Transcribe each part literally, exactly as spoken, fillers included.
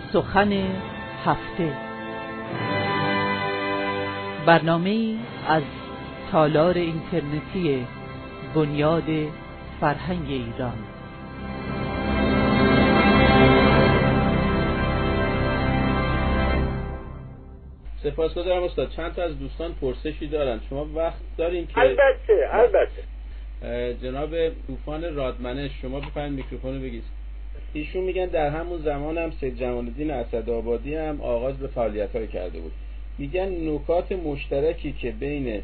سخن هفته، برنامه‌ای از تالار اینترنتی بنیاد فرهنگ ایران. سپاسگزارم استاد. چند تا از دوستان پرسشی دارن. شما وقت دارین که البته البته جناب طوفان رادمنش، شما بفرمایید میکروفون رو بگیرید. ایشون میگن در همون زمان هم سید جمال الدین اسدآبادی هم آغاز به فعالیت‌های کرده بود. میگن نکات مشترکی که بین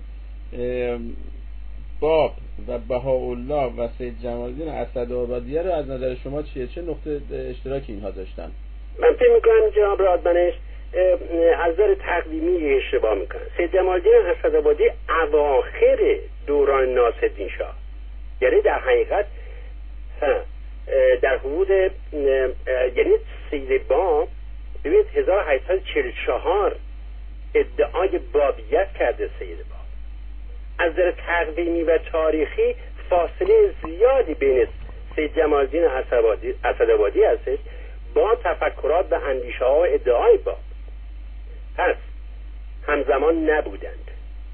باب و بهاءالله و سید جمال الدین اسدآبادی رو از نظر شما چیه؟ چه نقطه اشتراکی اینها داشتن؟ من فکر می‌کنم جناب رادمنش از نظر تقویمی اشتباه میکنن. سید جمال الدین اسدآبادی اواخر دوران ناصرالدین شاه، یعنی در حقیقت در حدود یعنی سید باب ببینید هزار و هشتصد و چهل و چهار ادعای بابیت کرده. سید باب از نظر تقویمی و تاریخی فاصله زیادی بین سید جمال الدین اسدآبادی هستش با تفکرات و اندیشه ها و ادعای باب. پس همزمان نبودند.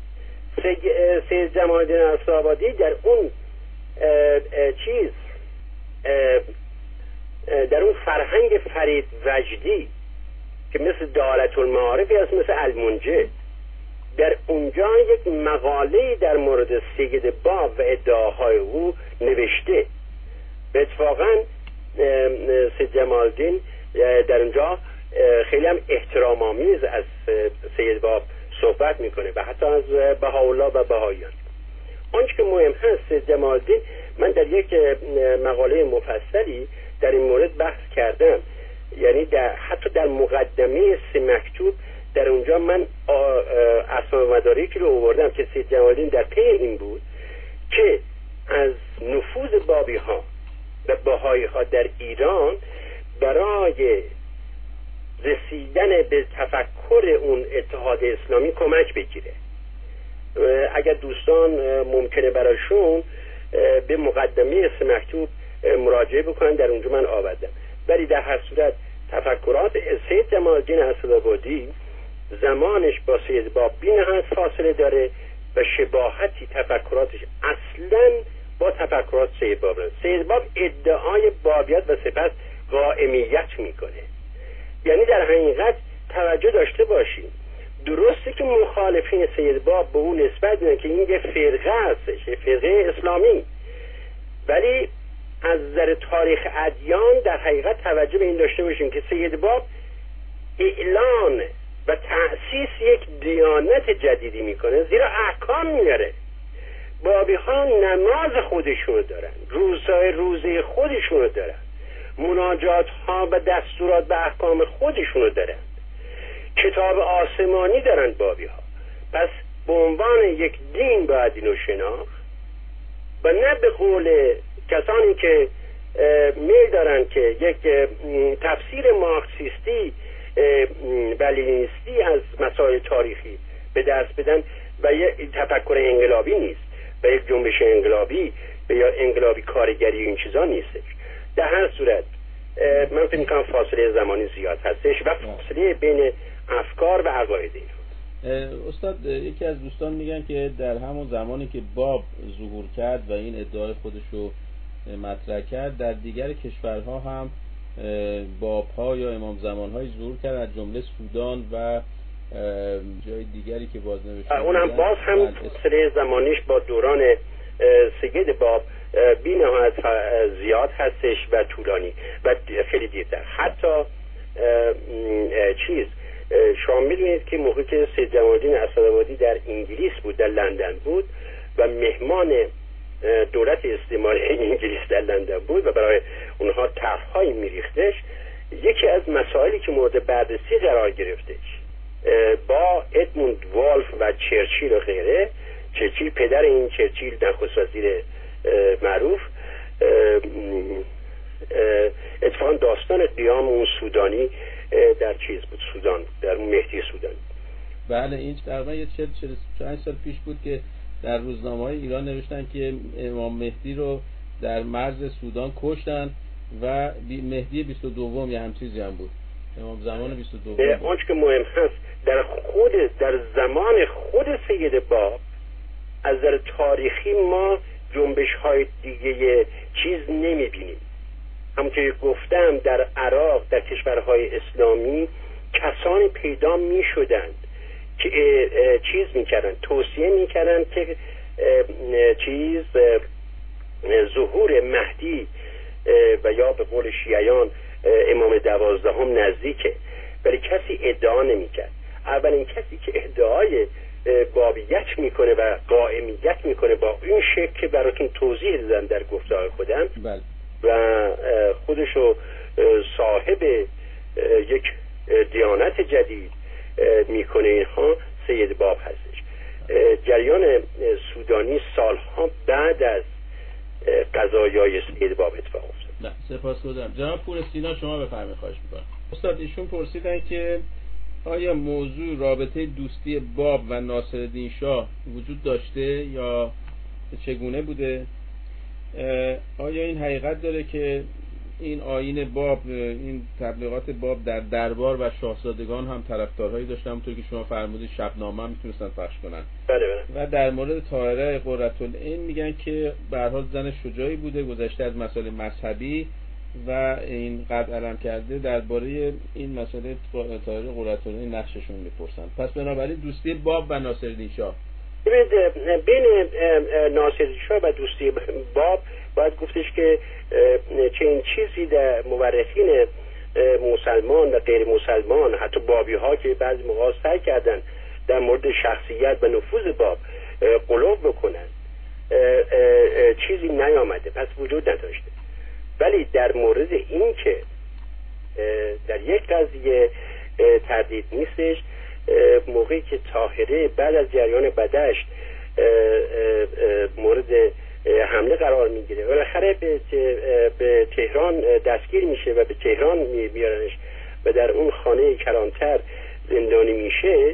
سید جمال الدین اسدآبادی در اون اه اه چیز اه اه در اون فرهنگ فرید وجدی که مثل دالت المعارفی است، مثل المنجد، در اونجا یک مقاله در مورد سید باب و ادعاهای او نوشته. به اتفاقا سید جمال الدین در اونجا خیلی هم احترام آمیز از سید باب صحبت میکنه و حتی از بهاءالله و بهائیان. آنچه که مهم هست، سید جمال الدین، من در یک مقاله مفصلی در این مورد بحث کردم، یعنی در حتی در مقدمه سه مکتوب در اونجا من اسناد مدارکی رو آوردم که سید جمال الدین در پی این بود که از نفوذ بابی ها و بهایی ها در ایران برای رسیدن به تفکر اون اتحاد اسلامی کمک بگیره. اگر دوستان ممکنه براشون به مقدمه سه مکتوب مراجعه بکنن، در اونجا من آوردم. ولی در هر صورت تفکرات سید جمال الدین اسدآبادی زمانش با سید باب بی نهایت فاصله داره و شباهتی تفکراتش اصلا با تفکرات سید باب داره. سید باب ادعای بابیت و سپس قائمیت میکنه. یعنی در حقیقت توجه داشته باشیم، درسته که مخالفین سید باب به اون نسبت میدن که این یه فرقه هستش، یه فرقه اسلامی، ولی از نظر تاریخ ادیان در حقیقت توجه به این داشته باشیم که سید باب اعلان و تأسیس یک دیانت جدیدی میکنه، زیرا احکام میاره. بابی ها نماز خودشونو دارن، روزهای روزه خودشونو دارن، مناجات ها و دستورات و احکام خودشونو دارن، کتاب آسمانی دارن بابی ها. پس به عنوان یک دین باید اینو شناخت و نه به قول کسانی که میل دارن که یک تفسیر مارکسیستی و لنینیستی از مسائل تاریخی به دست بدن و یک تفکر انقلابی نیست و یک جنبش انقلابی یا انقلابی کارگری این چیزا نیستش. در هر صورت من فکر می‌کنم فاصله زمانی زیاد هستش و فاصله بین افکار و عقاید اینا. استاد، یکی از دوستان میگن که در همون زمانی که باب ظهور کرد و این ادعای خودش رو مطرح کرد، در دیگر کشورها هم باب‌ها یا امام زمان‌های ظهور کرد، از جمله سودان و جای دیگری که بازنوشته اونم باز هم فاصله زمانیش با دوران سید باب بی نهایت زیاد هستش و طولانی و خیلی دیرتر. حتی چیز شما میدونید که موقعی که سید جمال الدین اسدآبادی در انگلیس بود، در لندن بود و مهمان دولت استعماری انگلیس در لندن بود و برای اونها طرح‌هایی میریختش، یکی از مسائلی که مورد بررسی قرار گرفتش با ادموند والف و چرچیل و غیره، چرچیل پدر این چرچیل نخست وزیر معروف، اتفاقا داستان قیام اون سودانی در چیز بود، سودان، در اون مهدی سودانی. بله، این تقریبا یه چهل چهل سال پیش بود که در روزنامه‌های ایران نوشتن که امام مهدی رو در مرز سودان کشتن و مهدی بیست و دوم یا هم چیزی هم بود. امام زمان بیست و دو. آنچه که مهم هست در خود در زمان خود سید باب از نظر تاریخی ما جنبش های دیگه چیز نمی بینیم. همون که گفتم در عراق در کشورهای اسلامی کسانی پیدا می شدند که چیز می کردن توصیه می کردن که چیز ظهور مهدی و یا به قول شیعیان امام دوازدهم نزدیکه، ولی کسی ادعا نمی کرد. اولین کسی که ادعای بابیت میکنه و قائمیت میکنه با این شکل که براتون توضیح دادم در گفتار خودم بله. و خودشو صاحب یک دیانت جدید میکنه اینها سید باب هستش. جریان سودانی سالها بعد از قضایای سید باب اتفاق افتاد. نه سپاسگزارم. جناب پورسینا شما بفرمایید. خواهش میکنم. استاد ایشون پرسیدن که آیا موضوع رابطه دوستی باب و ناصرالدین شاه وجود داشته یا چگونه بوده؟ آیا این حقیقت داره که این آیین باب، این تبلیغات باب در دربار و شاهزادگان هم طرفدارهایی داشتن، همونطور که شما فرمودید شبنامه هم میتونستن پخش کنن؟ بله بله. و در مورد طاهره قرةالعین میگن که به هر حال زن شجاعی بوده، گذشته از مسائل مذهبی و این قد علم کرده. درباره این مسئله طاهره قرةالعین نقششون میپرسن. پس بنابراین دوستی باب و ناصرالدین شاه، بین ناصرالدین شاه و دوستی باب باید گفتش که چنین چیزی در مورخین مسلمان و غیر مسلمان، حتی بابی ها که بعضی موقع سعی کردن در مورد شخصیت و نفوذ باب غلو بکنن، چیزی نیامده، پس وجود نداشته. ولی در مورد این که در یک قضیه تردید نیستش، موقعی که طاهره بعد از جریان بدشت مورد حمله قرار میگیره و بالاخره به به تهران دستگیر میشه و به تهران میارنش و در اون خانه کلانتر زندانی میشه،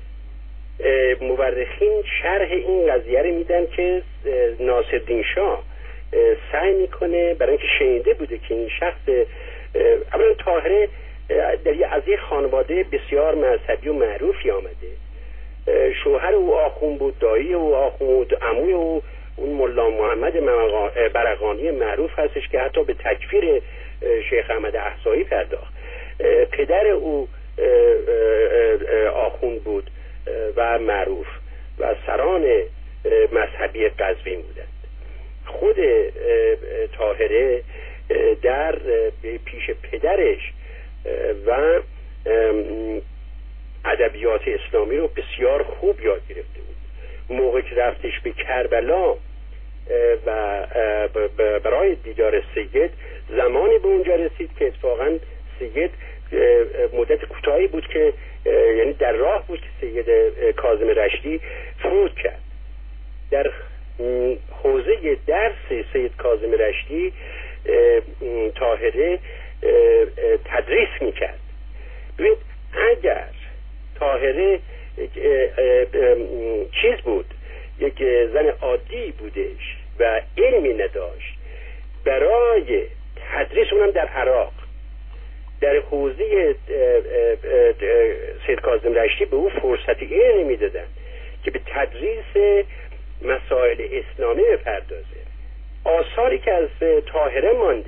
مورخین شرح این قضیه رو میدن که ناصرالدین شاه سعی میکنه برای اینکه شنیده بوده که این شخص، اولا طاهره در از یک خانواده بسیار مذهبی و معروفی آمده، شوهر او آخوند بود، دایی او آخوند، عموی او اون ملا محمد برقانی معروف هستش که حتی به تکفیر شیخ احمد احصایی پرداخت. پدر او آخوند بود و معروف و سران مذهبی قزوین بودند. خود طاهره در پیش پدرش و ادبیات اسلامی رو بسیار خوب یاد گرفته بود. موقع که رفتش به کربلا و برای دیدار سید، زمانی به اونجا رسید که اتفاقا سید مدت کوتاهی بود که یعنی در راه بود که سید کاظم رشدی فوت کرد. در حوزه درس سید کاظم رشدی طاهره تدریس میکرد. ببینید اگر طاهره چیز بود، یک زن عادی بودش و علمی نداشت، برای تدریس اونم در عراق در حوزه سید کاظم رشدی به او فرصتی علمی نمیدادن که به تدریس مسائل اسلامی بپردازه. آثاری که از طاهره مانده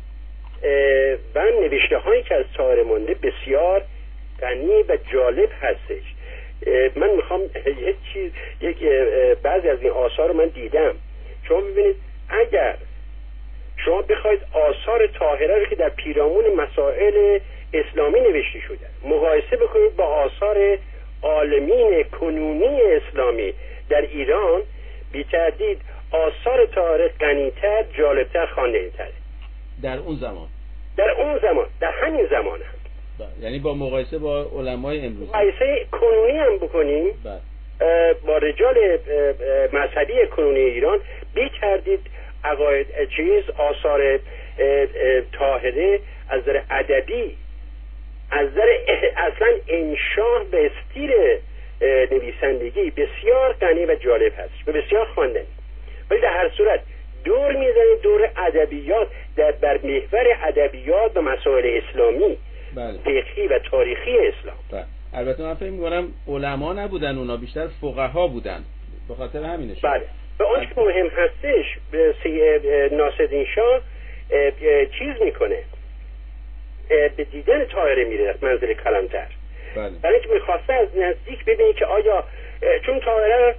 و نوشته هایی که از طاهره مانده بسیار غنی و جالب هستش. من میخوام یک چیز یک بعضی از این آثار رو من دیدم. شما ببینید اگر شما بخواید آثار طاهره رو که در پیرامون مسائل اسلامی نوشته شده مقایسه بکنید با آثار عالمین کنونی اسلامی در ایران، بی تردید آثار طاهره غنی‌تر، جالبتر، خواندنی‌تره در اون زمان در اون زمان در همین زمان هم. یعنی با مقایسه با علمای امروز، مقایسه کنونی هم بکنیم با رجال مذهبی کنونی ایران، بی تردید عقاید چیز آثار طاهره از نظر ادبی، از نظر اصلا انشاء به استیل نویسندگی بسیار غنی و جالب هست و بسیار خواندنی. ولی در هر صورت دور میزنیم دور ادبیات، در بر محور ادبیات و مسائل اسلامی بله. فقهی و تاریخی اسلام. بله. البته من فکر می‌کنم علما نبودن، اونا بیشتر فقها بودن، به خاطر همینش. بله. و آنچه که مهم هستش ناصرالدین شاه چیز میکنه، به دیدن طاهره میره از منزل کلانتر. بله. برای اینکه میخواسته از نزدیک ببینی که آیا، چون طاهره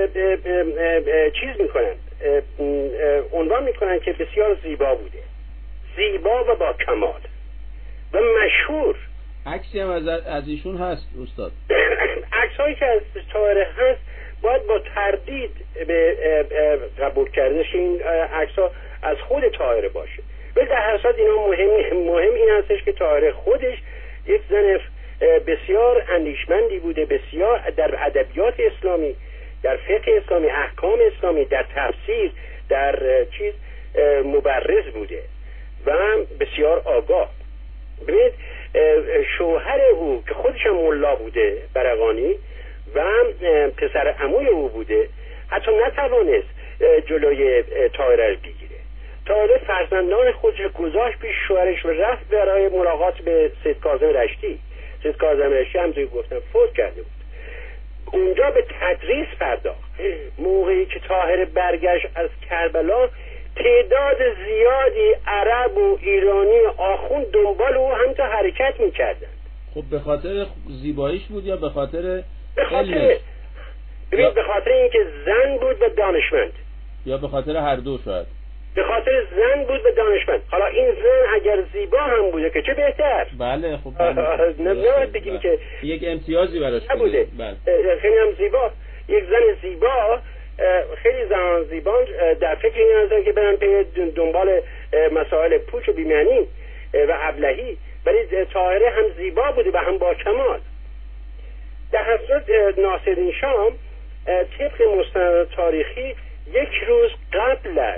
چیز میکنن، عنوان میکنن که بسیار زیبا بوده، زیبا و با کمال و مشهور. عکسی هم از از ایشون هست استاد. عکس هایی که از طاهره هست باید با تردید به قبول کردنش این عکس ها از خود طاهره باشه. ولی در هر صورت اینا مهم مهم این هستش که طاهره خودش یک زن بسیار اندیشمندی بوده، بسیار در ادبیات اسلامی، در فقه اسلامی، احکام اسلامی، در تفسیر، در چیز مبرز بوده و بسیار آگاه. ببینید شوهر او که خودش هم ملا بوده، برقانی، و پسر عموی او بوده، حتی نتوانست جلوی طاهره رو بگیره. طاهره فرزندان خودش گذاشت پیش شوهرش و رفت برای ملاقات به سید کاظم رشتی. سید کاظم رشتی همونطور گفتم فوت کرده بود. اونجا به تدریس پرداخت. موقعی که طاهره برگشت از کربلا، تعداد زیادی عرب و ایرانی آخوند دنبال او هم تا حرکت میکردن. خب به خاطر زیباییش بود یا به خاطر به خاطر ببین به خاطر اینکه زن بود و دانشمند، یا به خاطر هر دو شاید؟ به خاطر زن بود و دانشمند. حالا این زن اگر زیبا هم بوده که چه بهتر. بله خب نباید بگیم که یک امتیازی براش نبوده. بله. خیلی هم زیبا، یک زن زیبا، خیلی زنان زیبان در فکر این هستن که برن پی دنبال مسائل پوچ و بی‌معنی و ابلهی، ولی طاهره هم زیبا بوده و هم با کمال. در هر صورت ناصرالدین شاه طبق مستند تاریخی یک روز قبل از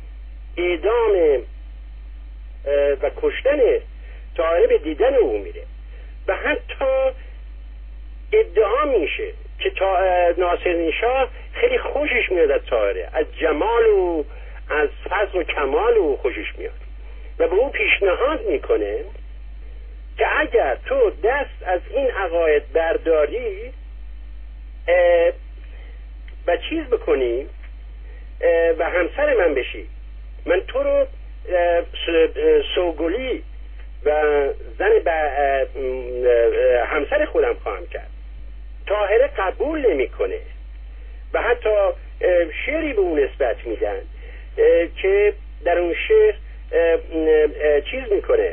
اعدام و کشتن طاهره به دیدن او میره و حتی ادعا میشه که ناصرالدین شاه خیلی خوشش میاد از طاهره، از جمال و از فضل و کمال او خوشش میاد و به او پیشنهاد میکنه که اگر تو دست از این عقاید برداری و چیز بکنی و همسر من بشی، من تو رو سوگلی و زن همسر خودم خواهم کرد. طاهره قبول نمیکنه و حتی شعری به اون نسبت میدن که در اون شعر چیز میکنه،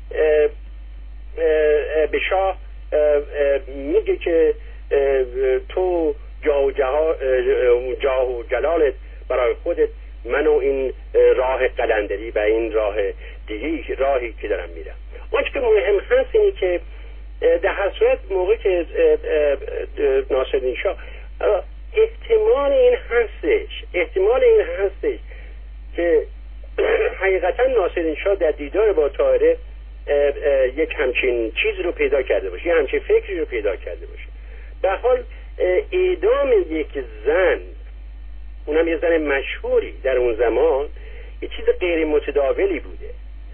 به شاه میگه که تو جاه و, جاه و جلالت برای خودت، من و این راه قلندری و این راه دیگه راهی که دارم میرم. آنچه که مهم هست اینه که در هر صورت موقع که ناصرالدین شاه، احتمال این هستش احتمال این هستش که حقیقتا ناصرالدین شاه در دیدار با طاهره یک همچین چیز رو پیدا کرده باشه، یک همچین فکری رو پیدا کرده باشه. به حال اعدام یک زن، اونم یه زن مشهوری در اون زمان، یه چیز غیر متداولی بوده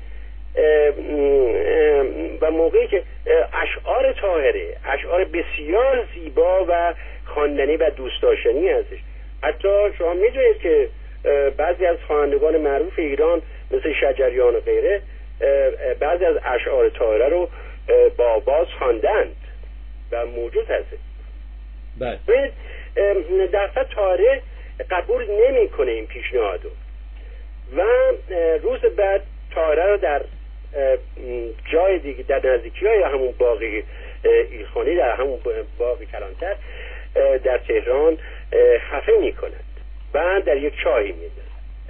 و موقعی که اشعار طاهره اشعار بسیار زیبا و خواندنی و دوست داشتنی هستش. حتی شما میدونید که بعضی از خوانندگان معروف ایران مثل شجریان و غیره بعضی از اشعار طاهره رو با آواز خواندند و موجود هست. بله. در واقع طاهره قبول نمیکنه این پیشنهادو و روز بعد طاهره رو در جای دیگه در نزدیکی های همون باقی ایلخانی، در همون باقی کلانتر در تهران خفه میکنند و در یک چاهی میدن.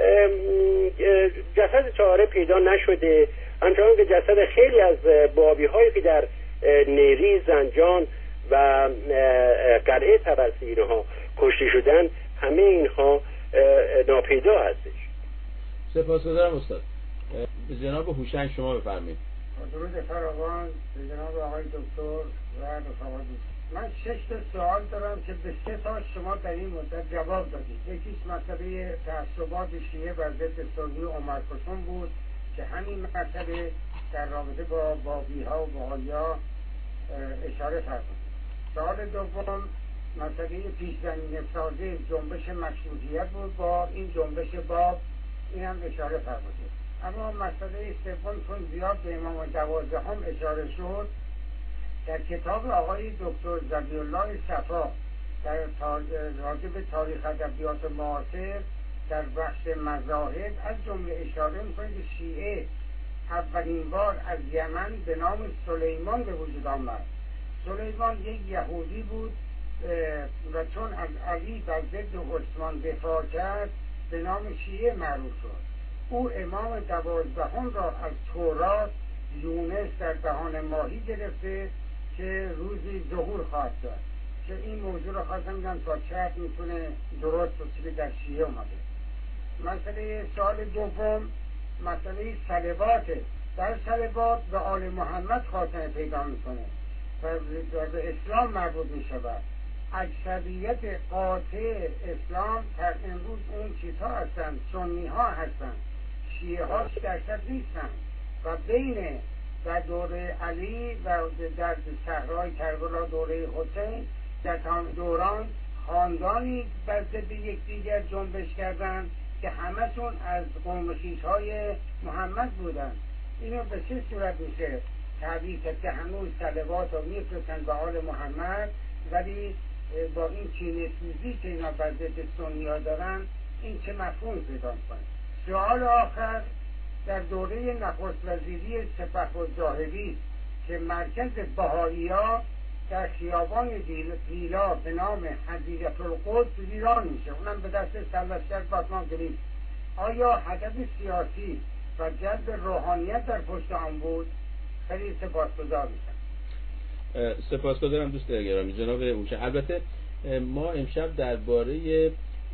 جسد طاهره پیدا نشده، همچنان که جسد خیلی از بابی هایی که در نیری، زنجان و قلعه طبرسی اینها کشته شدن، همه اینها ناپیدا هستش. سپاسگزارم استاد. جناب هوشنگ شما بفرمایید. درود فراوان به جناب آقای دکتر و رفقا. من شش تا سوال دارم که به سه تا شما در این مدت جواب دادید. یکیش مسئله تعصبات شیعه و ضد سنی عمر کسوم بود که همین مسئله در رابطه با بابی ها و بهائی‌ها اشاره فرمودید. سوال دوم مسئله پیش زمینه سازی جنبش مشروطیت بود با این جنبش باب، این هم اشاره فرمودید. اما مسئله سوم چون زیاد به امام دوازدهم اشاره شد، در کتاب آقای دکتر ظبی‌الله صفا در راجع به تاریخ ادبیات معاصر در بخش مذاهب از جمله اشاره می‌کنه که شیعه اولین بار از یمن به نام سلیمان به وجود آمد. سلیمان یک یهودی بود و چون از علی بر ضد عثمان دفاع کرد به نام شیعه معروف شد. او امام دوازدهم را از تورات یونس در دهان ماهی گرفته که روزی ظهور خواهد داشت، که این موضوع را خواستم بگم تا چه میتونه درست و در شیعه اومده. مسئله سوال دوم مسئله صلوات. در صلوات به آل محمد خاتمه پیدا میکنه و به اسلام مربوط میشود. اکثریت قاطع اسلام در امروز اون چیزها هستند، سنی ها هستند، شیعه ها درصد نیستند و بین در دوره علی و در صحرای کربلا دوره حسین در دوران خاندانی بر ضد یکدیگر جنبش کردند که همشون از قوم خویش‌های محمد بودند. اینو به چه صورت میشه تعبیر کرد که هنوز صلوات رو میفرستن به آل محمد، ولی با این کینه سوزی که اینا بر ضد سنی‌ها دارن این چه مفهوم پیدا می‌کنه؟ سوال آخر در دوره نخست وزیری سپهبدظاهری که مرکز بهائی‌ها در خیابان دیلا به نام حدیقه القدس ویران میشه، اونم به دست سرلشکر باتمان گلیچ. آیا هدف سیاسی و جلب روحانیت در پشت آن بود؟ خیلی سپاسگزار میشم. سپاسگزارم دوست گرامی جناب اوشه. البته ما امشب درباره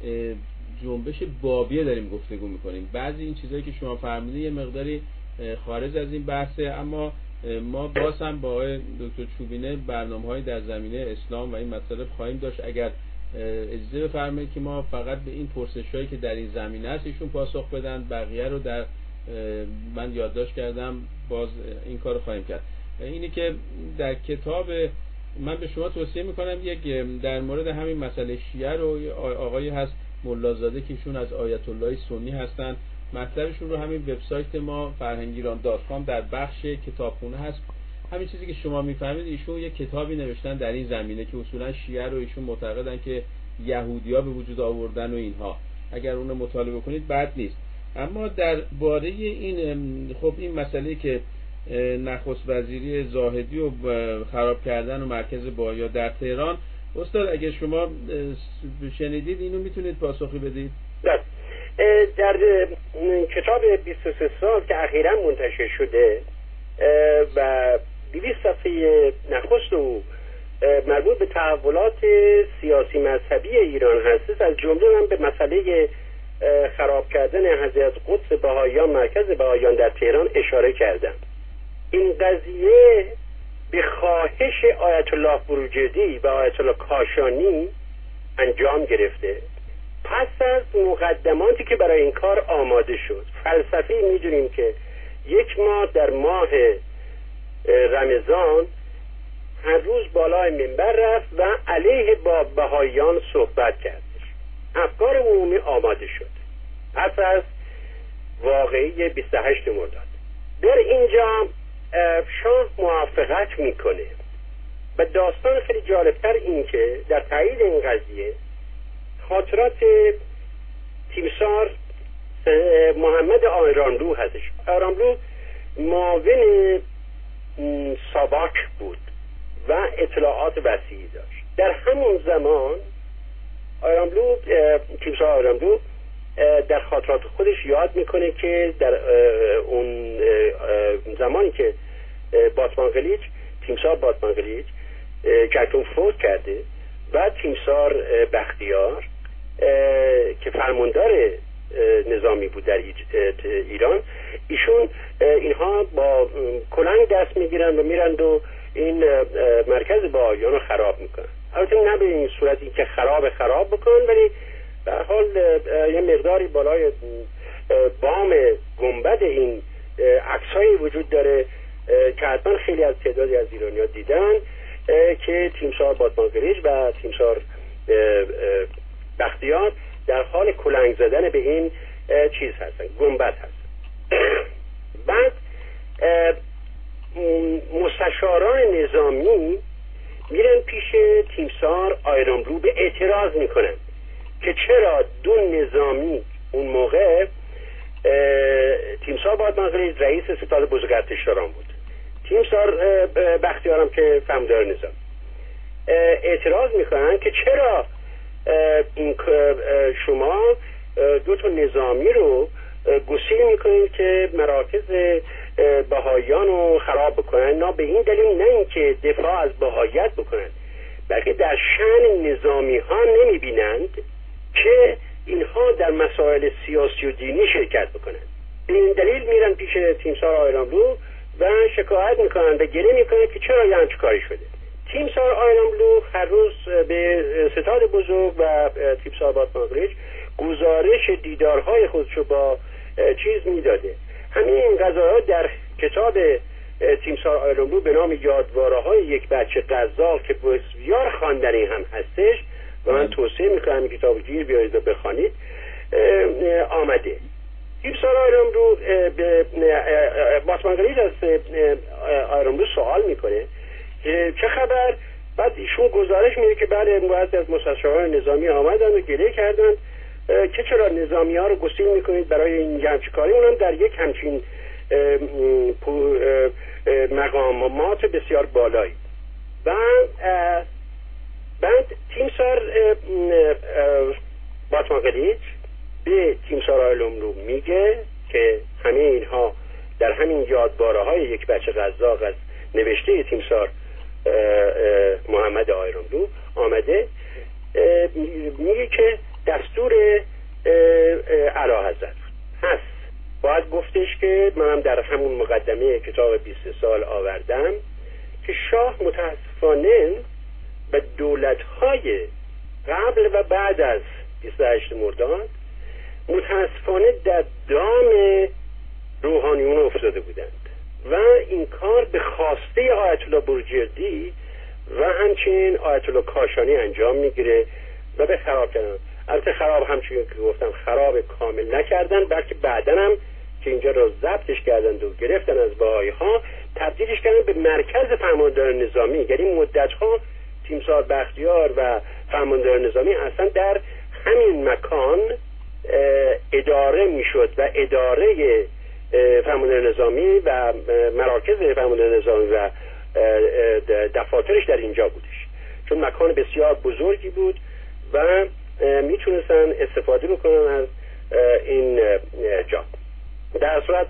جنبش بابیه داریم گفتگو میکنیم. بعضی این چیزایی که شما فرمودید یه مقداری خارج از این بحثه، اما ما باز هم با آقای دکتر چوبینه برنامه‌های در زمینه اسلام و این مطالب خواهیم داشت. اگر اجازه بفرمایید که ما فقط به این پرسش‌هایی که در این زمینه است ایشون پاسخ بدن، بقیه رو در من یادداشت کردم باز این کار رو خواهیم کرد. اینی که در کتاب من به شما توصیه میکنم یک در مورد همین مسئله شیعه رو آقایی هست ملازاده که ایشون از آیت الله سنی هستن، مطلبشون رو همین وبسایت ما فرهنگیران دات کام در بخش کتابخونه هست. همین چیزی که شما میفهمید ایشون یک کتابی نوشتن در این زمینه که اصولا شیعه رو ایشون معتقدن که یهودی‌ها به وجود آوردن و اینها، اگر اون رو مطالعه کنید بد نیست. اما درباره این خب این مسئله که نخست وزیری زاهدی و خراب کردن و مرکز بهائی‌ها در تهران، استاد اگه شما شنیدید اینو میتونید پاسخی بدید؟ در, در کتاب بیست و سه سال که اخیراً منتشر شده و دویست صفحه نخست و مربوط به تحولات سیاسی مذهبی ایران هست، از جمله من به مسئله خراب کردن حضرت قدس بهائیان مرکز بهائیان در تهران اشاره کردم. این قضیه به خواهش آیت الله بروجردی و آیت الله کاشانی انجام گرفته. پس از مقدماتی که برای این کار آماده شد، فلسفی میدونیم که یک ماه در ماه رمضان هر روز بالای منبر رفت و علیه با بهائیان صحبت کرد. افکار عمومی آماده شد پس از واقعی بیست و هشت مرداد. در اینجا شاه موافقت میکنه و داستان خیلی جالبتر این که در تایید این قضیه خاطرات تیمسار محمد آراملو هستش. آراملو معاون ساواک بود و اطلاعات وسیعی داشت. در همون زمان آراملو تیمسار آراملو در خاطرات خودش یاد میکنه که در اون زمانی که باتمان قلیچ تیمسار باتمان قلیچ که فوت کرده و تیمسار بختیار که فرماندار نظامی بود در ایران، ایشون اینها با کلنگ دست میگیرن و میرند و این مرکز بهائیان رو خراب میکنن. البته نه به این صورتی که خراب خراب بکنن، ولی به حال یه مقداری بالای بام گنبد این عکسایی وجود داره که حتما خیلی از تعدادی از ایرانی‌ها دیدن که تیمسار باتمانگلیج و تیمسار بختیار در حال کلنگ زدن به این چیز هستن، گنبد هستن. بعد مستشاران نظامی میرن پیش تیمسار آیراملو به اعتراض میکنن که چرا دو نظامی، اون موقع تیمسار باتمانگلیج رئیس ستاد بزرگ ارتشداران بود، تیمسار بختیارم که فرماندار نظام، اعتراض میکنن که چرا این شما دو تا نظامی رو گسیل میکنید که مراکز بهاییان رو خراب بکنن. نه به این دلیل، نه اینکه دفاع از بهاییت بکنن، بلکه در شأن نظامی ها نمیبینند که اینها در مسائل سیاسی و دینی شرکت بکنن. به این دلیل میرن پیش تیمسار آیراملو و شکایت میکنن و گله میکنن که چرا یه همچه کاری شده. تیمسار آیراملو هر روز به ستاد بزرگ و تیمسار باتمانگلیج گزارش دیدارهای خودشو با چیز میداده. همین قضایا در کتاب تیمسار آیراملو به نام یادواره های یک بچه قزاق که بسیار خواندنی هم هستش و من توصیه میکنم این کتاب گیر بیایید و بخوانید آمده. تیمسار آیراملو به باتمانگلیج از آیراملو سوال میکنه که چه خبر. بعد ایشون گزارش میده که بله بعضی از مستشاران نظامی آمدن و گله کردن که چرا نظامی ها رو گسیل میکنید برای این همچین کاری، اونم در یک همچین مقامات بسیار بالایی. و بعد تیمسار باتمانگلیج به تیمسار آیراملو میگه که همه اینها در همین یادواره های یک بچه قزاق از نوشته تیمسار محمد آیراملو آمده. میگه که دستور اعلیحضرت هست. باید گفتش که منم در همون مقدمه کتاب بیست سال آوردم که شاه متاسفانه به دولت‌های قبل و بعد از بیست و هشت مرداد متاسفانه در دام روحانیون افتاده بودند و این کار به خواسته آیت الله بروجردی و همچنین آیت الله کاشانی انجام میگیره و به خراب کردن. البته خراب همچنین که گفتم خراب کامل نکردن، بلکه بعدن هم که اینجا رو ضبطش کردند و گرفتن از بهایی ها تبدیلش کردن به مرکز فرماندار نظامی. یعنی مدت ها تیمسار بختیار و فرماندار نظامی اصلا در همین مکان اداره میشد و اداره فرماندار نظامی و مراکز فرماندار نظامی و دفاترش در اینجا بودش، چون مکان بسیار بزرگی بود و میتونستن استفاده بکنن از این جا. در صورت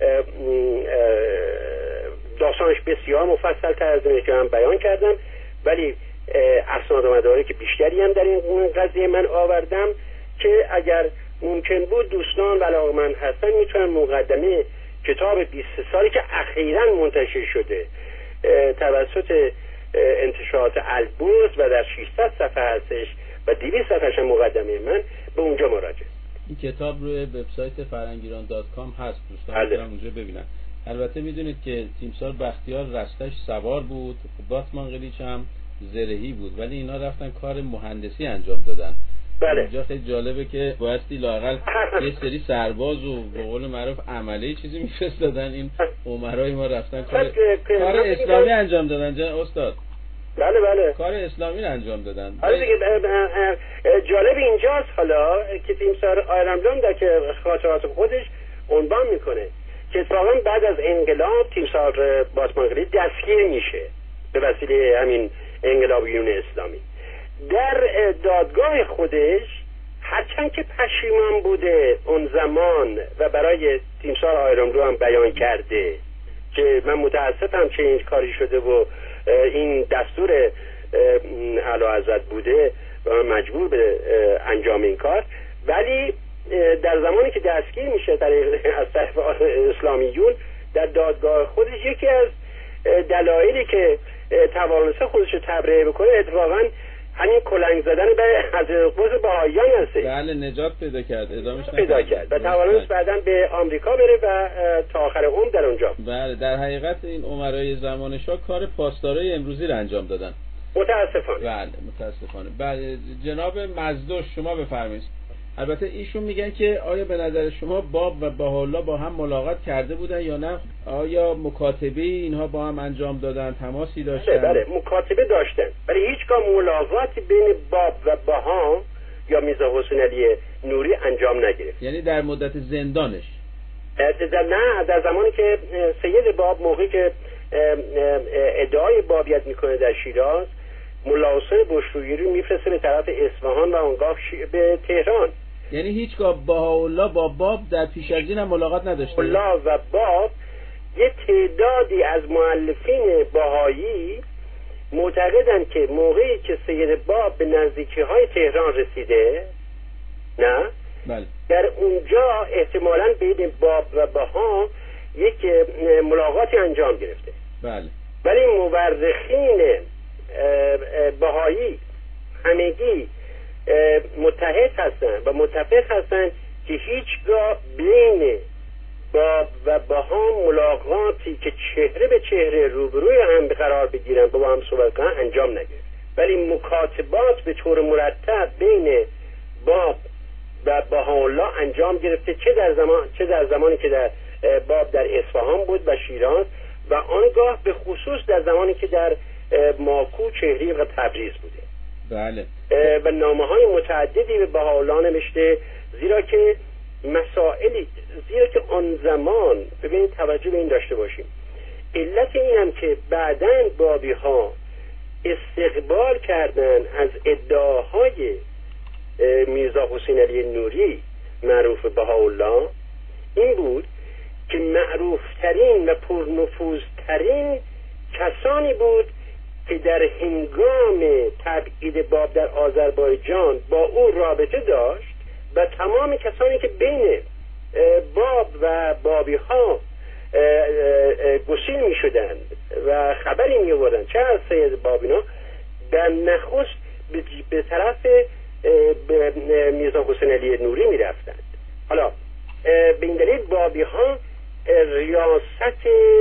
داستانش بسیار مفصل تر از اینه که من بیان کردم، ولی اسناد و مدارک بیشتری هم در این قضیه من آوردم که اگر ممکن بود دوستان و علاقه‌مند هستن میتونن مقدمه کتاب بیست سالی که اخیراً منتشر شده توسط انتشارات البرز و در ششصد صفحه هستش و دویست صفحه‌اش مقدمه من، به اونجا مراجعه. این کتاب روی وبسایت فرهنگیران دات کام هست، دوستان میتونن اونجا ببینن. البته میدونید که تیمسار بختیار رستش سوار بود، باتمانگلیج هم زرهی بود، ولی اینا رفتن کار مهندسی انجام دادن. بله. اینجا خیلی جالبه که بایستی لااقل یه سری سرباز و به قول معروف عملی چیزی میفرستادن، این عمرای ما رفتن کار کار اسلامی انجام دادن. جان استاد بله بله کار اسلامی رو انجام دادن. حالا دیگه جالب اینجاست حالا که تیمسار آیراملو در که خاطرات خودش عنوان میکنه که اتفاقا بعد از انقلاب تیمسار باتمانگلیج دستگیر میشه به وسیله همین انقلابیون اسلامی. در دادگاه خودش هرچند که پشیمان بوده اون زمان و برای تیمسار آیراملو هم بیان کرده که من متاسفم که این کاری شده و این دستور اعلیحضرت بوده و من مجبور به انجام این کار، ولی در زمانی که دستگیر میشه از طرف اسلامیون در دادگاه خودش یکی از دلایلی که توانسته خودش رو تبرئه بکنه اتفاقا همین کلنگ زدن به حضرت قدس بهائیان هسته. بله نجات پیدا کرد، ادامش پیدا کرد و توانست بعداً به آمریکا بره و تا آخر عمر در اونجا. بله در حقیقت این امرای زمان شاه کار پاسدارای امروزی رو انجام دادن متاسفانه. بله متاسفانه. بله جناب مزدوش شما بفرمایید. البته ایشون میگن که آیا به نظر شما باب و بهاءالله با هم ملاقات کرده بودن یا نه؟ آیا مکاتبه اینها با هم انجام دادن، تماسی داشتن؟ بله مکاتبه داشتن، ولی هیچگاه ملاقاتی بین باب و بها یا میرزا حسین علی نوری انجام نگرفت. یعنی در مدت زندانش؟ در نه، در زمانی که سید باب موقعی که ادعای بابیت میکنه در شیراز، ملا حسین بشرویی رو میفرسته به طرف اصفهان و آنگاه به تهران. یعنی هیچگاه بهاءالله با باب در پیش از این هم ملاقات نداشته؟ ملا و باب یه تعدادی از مؤلفین بهایی معتقدند که موقعی که سید باب به نزدیکی های تهران رسیده، نه بله. در اونجا احتمالاً بین باب و بها یک ملاقاتی انجام گرفته. بله. ولی مورخین بهایی همگی متحد هستند و متفق هستند که هیچگاه بین باب و بها ملاقاتی که چهره به چهره روبروی هم قرار بگیرن با هم صحبت کنن انجام نگرفت. ولی مکاتبات به طور مرتب بین باب و بهاءالله انجام گرفته، چه در زمان چه در زمانی که در باب در اصفهان بود و شیراز و آنگاه به خصوص در زمانی که در ماکو، چهری و تبریز بوده. بله. و نامه های متعددی به بهاءالله نوشته، زیرا که مسائلی زیرا که آن زمان ببینید توجه به این داشته باشیم، علت این هم که بعداً بابی ها استقبال کردن از ادعاهای میرزا حسین علی نوری معروف بهاءالله این بود که معروفترین و پرنفوذترین کسانی بود که در هنگام تبعید باب در آذربایجان با او رابطه داشت و تمام کسانی که بین باب و بابی ها گسیل می شدند و خبری می آوردند، چه از سید بابینا، در نخست به طرف میرزا حسین علی نوری می رفتند. حالا به این دلیل بابی ها ریاست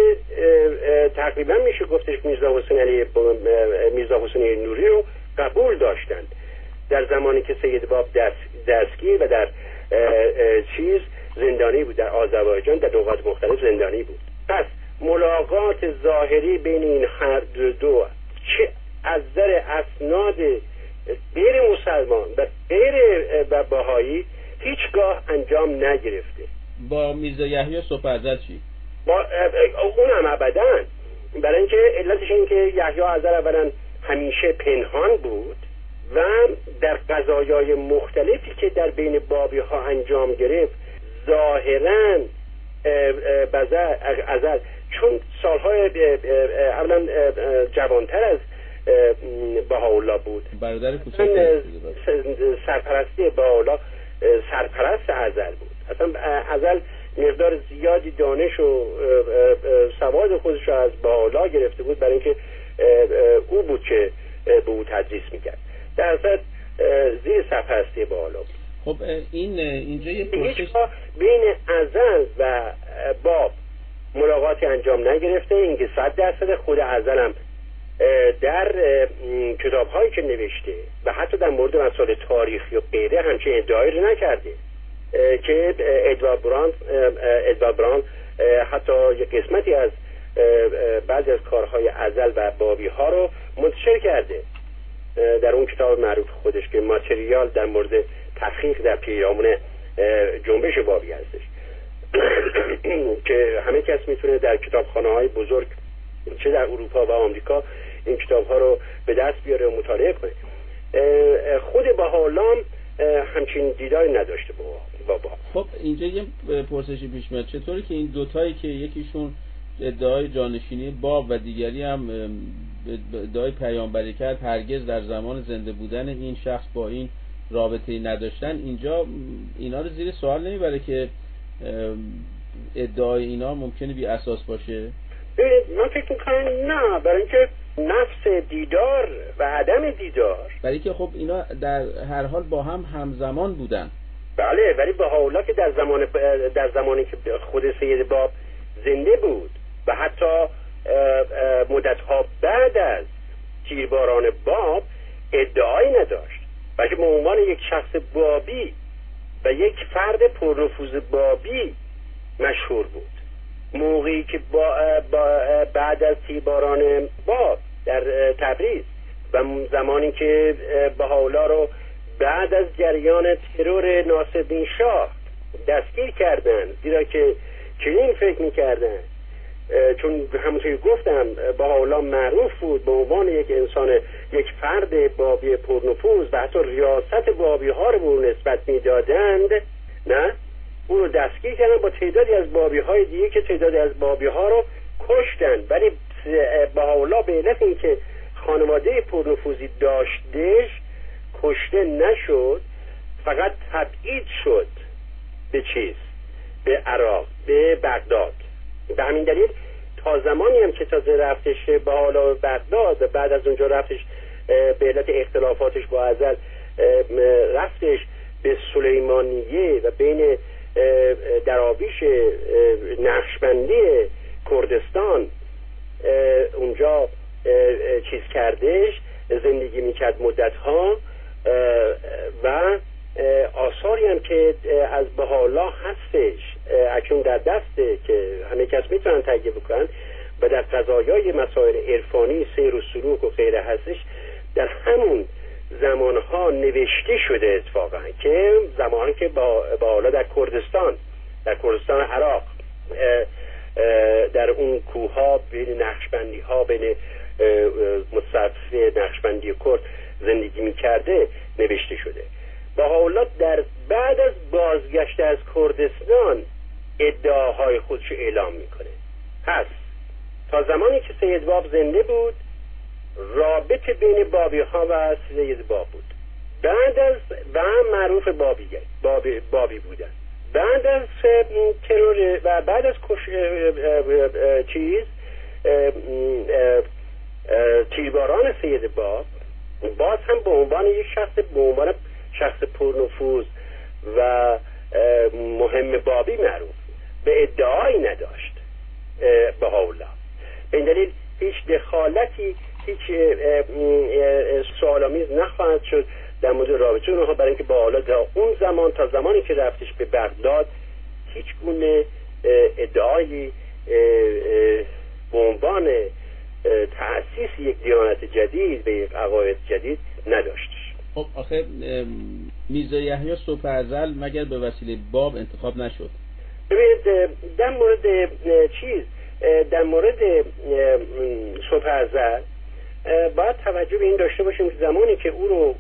تقریبا میشه گفتش میرزا حسین علی میرزا حسین علی نوری رو قبول داشتند در زمانی که سید باب دستگیر و در چیز زندانی بود، در آذربایجان در نقاط مختلف زندانی بود. پس ملاقات ظاهری بین این هر دو چه از نظر اسناد غیر مسلمان و غیر و بهایی هیچگاه انجام نگرفته. با میرزا یحیی صفحزد چی؟ با اونم ابداً، برای اینکه علتش این که یحیی عزل اولا همیشه پنهان بود و در قضایای مختلفی که در بین بابی ها انجام گرفت ظاهراً عزل چون سالهای اولا جوانتر از بهاءالله بود، برادر کوچک سرپرستی بهاءالله سرپرست عزل بود. اصلا عزل مقدار زیادی دانش و سواد خودش رو از بهاءالله گرفته بود، برای اینکه او بود که به او تدریس میکرد، در اصل زیر سرپرستی بهاءالله بود. خب این اینجا یه پرسش بین عزل و باب ملاقاتی انجام نگرفته. اینکه صد درصد خود عزل هم در کتاب هایی که نوشته و حتی در مورد مسائل تاریخی و غیره همچین ادعایی رو نکرده که ادوارد براند ادوارد براند حتی یک قسمتی از بعضی از کارهای عزل و بابی ها رو منتشر کرده در اون کتاب معروف خودش که ماتریال در مورد تحقیق در پیرامون جنبش بابی هستش که همه کس میتونه در کتابخانه های بزرگ چه در اروپا و آمریکا این کتاب ها رو به دست بیاره و مطالعه کنه. خود بهاءالله همچین دیداری نداشته با بابا. خب اینجا یه پرسشی پیش میاد، چطوری که این دوتایی که یکیشون ادعای جانشینی باب و دیگری هم ادعای پیامبری کرد هرگز در زمان زنده بودن این شخص با این رابطه‌ای نداشتن، اینجا اینا رو زیر سوال نمیبره که ادعای اینا ممکنه بی اساس باشه؟ من فکر میکنم نه، برای اینکه نفس دیدار و عدم دیدار، برای که خب اینا در هر حال با هم همزمان بودن. بله، ولی بهاءالله که در زمان در زمانی که خود سید باب زنده بود و حتی مدتها بعد از تیرباران باب ادعایی نداشت، بلکه به عنوان یک شخص بابی و یک فرد پرنفوذ بابی مشهور بود. موقعی که با با بعد از تیرباران باب در تبریز و زمانی که بهاءالله رو بعد از جریان ترور ناصرالدین شاه دستگیر کردن، زیرا که چنین فکر میکردن، چون همونطور که گفتم بهاءالله معروف بود به عنوان یک انسان، یک فرد بابی پرنفوذ و حتی ریاست بابی ها رو به اون نسبت میدادند، نه اون رو دستگیر کردن با تعدادی از بابی های دیگه که تعدادی از بابی ها رو کشتن. ولی بهاءالله به علت اینکه خانواده پرنفوذی داشتش کشته نشد، فقط تبعید شد به چیز، به عراق، به بغداد. به همین دلیل تا زمانی هم که تازه رفتش بهاءالله به بغداد و بعد از اونجا رفتش به علت اختلافاتش با ازل رفتش به سلیمانیه و بین دراویش نقشبندی کردستان اونجا چیز کردش، زندگی میکرد مدتها و آثاری هم که از بهاءالله هستش اکنون در دسته که همه کس میتونن تهیه بکنن و در قضایای مسائل عرفانی، سیر و سلوک و غیره هستش، در همون زمانها نوشته شده اتفاقا که زمانی که بهاءالله در کردستان در کردستان عراق در اون کوها بین نقشبندی ها، بین متصفی نقشبندی کرد زندگی میکرده نوشته شده. بهاءالله در بعد از بازگشت از کردستان ادعاهای خودش اعلام میکنه. پس تا زمانی که سید باب زنده بود رابطه بین بابی ها و سید باب بود. بعد از و هم معروف بابی بابی, بابی بودن. بعد از ترور و بعد از کش چیز تیرباران سید باب باز هم به عنوان یک شخص به عنوان شخص پرنفوذ و مهم بابی معروف، به ادعایی نداشت بهاءالله. به این دلیل هیچ دخالتی، هیچ سوال‌آمیز نخواهد شد در مورد رابطه اونها، برای اینکه بهاءالله در اون زمان تا زمانی که رفتش به بغداد هیچ گونه ادعایی به عنوان تأسیس یک دیانت جدید به یک عقاید جدید نداشتش. خب آخه میرزا یحیی صبح ازل مگر به وسیله باب انتخاب نشد؟ ببینید در مورد چیز در مورد صبح ازل باید توجه به این داشته باشیم که زمانی که او رو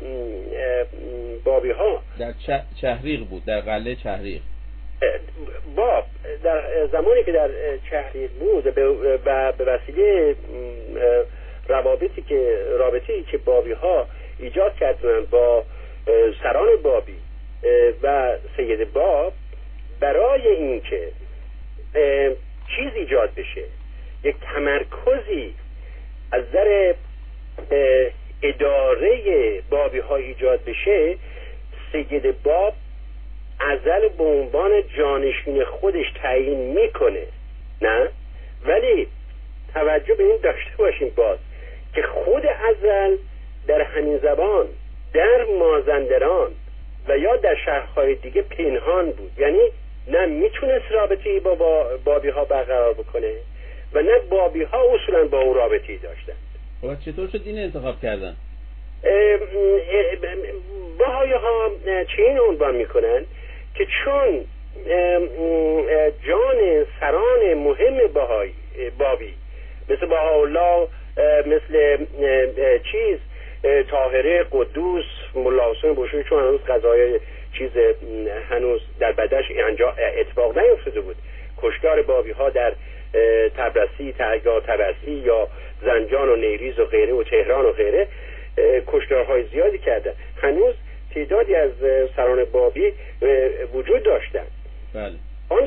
بابی ها در چهریق بود، در قلعه چهریق، باب در زمانی که در چهریق بود و به وسیله روابطی که رابطه‌ای که بابی ها ایجاد کردن با سران بابی و سید باب، برای اینکه چیز ایجاد بشه، یک تمرکزی از نظر اداره بابی ها ایجاد بشه، سید باب ازل به عنوان جانشین خودش تعیین میکنه، نه؟ ولی توجه به این داشته باشیم باز که خود ازل در همین زبان در مازندران و یا در شهرهای دیگه پنهان بود، یعنی نه میتونست رابطه‌ای با بابی ها برقرار بکنه و نه بابی ها اصولا با او رابطه‌ای داشتن. خب چطور شد این انتخاب کردن؟ بهایی ها چین عنوان میکنن که چون جان سران مهم بهایی بابی مثل بهاءالله، مثل چیز طاهره، قدوس، ملا حسین بوشوری، چون هنوز قضای چیز هنوز در بدش انجام اتفاق نیفتاده بود، کشتار بابی ها در تبرسی، یا تبرسی یا زنجان و نیریز و غیره و تهران و غیره کشتارهای زیادی کردن، هنوز تعدادی از سران بابی وجود داشتن. بله. آنچه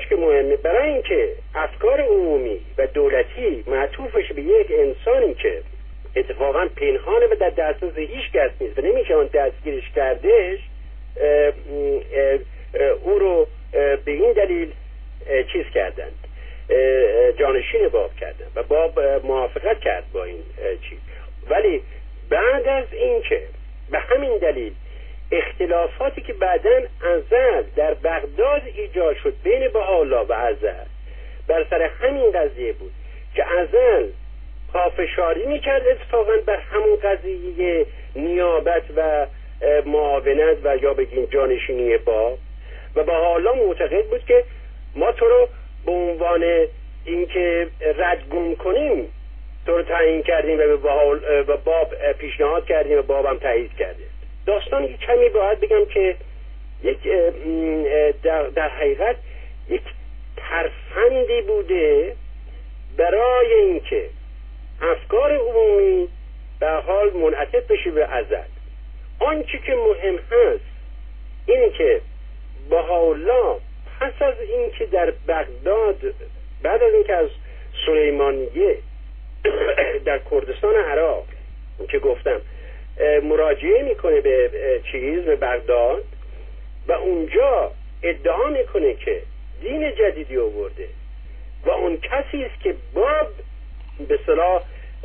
که مهمه برای اینکه افکار عمومی و دولتی معطوف بشه به یک انسانی که اتفاقا پنهانه و در دسترس هیچ کس نیست و نمیشه اون دستگیرش کردش، اه اه اه او رو به این دلیل چیز کردن، جانشین باب کردن و باب موافقت کرد با این چیز. ولی بعد از اینکه به همین دلیل اختلافاتی که بعداً ازل در بغداد ایجاد شد بین بهاءالله و ازل بر سر همین قضیه بود که ازل پافشاری میکرد اتفاقاً بر همون قضیه نیابت و معاونت و یا بگیم جانشینی باب، و بهاءالله معتقد بود که ما تو رو به عنوان اینکه ردگم کنیم تو رو تعیین کردیم و به باب پیشنهاد کردیم و بابم تایید کرده. داستان کمی باید بگم که یک در, در حقیقت یک ترفندی بوده برای اینکه افکار عمومی به حال منعطف بشه به ازل. آنچه که مهم هست اینه که بهاءالله پس از اینکه در بغداد بعد از اینکه از سلیمانیه در کردستان عراق که گفتم مراجعه میکنه به چیز به بغداد و اونجا ادعا میکنه که دین جدیدی آورده و اون کسی است که باب به اصطلاح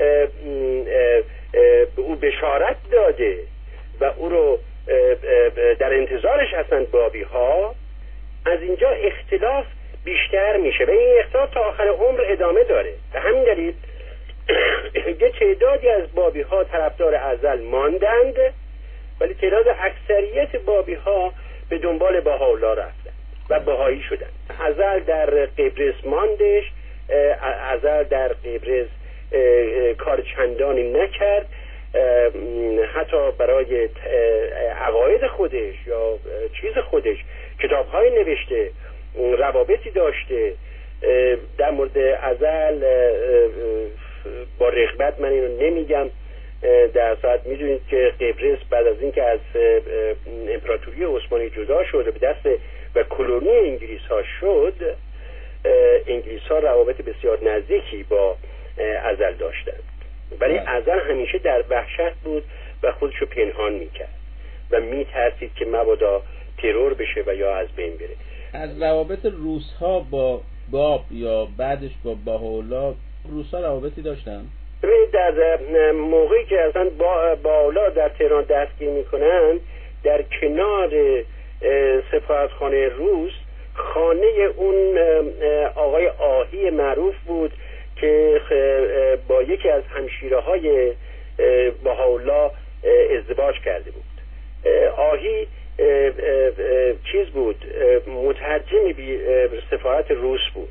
به او بشارت داده و او رو در انتظارش هستند بابی ها، از اینجا اختلاف بیشتر میشه و این اختلاف تا آخر عمر ادامه داره. به همین دلیل یه تعدادی از بابی ها طرفدار ازل ماندند ولی تعداد اکثریت بابی ها به دنبال بهاءالله رفتن و بهایی شدن. ازل در قبرس ماندش، ازل در قبرس کار چندانی نکرد، حتی برای عقاید خودش یا چیز خودش کتاب‌های نوشته، روابطی داشته. در مورد ازل با رغبت من اینو نمیگم، در ساعت میدونید که قبرس بعد از اینکه از امپراتوری عثمانی جدا شد و به دست و کلونی انگلیس ها شد، انگلیس ها روابط بسیار نزدیکی با ازل داشتند ولی ازل همیشه در وحشت بود و خودشو پنهان میکرد و میترسید که مبادا ترور بشه و یا از بین بره. از روابط روس ها با باب یا بعدش با بهاءالله، روس ها روابطی داشتن؟ در موقعی که اصلا با بهاءالله در تهران دستگیر میکنن، در کنار سفارتخانه روس خانه اون آقای آهی معروف بود که با یکی از همشیره های بهاءالله ازدواج کرده بود. آهی چیز بود، مترجم سفارت روس بود.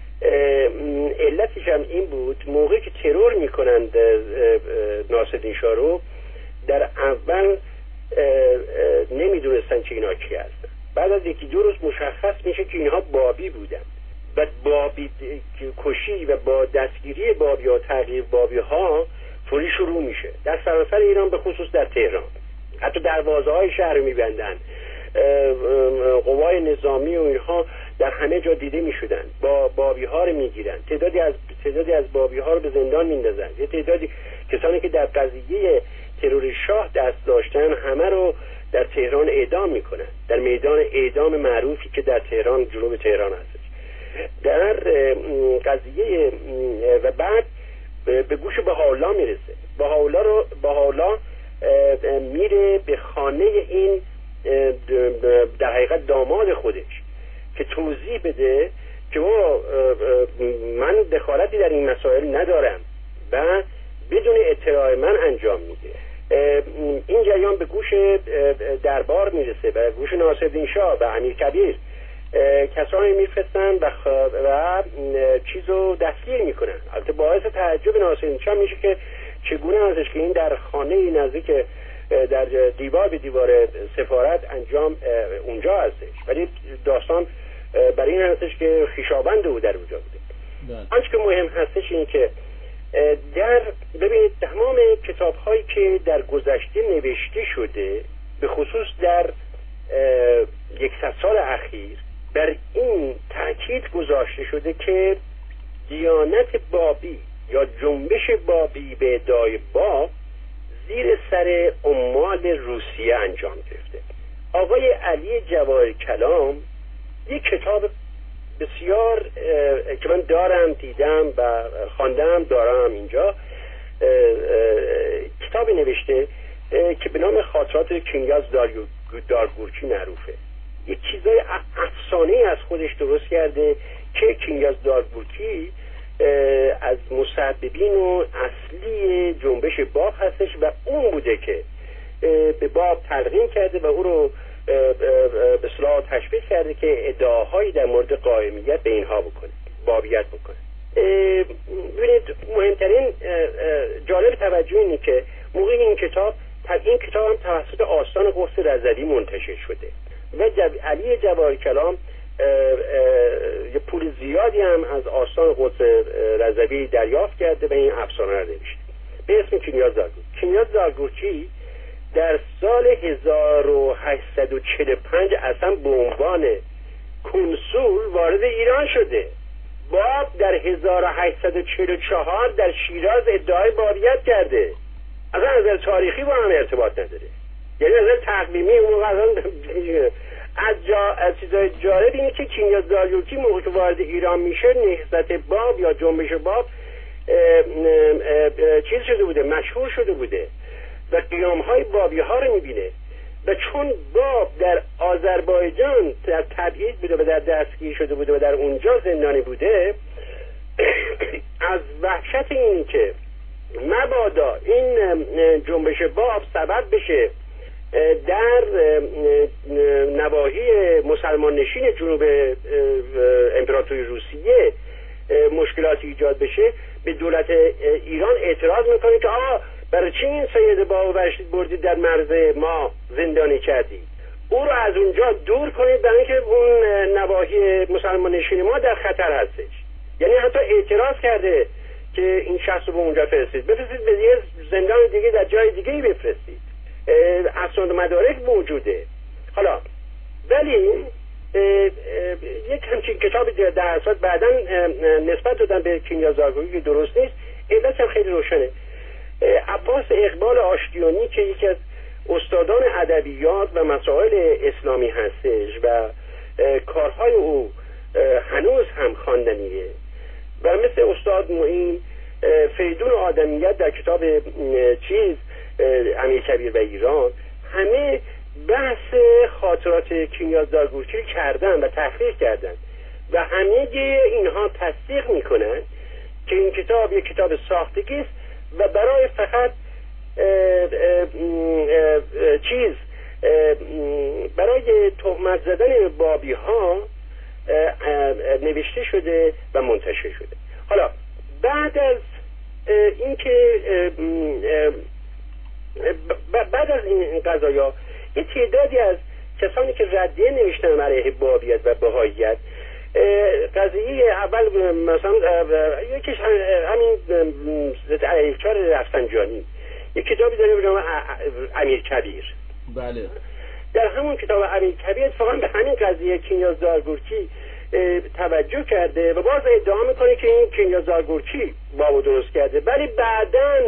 علتش هم این بود موقعی که ترور میکنند ناصرالدین شاه رو، در اول نمیدونستن که اینا کی هستن. بعد از یکی دو روز مشخص میشه که اینها بابی بودن و بابی کشی و با دستگیری بابی ها تغییر بابی ها فوری شروع میشه در سراسر ایران، به خصوص در تهران. حتی دروازه های شهر میبندن، قوای نظامی و اینها در همه جا دیده میشدن، با بابی ها رو میگیرن، تعدادی از تعدادی از بابی ها رو به زندان میندازن. یه تعدادی کسانی که در قضیه ترور شاه دست داشتن همه رو در تهران اعدام میکنن، در میدان اعدام معروفی که در تهران، جنوب تهران هستش. در قضیه و بعد به گوش بهاءالله میرسه. بهاءالله رو بهاءالله میره به خانه این در حقیقت داماد خودش که توضیح بده که من دخالتی در این مسائل ندارم و بدون اطلاع من انجام میده. این جریان به گوش دربار میرسه، به گوش ناصرالدین شاه و امیرکبیر. کسانی میفرستن و, و چیزو دستگیر میکنن. البته باعث تعجب ناصرالدین شاه میشه که چگونه ازش که این در خانه نزدیک در دیوار به دیوار سفارت انجام اونجا هستش، ولی داستان برای این هستش که خویشاوند او در اونجا بوده. آنچه که مهم هستش این که در ببینید تمام کتاب هایی که در گذشته نوشته شده، به خصوص در یکصد سال اخیر، بر این تاکید تاکید گذاشته شده که دیانت بابی یا جنبش بابی به ادعای باب زیر سر عمال روسیه انجام گرفته. آقای علی جواهر کلام یک کتاب بسیار که من دارم دیدم و خواندم دارم اینجا کتابی نوشته که به نام خاطرات کینگیاز دارگورچی معروفه. یک چیزای افسانه‌ای از خودش درست کرده که کینگیاز دارگورچی از مسببین و اصلی جنبش باب هستش و اون بوده که به باب تلقین کرده و او رو به اصطلاح تشویق کرده که ادعاهایی در مورد قائمیت به اینها بکنه، بابیت بکنه. ببینید مهمترین جالب توجه اینه که موقع این کتاب این کتاب هم توسط آستان قدس رضوی منتشر شده و جب... علی جواهر کلام یه پول زیادی هم از آستان قدس رضوی دریافت کرده و این افسانه رو نوشته به اسم کینگیاز دارگورچی. کینگیاز دارگورچی در سال هزار و هشتصد و چهل و پنج اصلا به عنوان کنسول وارد ایران شده. باب در هزار و هشتصد و چهل و چهار در شیراز ادعای بابیت کرده. اصلا از نظر تاریخی با هم ارتباط نداره، یعنی از نظر تقویمی اون از جا از چیزای جالب اینه که کینگیاز دارگورچی موقع که وارد ایران میشه نهضت باب یا جنبش باب چیز شده بوده، مشهور شده بوده و قیام های بابی ها رو میبینه و چون باب در آذربایجان در تبعید بوده و در دستگیر شده بوده و در اونجا زندانی بوده از وحشت این که مبادا این جنبش باب سبب بشه در نواحی مسلمان نشین جنوب امپراتوری روسیه مشکلاتی ایجاد بشه به دولت ایران اعتراض میکنه که آه برای چی این سید باب رشید بردید در مرز ما زندانی کردید، او رو از اونجا دور کنید برای اینکه اون نواحی مسلمان نشین ما در خطر هستش. یعنی حتی اعتراض کرده که این شخص رو به اونجا فرستید، بفرستید به یه زندان دیگه در جای دیگه بفرستید. اسناد مدارک موجوده. حالا ولی یک همچین کتابی در اصل بعداً نسبت دادن به کینگیاز دارگورچی که درست نیست، علتش هم خیلی روشنه. عباس اقبال آشتیانی که یکی از استادان ادبیات و مسائل اسلامی هستش و کارهای او هنوز هم خواندنیه و مثل استاد معین فریدون آدمیت در کتاب چیز امیرکبیر و ایران همه بحث خاطرات کینگیاز دارگورچی کردن و تحقیق کردن و همه اینها تصدیق میکنن که این کتاب یک کتاب ساختگی است و برای فقط اه اه اه چیز اه برای تهمت زدن بابی ها نوشته شده و منتشر شده. حالا بعد از اینکه بعد از این قضایا یه تعدادی از کسانی که ردیه نوشتن علیه بابیت و بهاییت، قضیه اول مثلا یکیش همین امیرکبیر رفسنجانی یک کتابی داره به نام امیرکبیر. بله. در همون کتاب امیرکبیر اتفاقا به همین قضیه کینگیاز دارگورچی توجه کرده و باز ادعا میکنه که این کینگیاز دارگورچی بابو درست کرده، ولی بعداً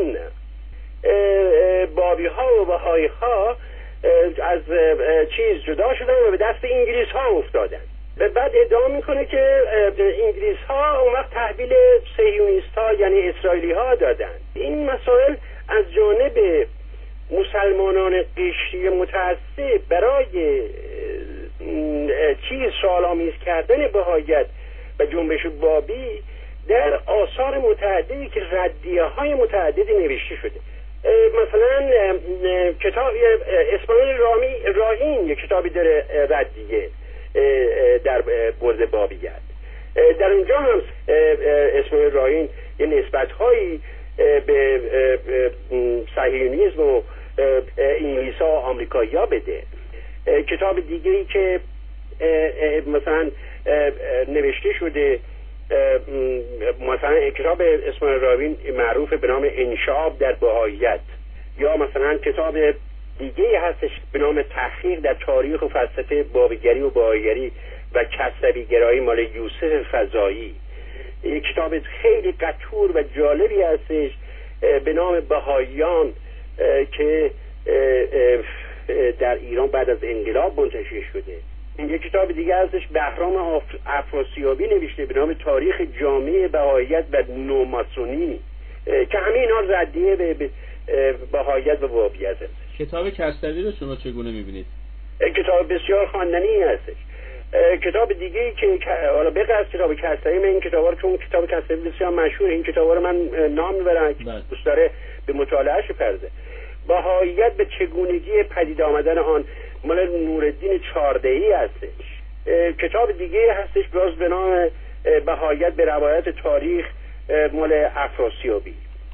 بابی ها و بهایی ها از چیز جدا شدن و به دست انگلیس ها افتادن و بعد ادعا میکنه که انگلیس ها اون وقت تحویل صهیونیست ها یعنی اسرائیلی ها دادن. این مسائل از جانب مسلمانان قشری متعصب برای چیز سوال‌آمیز کردن بهاییت و جنبش بابی در آثار متعددی که ردیه های متعددی نوشته شده. مثلا کتاب اسماعیل رامی راهین یک کتابی داره ردیه در برد بابیت، در اونجا هم اسماعیل راهین یه نسبت هایی به صهیونیسم و انگلیس ها و آمریکایی ها بده. کتاب دیگری که مثلا نوشته شده مثلا کتاب اسماعیل راهین معروف به نام انشعاب در بهاییت، یا مثلا کتاب دیگه هستش به نام تحقیق در تاریخ و فلسفه بابیگری و بهائیگری و کسروی‌گرایی مال یوسف فضایی. یک کتاب خیلی قطور و جالبی هستش به نام بهائیان که در ایران بعد از انقلاب منتشر شده. یک کتاب دیگه هستش بهرام افراسیابی نوشته به نام تاریخ جامع بهائیت و نوماسونی که همه اینا ردیه به بهائیت و بابیت هست. کتاب کسروی رو شما چگونه میبینید؟ کتاب بسیار خواندنی هستش. کتاب دیگه که حالا بغیر از کتاب کسروی، من این کتابا رو چون کتاب کسروی بسیار مشهوره، این کتابا رو من نام میبرم دوست داره به مطالعهش بپرده. بهائیت به چگونگی پدید آمدن آن مال نورالدین چاردهی هستش. کتاب دیگه هستش باز به نام بهائیت به روایت تاریخ مال افراسیابی.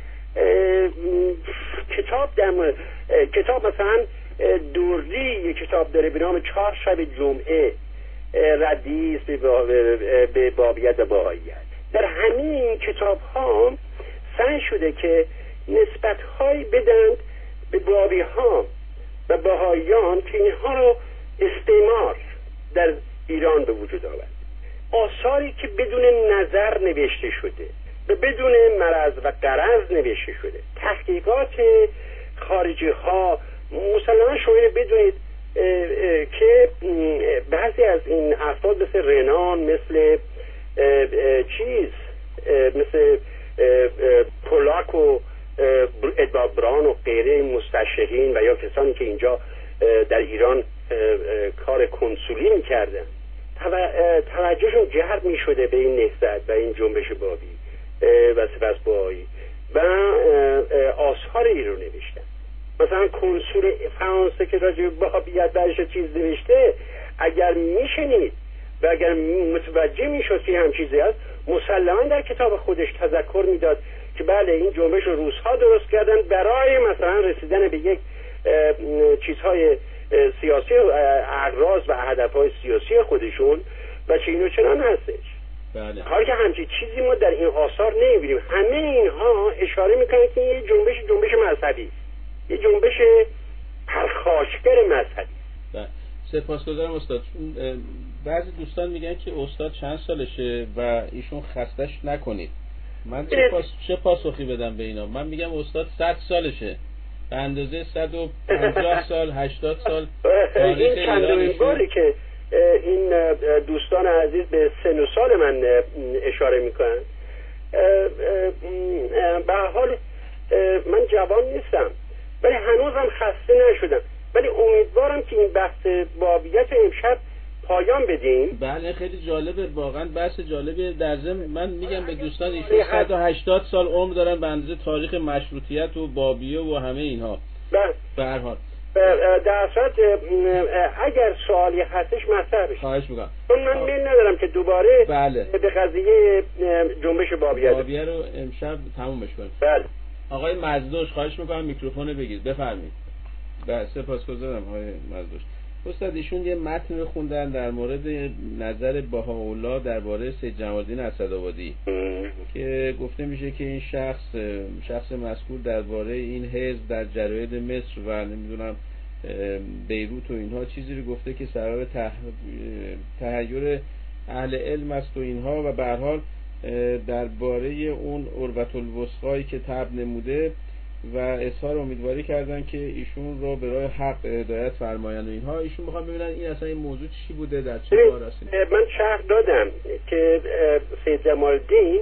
کتاب در کتاب مثلا دوردی یک کتاب داره به نام چهار شب جمعه ردیس به بابیت و بهائیت. در همین کتاب ها سعی شده که نسبت های بدند به بابی ها و بهائیان که اینها رو استعمار در ایران به وجود آورد. آثاری که بدون نظر نوشته شده و بدون مرض و غرض نوشته شده، تحقیقات خارجی ها مسلما شما بدونید که بعضی از این افراد مثل رنان، مثل چیز مثل پولاک و ادوارد براون و غیره مستشرقین و یا کسانی که اینجا در ایران کار کنسولی میکردن توجهشون جلب میشده به این نهضت و این جنبش بابی و سپس بهایی و آثار ایران نوشتن. مثلا کنسول فرانسه که راجع به بابیت برش چیز نوشته، اگر میشنید و اگر متوجه میشد که هم چیزی هست، مسلما در کتاب خودش تذکر میداد که بله این جنبش رو روس‌ها درست کردن برای مثلا رسیدن به یک چیزهای سیاسی اغراض و هدفهای سیاسی خودشون و چه اینو چنان هستش. بله. حالی که همچین چیزی ما در این آثار نمیبینیم. همه اینها اشاره میکنن که یه جنبش جنبش مذهبی، یه جنبش پرخاشگر مذهبی. بله. سپاسگزارم استاد. بعضی دوستان میگن که استاد چند سالشه و ایشون خستش نکنید. من چه, پاس... چه پاسخی بدم به اینا؟ من میگم استاد صد سالشه، به اندازه صد و پنجاه سال هشتاد سال این چندمین باری که این دوستان عزیز به سن و سال من اشاره میکنن. به هر حال من جوان نیستم ولی هنوزم خسته نشدم، ولی امیدوارم که این بحث بابیت امشب پایان بدیم. بله خیلی جالبه، واقعا بحث جالبه. در ضمن من میگم به دوستان ایشون صد و هشتاد سال عمر دارن به اندازه تاریخ مشروطیت و بابیه و همه اینها. بله به هر حال در صورت اگر سوالی هستش مطرح بشه خواهش میکنم. من میل ندارم که دوباره بله. به قضیه جنبش بابیه بابیه رو امشب تمومش کنیم. بله. آقای مزدوش خواهش میکنم میکروفون بگید، بفرمایید. بله سپاسگزارم آقای مزدوش. استاد ایشون یه متن رو خوندن در مورد نظر بهاءالله درباره سید جمالدین اسدآبادی که گفته میشه که این شخص شخص مذکور درباره این حزب در جراید مصر و نمیدونم بیروت و اینها چیزی رو گفته که سبب تحیر اهل علم است و اینها، و به هر حال درباره اون عروة الوثقی که تبع نموده و اظهار امیدواری کردن که ایشون رو به راه حق هدایت فرمایند و اینها. ایشون میخوام ببینن این اصلا این موضوع چی بوده، در چه کار است. من شرح دادم که سید جمالدین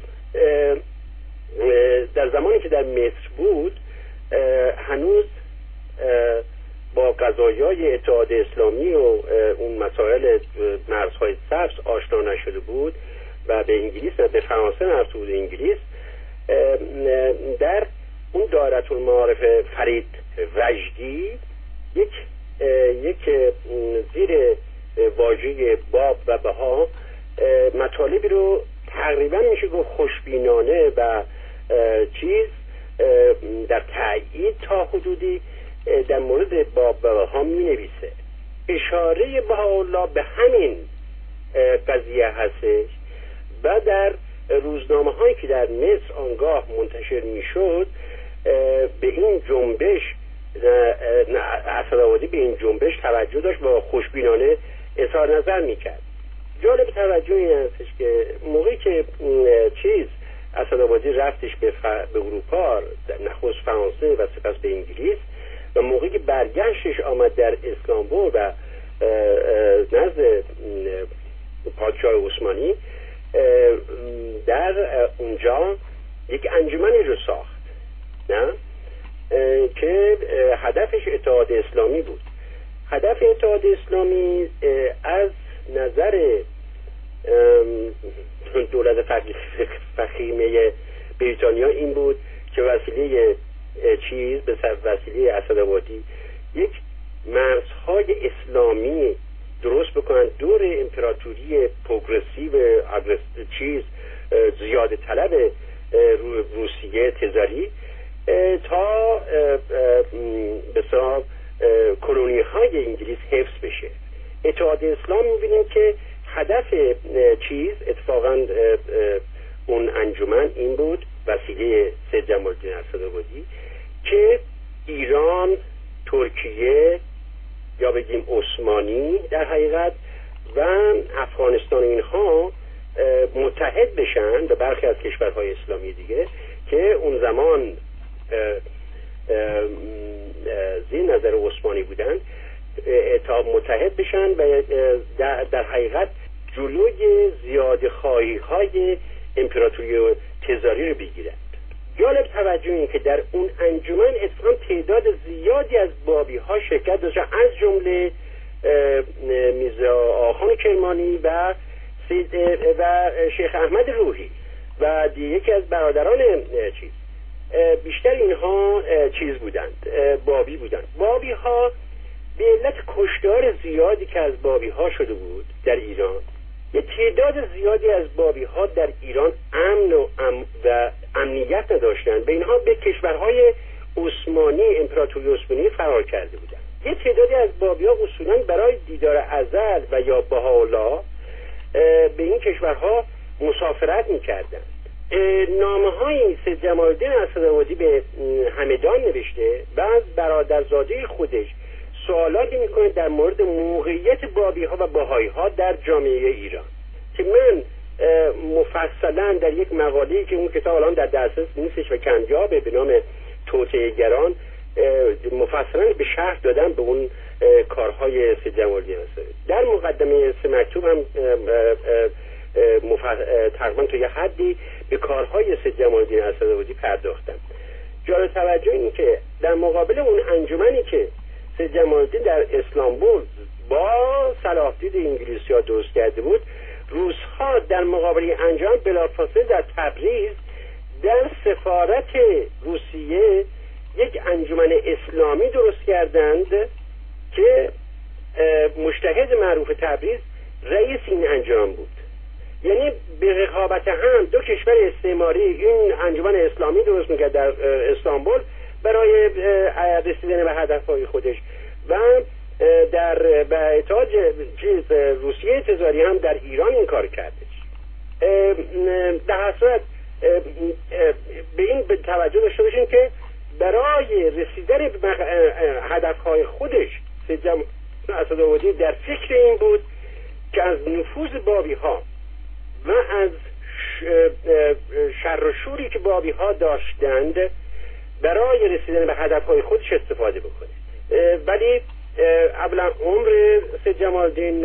در زمانی که در مصر بود هنوز با قضایای اتحاد اسلامی و اون مسائل مرزهای سبز آشنا نشده بود و به انگلیس به فرانسه رفته بود. انگلیس در اون دایره المعارف فرید وجدی یک یک زیر واژه باب و بها مطالبی رو تقریبا میشه گفت خوشبینانه و چیز در تأیید تا حدودی در مورد باب و بها می نویسه. اشاره بهاءالله به همین قضیه هستش و در روزنامه هایی که در مصر آنگاه منتشر می شد به این جنبش اسدآبادی به این جنبش توجه داشت و خوشبینانه اظهار نظر میکرد. جالب توجه این هستش که موقعی که چیز اسدآبادی رفتش به, ف... به اروپا، نخست فرانسه و سپس به انگلیس، و موقعی که برگشتش آمد در استانبول و نزد پادشاه عثمانی، در اونجا یک انجمنی رو ساخت، نه که هدفش اتحاد اسلامی بود. هدف اتحاد اسلامی از نظر دولت فخیمه بریتانیا این بود که وسیله چیز به وسیله اسدآبادی یک مرزهای اسلامی درست بکنن دور امپراتوری پروگرسیو چیز زیاده طلب روسیه تزاری تا بسیار کلونی های انگلیس حفظ بشه. اتحاد اسلام می‌بینیم که هدف چیز اتفاقا اون انجمن این بود، وسیله سید جمال الدین اسدآبادی، که ایران، ترکیه یا بگیم عثمانی در حقیقت و افغانستان اینها متحد بشن به برخی از کشورهای اسلامی دیگه که اون زمان زیر نظر عثمانی بودن، تا متحد بشن و در حقیقت جلوی زیاده خواهی های امپراتوری تزاری رو بگیرند. جالب توجه این که در اون انجمن اتفاقا تعداد زیادی از بابی ها شرکت داشتن، از جمله میرزا آخان کرمانی و و شیخ احمد روحی و یکی از برادران چیز. بیشتر اینها چیز بودند، بابی بودند. بابی ها به علت کشتار زیادی که از بابی ها شده بود در ایران، یه تعداد زیادی از بابی ها در ایران امن و, ام و امنیت نداشتند. به اینها به کشورهای عثمانی، امپراتوری عثمانی فرار کرده بودند. یه تعدادی از بابی ها اصولا برای دیدار ازل و یا بهاءالله به این کشورها مسافرت میکردند. نامه های سید جمال الدین اسدآبادی به همدان نوشته و از برادرزاده خودش سوالاتی میکنه در مورد موقعیت بابی ها و بهایی ها در جامعه ایران، که من مفصلا در یک مقاله‌ای که اون کتاب الان در دسترس نیستش و کمیابه به نام توطئه گران مفصلا به شرح دادم به اون کارهای سید جمال الدین اسدآبادی. در مقدمه سه مکتوب هم تقریبا تا یه حدی به کارهای سید جمال الدین اسدآبادی پرداختم. جالب توجه این که در مقابل اون انجمنی که سید جمال الدین در استانبول با صلاح دید انگلیسی ها درست کرده بود، روس‌ها در مقابل انجمن بلافاصله در تبریز در سفارت روسیه یک انجمن اسلامی درست کردند که مجتهد معروف تبریز رئیس این انجمن بود. یعنی به رقابت هم دو کشور استعماری این انجمن اسلامی درست میکرد در استانبول برای رسیدن به هدفهای خودش و در به اتحاد چیز روسیه تزاری هم در ایران این کار کردش. در هر صورت به این توجه داشته باشیم که برای رسیدن به هدفهای خودش سید جمال اسدآبادی در فکر این بود که از نفوذ بابی ها و از شر و شوری که بابی ها داشتند برای رسیدن به هدفهای خودش استفاده بکنه. ولی اولا عمر سید جمال الدین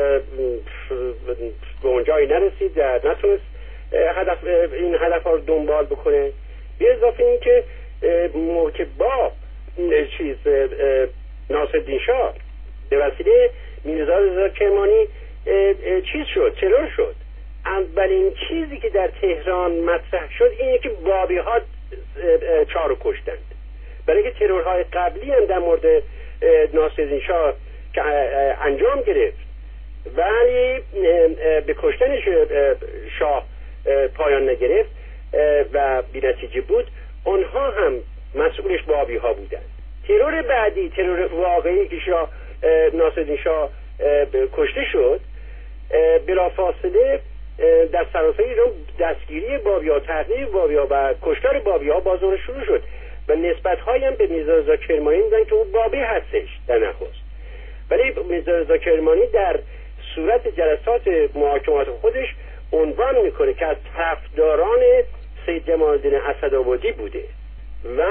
به اونجایی نرسید و نتونست هدف این هدف ها رو دنبال بکنه. به اضافه این که موقع با چیز ناصرالدین شاه به وسیله میرزا رضا کرمانی چیز شد، ترور شد. اولین چیزی که در تهران مطرح شد اینه که بابی ها چارو کشتند، برای که ترورهای قبلی هم در مورد ناصرالدین شاه که انجام گرفت ولی به کشتن شاه پایان نگرفت و بی نتیجه بود، اونها هم مسئولش بابی ها بودند. ترور بعدی، ترور واقعی که شاه ناصرالدین شاه کشته شد، بلافاصله در سراسر ایران دستگیری بابی ها، تحقیق بابی ها و کشتار بابی ها باز شروع شد و نسبت‌هایی هم به میرزا رضا کرمانی میدن که او بابی هستش در نخست، ولی میرزا رضا کرمانی در صورت جلسات محاکمات خودش عنوان میکنه که از طرفداران سید جمال الدین اسدآبادی بوده و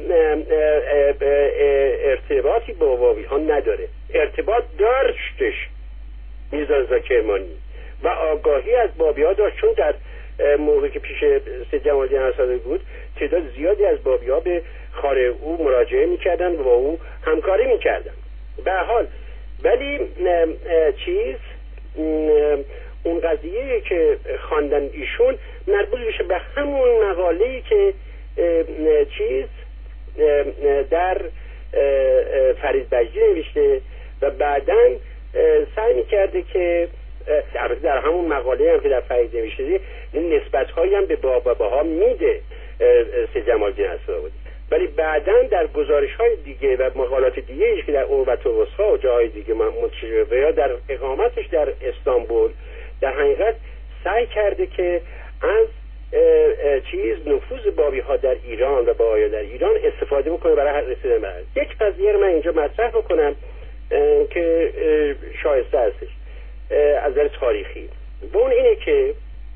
ارتباطی با بابی ها نداره. ارتباط داشتش میرزا رضا کرمانی و آگاهی از بابی ها داشت، چون در موقعی که پیش سید جمال الدین اسدآبادی بود تعداد زیادی از بابی ها به خانه او مراجعه میکردن و با او همکاری میکردن. به هر حال ولی چیز اون قضیه که خواندن ایشون مربوط میشه به همون مقاله‌ای که چیز در فرید بجلی نوشته و بعداً سعی میکرده که در همون مقاله هم که در فرید نوشته نسبت‌هایی هم به باباها میده سید جمال الدین اسدآبادی، ولی بعداً در گزارش‌های دیگه و مقالات دیگه که در اوربت الوسطی و جاهای دیگه منتشر و یا در اقامتش در استانبول در حقیقت سعی کرده که از چیز نفوذ بابی ها در ایران و بابی در ایران استفاده بکنه برای رسیدن به یک قضیه رو من اینجا مطرح بکنم که شایسته هستش از نظر تاریخی. و اون اینه که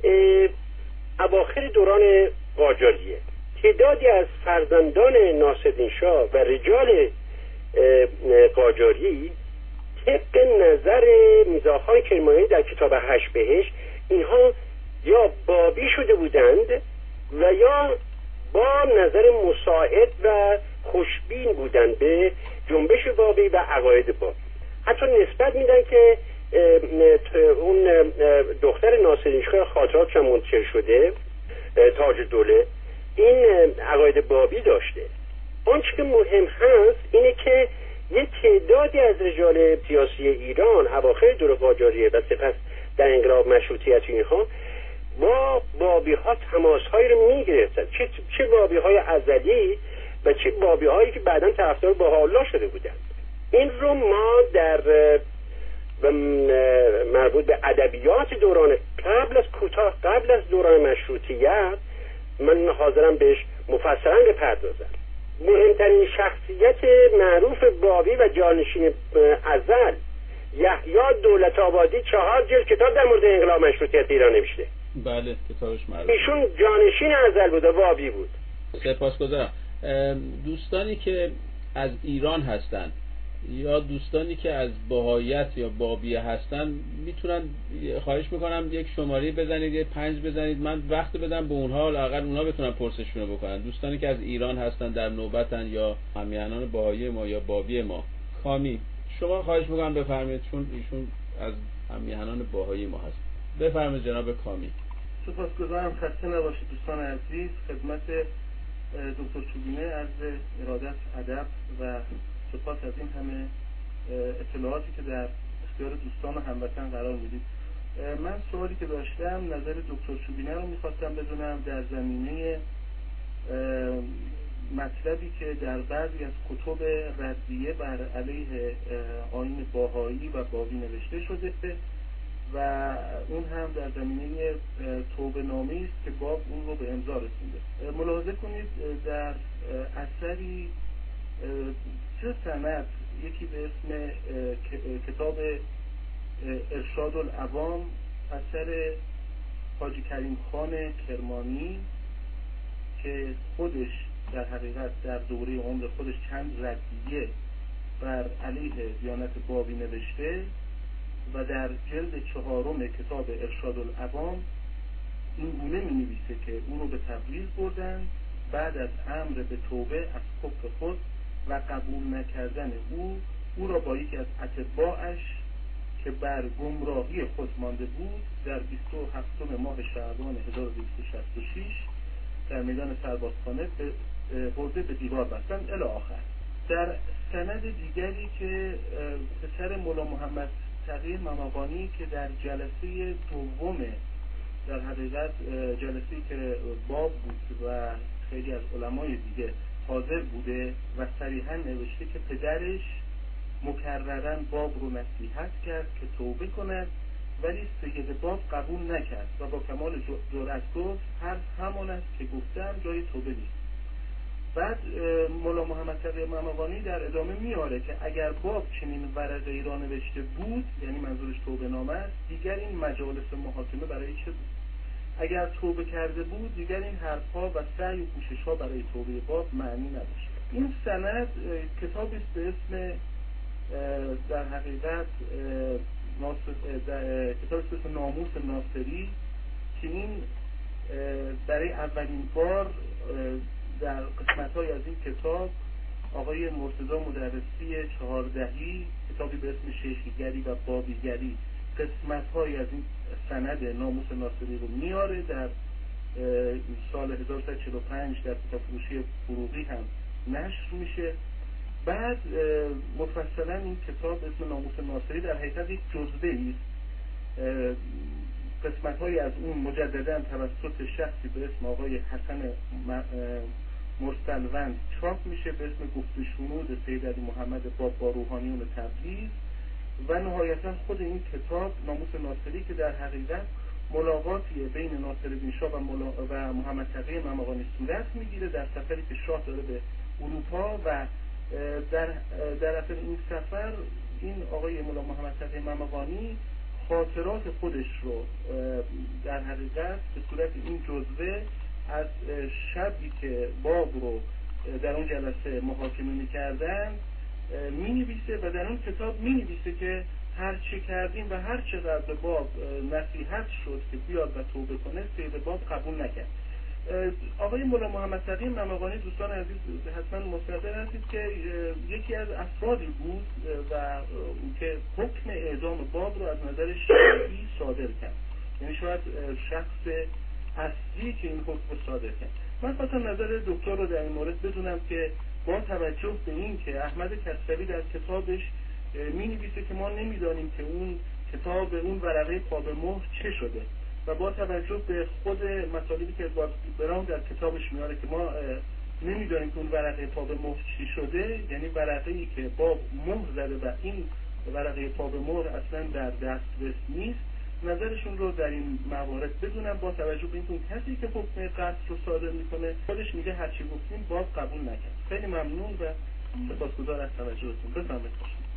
اواخر دوران قاجاریه تعدادی از فرزندان ناصرالدین شاه و رجال قاجاری طبق نظر میرزاخان کرمانی در کتاب هشت بهشت اینها یا بابی شده بودند و یا با نظر مساعد و خوشبین بودند به جنبش بابی و عقاید بابی. حتی نسبت میدن که اون دختر ناصرالدین شاه خاطراتش هم منتشر شده تاج الدوله این عقاید بابی داشته. آنچه که مهم هست اینه که یه تعدادی از رجال سیاسی ایران اواخر دوره قاجاریه و سپس در انقلاب مشروطیت اینها با بابی ها تماس هایی رو میگرفتن، چه چه بابی های ازلی و چه بابی هایی که بعدا طرفدار بهاءالله شده بودن. این رو ما در مربوط به ادبیات دوران قبل از کوتاه قبل از دوران مشروطیت من حاضرم بهش مفصلا بپردازم. مهمترین شخصیت معروف بابی و جانشین ازل یحیی دولت آبادی چهار جلد کتاب در مورد انقلاب مشروطیت ایران نوشته. بله کتابش معروف. ایشون جانشین ازل بود و بابی بود. سپاسگزارم. دوستانی که از ایران هستن یا دوستانی که از بهائیت یا بابیه هستن میتونن، خواهش میکنم یک شماره بزنید، یک پنج بزنید، من وقت بدم به اونها لااقل اونها بتونن پرسشونو بکنن. دوستانی که از ایران هستن در نوبتن یا همیهنان بهایی ما یا بابی ما. کامی شما خواهش میکنم بفرمایید، چون ایشون از همیهنان بهایی ما هست. بفرمایید جناب کامی. سپاسگزارم. خسته نباشید دوستان عزیز. خدمت دکتر چوبینه عرض ارادت ادب و سپاس از این همه اطلاعاتی که در اختیار دوستان و هموطن قرار میدید. من سوالی که داشتم نظر دکتر چوبینه رو میخواستم بدونم در زمینه مطلبی که در بعضی از کتب ردیه بر علیه آیین باهایی و بابی نوشته شده و اون هم در زمینه توبه نامی است که باب اون رو به امضا رسونده. ملاحظه کنید در اثری سه سند، یکی به اسم کتاب ارشاد العوام اثر حاجی کریم خان کرمانی که خودش در حقیقت در دوره عمر خودش چند ردیه بر علیه دیانت بابی نوشته و در جلد چهارم کتاب ارشاد العوام این گونه می نویسه که او رو به تبریز بردن بعد از امر به توبه از کفر خود و قبول نکردن او او را با یکی از اتباعش که بر گمراهی خود مانده بود در بیست و هفتم ماه شعبان هزار و دویست و شصت و شش در میدان سربازخانه برده به دیوار بستند الی آخر. در سند دیگری که پسر مولا محمد تقی مناقانی که در جلسه دوم در حقیقت جلسه‌ای که باب بود و خیلی از علمای دیگه حاضر بوده و صریحا نوشته که پدرش مکرراً باب رو نصیحت کرد که توبه کند ولی سید باب قبول نکرد و با کمال جرأت گفت هر همان است که گفتم جای توبه نیست. بعد مولا محمد تقی ممقانی در ادامه میاره که اگر باب چنین ورقه‌ای را نوشته بود، یعنی منظورش توبه نامه است، دیگر این مجالس محاکمه برای چه بود؟ اگر توبه کرده بود دیگر این حرفها و سعی و کوشش‌ها برای توبه باب معنی نداشت. این سند کتابی است به اسم در حقیقت کتابی است به اسم ناموس ناصری که این برای اولین بار در قسمت‌های از این کتاب آقای مرتضی مدرسی چهاردهی کتابی به اسم شیخیگری و بابیگری قسمت‌های از این سند ناموس ناصری رو میاره. در سال هزار و سیصد و چهل و پنج در کتابفروشی فروغی هم نشر میشه. بعد مفصلا این کتاب اسم ناموس ناصری در حقیقت یک جزوه‌ای است، قسمت‌های از اون مجدداً توسط شخصی به اسم آقای حسن مرسلوند چاپ میشه به اسم گفت شنود سید علی محمد باب با روحانیون تبریز. و نهایتا خود این کتاب ناموس ناصری که در حقیقت ملاقاتی بین ناصرالدین شاه و, ملا... و محمد تقی ممقانی صورت میگیره در سفری که شاه داره به اروپا و در در اثر این سفر این آقای مولا محمد تقی ممقانی خاطرات خودش رو در حقیقت به صورت این جزوه از شبی که باب رو در اون جلسه محاکمه می‌کردن می‌نویسه و در اون کتاب می‌نویسه که هر چه کردیم و هر چقدر به باب نصیحت شد که بیاد و توبه کنه، سید باب قبول نکرد. آقای مولا محمد تقی ممقانی دوستان عزیز حتما مستحضر هستید که یکی از افرادی بود و که حکم اعدام باب رو از نظر شرعی صادر کرد، یعنی شاید شخص اصلی که این حکم رو صادر کرد. من خواستم نظر دکتر رو در این مورد بدونم که با توجه به این که احمد کسروی در کتابش می نویسه که ما نمیدانیم که اون کتاب اون ورقه پا به مهر چه شده و با توجه به خود مطالبی که ادوارد براون در کتابش میاره که ما نمیدانیم که اون ورقه پا به مهر چی شده، یعنی ورقه‌ای که باب مهر زده و این ورقه پا به مهر اصلا در دسترس نیست، نظرشون رو در این موارد بدونم با توجه به اینکه کسی که حکم قتل رو صادر میکنه خودش میگه هر چی گفتیم باب قبول نکرد. خیلی ممنون و سپاسگزار از توجهتون. بفرمایید.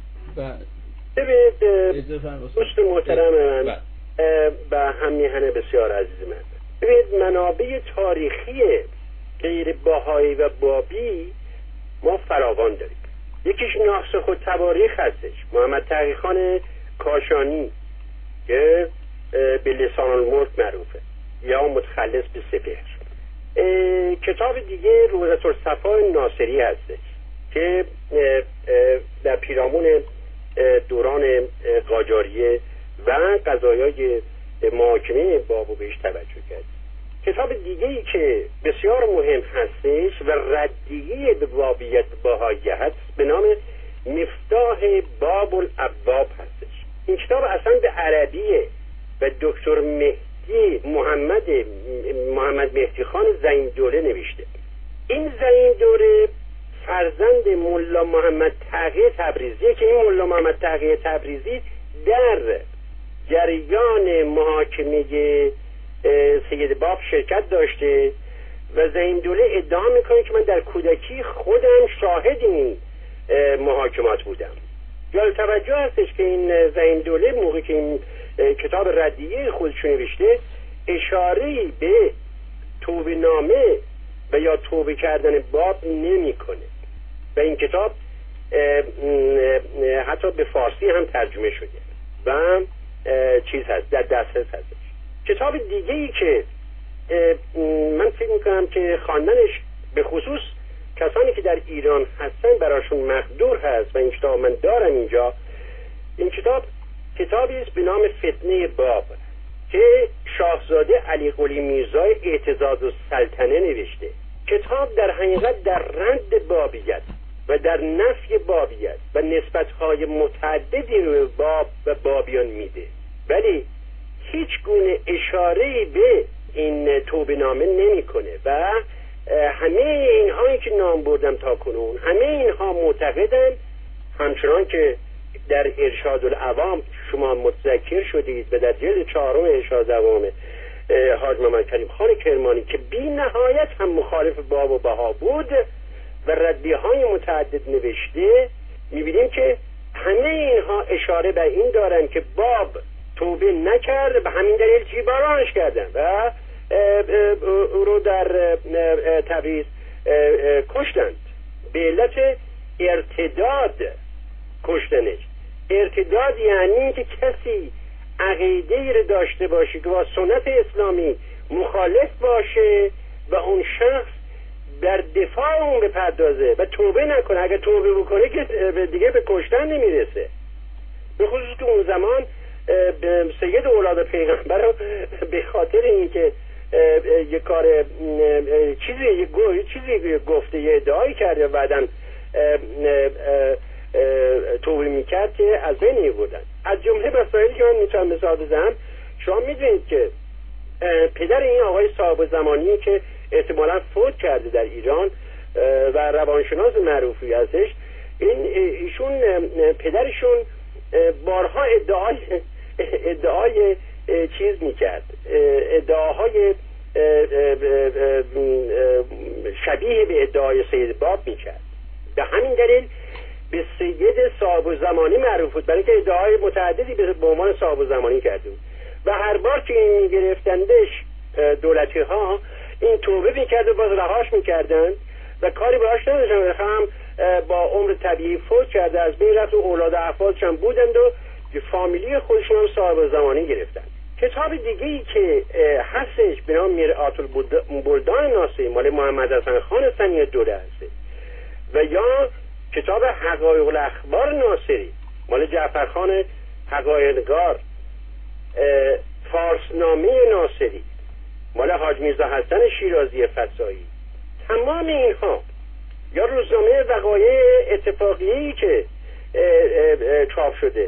ببینید دوست محترم من و هم میهن بسیار عزیز من، ببینید منابع تاریخی غیر بهایی و بابی ما فراوان داریم. یکیش ناسخ التواریخ هستش، محمد تقی خان کاشانی که به لسان الملک معروفه یا متخلص به سپهر. کتاب دیگه روضة الصفا ناصری هستش که در پیرامون دوران قاجاریه و قضایای محاکمه بابو بهش توجه کرد. کتاب دیگه‌ای که بسیار مهم هستش و ردیه به بابیت بهایی هست به نام مفتاح باب الابواب هستش. این کتاب اصلا به عربیه و دکتر مهدی محمد محمد مهدی خان زعیم‌دوله نوشته. این زعیم‌دوله فرزند ملا محمد تقی تبریزی که این ملا محمد تقی تبریزی در جریان محاکمه سید باب شرکت داشته و زعیم‌دوله ادعا میکنه که من در کودکی خودم شاهد این محاکمات بودم. جالب توجه هستش که این زعیم‌دوله موقعی که این کتاب ردیه خودش نوشته اشاره‌ای به توبه نامه و یا توبه کردن باب نمیکنه و این کتاب حتی به فارسی هم ترجمه شده و چیز هست در دسترس هستش. کتاب دیگه ای که من فکر میکنم که خواندنش به خصوص کسانی که در ایران هستن براشون مقدور هست و این کتاب من دارم اینجا، این کتاب کتابی است به نام فتنه باب که شاهزاده علی قلی میرزای اعتزاز السلطنه نوشته. کتاب در حقیقت در رد بابیت و در نفی بابیت و نسبت‌های متعددی به باب و بابیان میده، ولی هیچ گونه اشاره‌ای به این توبه نامه نمی‌کنه و همه اینهایی که نام بردم تا کنون همه اینها معتقدن، همچنان که در ارشاد العوام شما متذکر شدید و در جلد چهارم ارشاد العوام حاج محمد کریم خان کرمانی که بی نهایت هم مخالف باب و بها بود و ردیه های متعدد نوشته، میبینیم که همه اینها اشاره به این دارن که باب توبه نکرد، به همین دلیل جیبارانش کردن و او رو در تبریز کشتند. به علت ارتداد کشتنش. ارتداد یعنی که کسی عقیده ای رو داشته باشه که با سنت اسلامی مخالف باشه و اون شخص در دفاع اون بپردازه و توبه نکنه. اگر توبه بکنه که دیگه به کشتن نمیرسه. به خصوص که اون زمان سید اولاد پیغمبر رو به خاطر اینکه یه کار چیزی چیزی گفته یه ادعایی کرده و بعداً توبه میکرد که از بین میبردن. از جمله مسائلی که من میتونم مثال بزنم، شما میدونید که پدر این آقای صاحب زمانی که احتمالاً فوت کرده در ایران و روانشناس معروفی هستش، این ایشون پدرشون بارها ادعای ادعای چیز میکرد، ادعاهای شبیه به ادعای سید باب میکرد. به همین دلیل به سید صاحب زمانی معروف بود، برای که ادعای متعددی به عنوان صاحب زمانی کرده بود و هر بار که این میگرفتندش دولتی ها، این توبه میکرد و باز رهاش میکردن و کاری باش نداشتن. هم با عمر طبیعی فوت کرده، از بین رفت و اولاد احفادش هم بودند و فامیلی خودشون هم صاحب زمانی گرفتن. کتاب دیگه ای که هستش به نام میرآت البلدان ناصری مال محمد حسن خان ثنی دوله هست و یا کتاب حقایق الاخبار ناصری مال جعفرخان حقایق‌نگار، فارسنامه ناصری مال حاج میرزا حسن شیرازی فسایی، تمام اینها یا روزنامه وقایع اتفاقیه‌ای که چاپ شده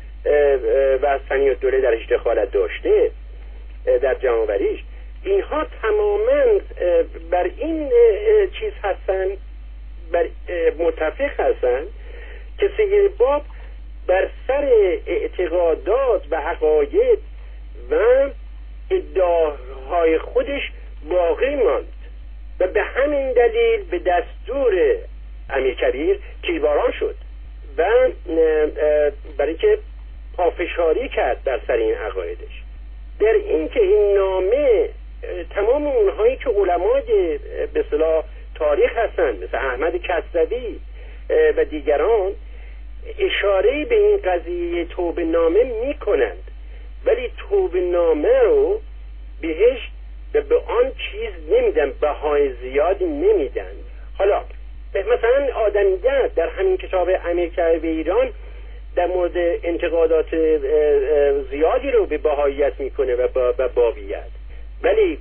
و ثنی الدوله درش دخالت داشته در جمع‌آوریش، اینها تماما بر این چیز هستن، بر متفق هستن که سید باب بر سر اعتقادات و عقاید و ادعاهای خودش باقی ماند و به همین دلیل به دستور امیرکبیر تیرباران شد و برای که پافشاری کرد بر سر این عقایدش. در این که این نامه تمام اونهایی که علمای به اصطلاح تاریخ هستند مثل احمد کسروی و دیگران اشاره به این قضیه توبه نامه می کنند، ولی توبه نامه رو بهش و به آن چیز نمیدن، بهای زیادی نمیدن. حالا مثلا آدمیت در همین کتاب امیرکبیر ایران در مورد انتقادات زیادی رو به بهاییت میکنه و با و بابیت، ولی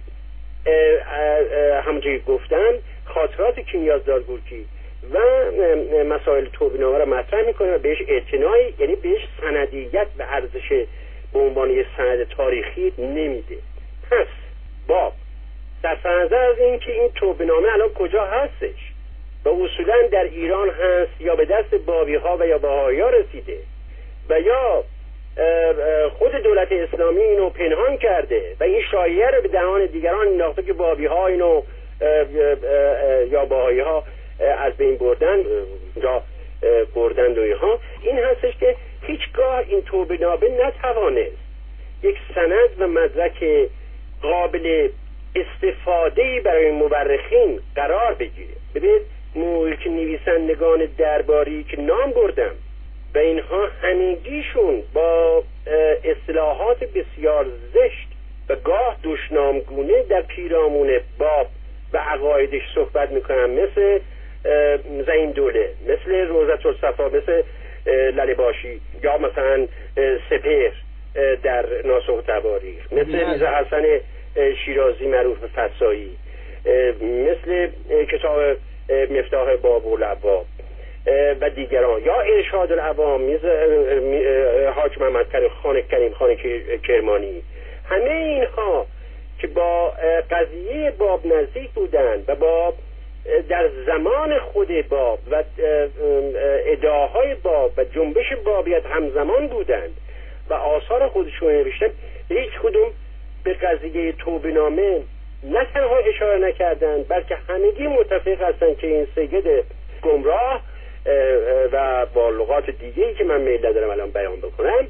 همونجوری گفتن خاطرات کیمیازدار گورکی و مسائل توبه نامه رو مطرح میکنه و بهش اعتنایی، یعنی بهش سندیت و ارزش به عنوان یه سند تاریخی نمیده. پس باب در نظر از این که این توبه نامه الان کجا هستش و اصولا در ایران هست یا به دست بابی ها و یا بهایی ها رسیده و یا خود دولت اسلامی اینو پنهان کرده و این شایعه رو به دهان دیگران انداخته که بابی ها اینو یا بهایی ها از بین بردن یا بردن و اینها، این هستش که هیچگاه این توبه نامه نتوانست یک سند و مدرک قابل استفاده برای مورخین قرار بگیره. ببینید موقعی که نویسندگان درباری که نام بردم و اینها همگیشون با اصطلاحات بسیار زشت و گاه دشنامگونه در پیرامون باب و عقایدش صحبت میکنن، مثل زعیم دوله، مثل روزة الصفا، مثل لاله‌باشی یا مثلا سپهر در ناسخ تواریخ، مثل میرزا حسن شیرازی معروف فسایی، مثل کتاب مفتاح باب الابواب و دیگران، یا ارشاد العوام حاج محمد کریم خان کریم خان کرمانی. همه اینها که با قضیه باب نزدیک بودند و با در زمان خود باب و ادعاهای باب و جنبش بابیت همزمان بودند و آثار خودشون نوشتن، هیچ کدوم به قضیه توبه نامه نه تنها اشاره نکردن بلکه همگی متفق هستن که این سید گمراه و با لغات دیگه‌ای که من میل ندارم الان بیان بکنم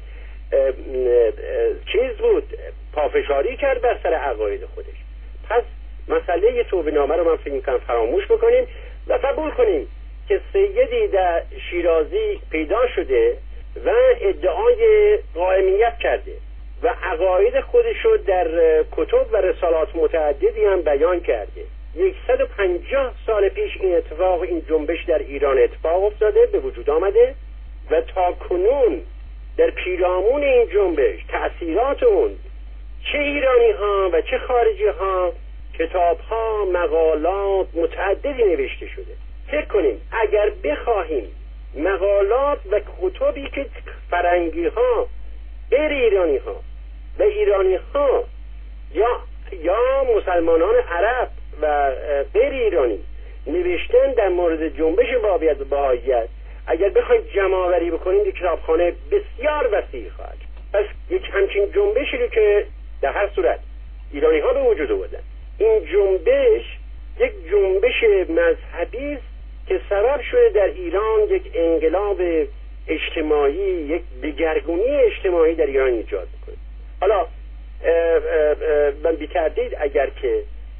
چیز بود، پافشاری کرد بر سر عقاید خودش. پس مسئله توبه نامه رو من فکر میکنم فراموش بکنیم و قبول کنیم که سیدی در شیرازی پیدا شده و ادعای قائمیت کرده و عقاید خودش رو در کتب و رسالات متعددی هم بیان کرده. صد و پنجاه سال پیش این اتفاق، این جنبش در ایران اتفاق افتاده، به وجود آمده و تا کنون در پیرامون این جنبش تأثیرات اون چه ایرانی ها و چه خارجی ها کتاب ها، مقالات متعددی نوشته شده. فکر کنیم اگر بخواهیم مقالات و کتبی که فرنگی ها غیر ایرانی ها و ایرانی ها یا یا مسلمانان عرب و غیر ایرانی نوشتن در مورد جنبش بابیت و بهائیت، اگر بخوایم جمع‌آوری بکنیم یک کتابخانه بسیار وسیع خواهد. پس یک همچین جنبشی رو که در هر صورت ایرانی ها به وجود آوردن، این جنبش یک جنبش مذهبی است که سبب شده در ایران یک انقلاب اجتماعی، یک دگرگونی اجتماعی در ایران ایجاد کنه. حالا من بی تردید اگر که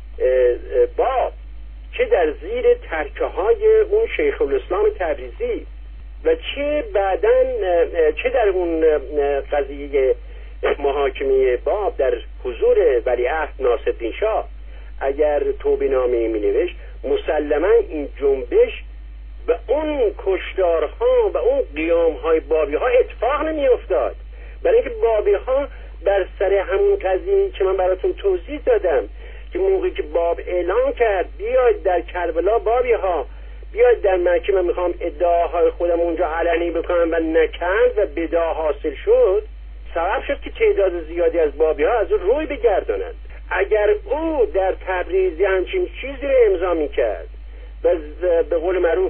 با چه در زیر ترکه های اون شیخ الاسلام تبریزی و چه بعداً چه در اون قضیه محاکمه باب در حضور ولیعهد ناصرالدین شاه اگر توبه نامه می نوشت، مسلما این جنبش به اون کشتارها و اون قیامهای بابی ها اتفاق نمی افتاد، برای اینکه بابی ها بر سر همون قضیه که من براتون توضیح دادم که موقعی که باب اعلان کرد بیاید در کربلا بابی ها، بیاید در مکه، من میخوام ادعاهای خودم اونجا علنی بکنم و نکرد و بدعا حاصل شد، سبب شد که تعداد زیادی از بابی ها از اون روی بگردانند. اگر او در تبریز همچین چیزی رو امضا میکرد و به قول معروف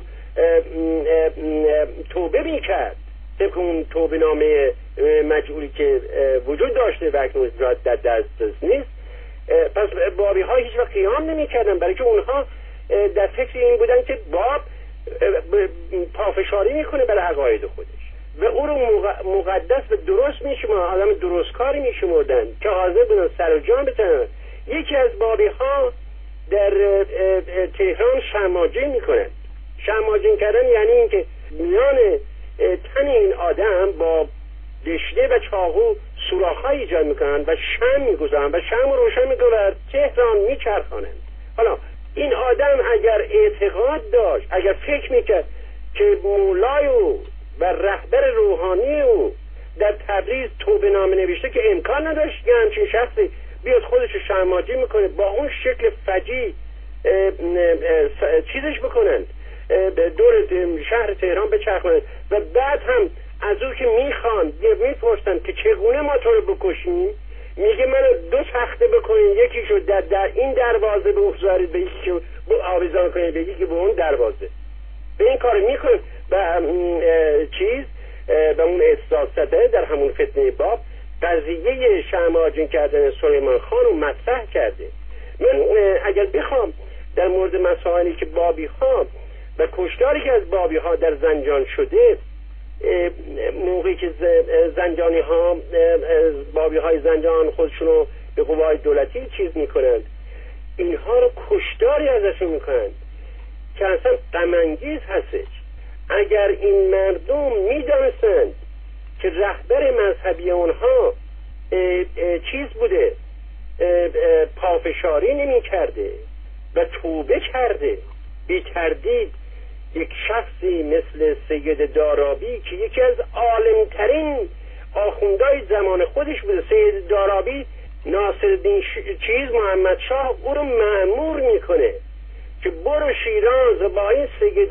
توبه میکرد طبق اون توبه نامه مجعولی که وجود داشته و اکنون در دست نیست، پس بابی ها هیچ وقت قیام نمی کردن، برای که اونها در فکر این بودن که باب پافشاری میکنه برای عقاید خودش و او رو مقدس و درست میشمردن، آدم درستکاری میشمردن که حاضر بودن سر و جان بتنن. یکی از بابی ها در تهران شماجین میکنن. شماجین کردن یعنی اینکه میان تن این آدم با دشته و چاقو سوراخ‌های ایجاد میکنن و شم میگذارن و شم رو روشن میکنن و تهران میچرخانند. حالا این آدم اگر اعتقاد داشت، اگر فکر میکرد که مولای او و رهبر روحانی او در تبریز توبه نامه نوشته، که امکان نداشت که همچین شخصی بیاد خودش رو شماجی میکنه با اون شکل فجی چیزش بکنند، دور شهر تهران بچرخونند و بعد هم از او که میخوان میپرسن که چگونه ما تو رو بکشیم، میگه منو دو تخته بکنین، یکیشو در, در این دروازه بگذارید به یکی که آویزان کنید به یکی که به اون دروازه. به این کار میکنن و چیز به اون احساساته در همون فتنه باب قضیه شماجین کردن سلیمان خان رو مطرح کرده. من اگر بخوام در مورد مسائلی که بابی ها و کشتاری که از بابی ها در زنجان شده، موقعی که زنجانی ها بابی های زنجان خودشونو به قوای دولتی چیز میکنند، اینها رو کشتاری ازشون میکنند که اصلا غم انگیز هستش. اگر این مردم میدانستند که رهبر مذهبی اونها چیز بوده، پافشاری نمی کرده و توبه کرده، بی تردید یک شخصی مثل سید دارابی که یکی از عالمترین آخوندهای زمان خودش بوده، سید دارابی ناصرالدین چیز محمد شاه او رو مأمور میکنه که برو شیراز و با این سید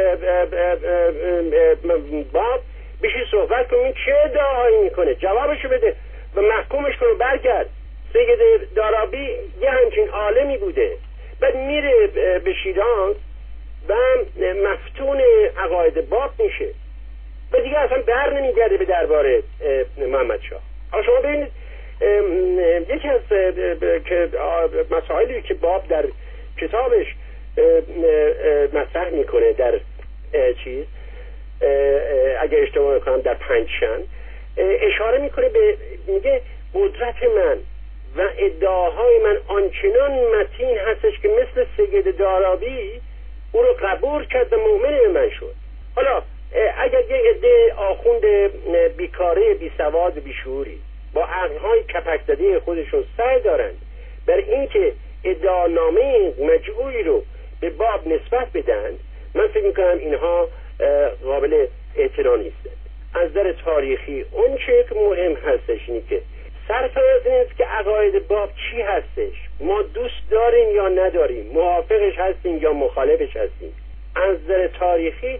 باب بشی صحبت کنی چه ادعایی میکنه، جوابشو بده و محکومش کنه. برگرد. سید دارابی یه همچین عالمی بوده، بعد میره به شیراز و مفتون عقاید باب میشه و دیگه اصلا بر نمیگرده به دربار محمد شاه. حالا شما ببینید یکی از مسائلی که باب در کتابش مطرح میکنه در چیز اگر اشتباه نکنم در پنجشن اشاره میکنه به میگه قدرت من و ادعاهای من آنچنان متین هستش که مثل سید دارابی او رو قبول کرد و مؤمن به من شد. حالا اگر یه عده آخوند بیکاره بیسواد بیشعوری با عقلهای کپک زده خودشون سعی دارند بر اینکه ادعانامه مجعولی رو به باب نسبت بدهند، من فکر میکنم اینها قابل اعتنا نیستند. از نظر تاریخی اون چه که مهم هستش اینه که سرفراز نیست که عقاید باب چی هستش، ما دوست داریم یا نداریم، موافقش هستیم یا مخالفش هستیم. از نظر تاریخی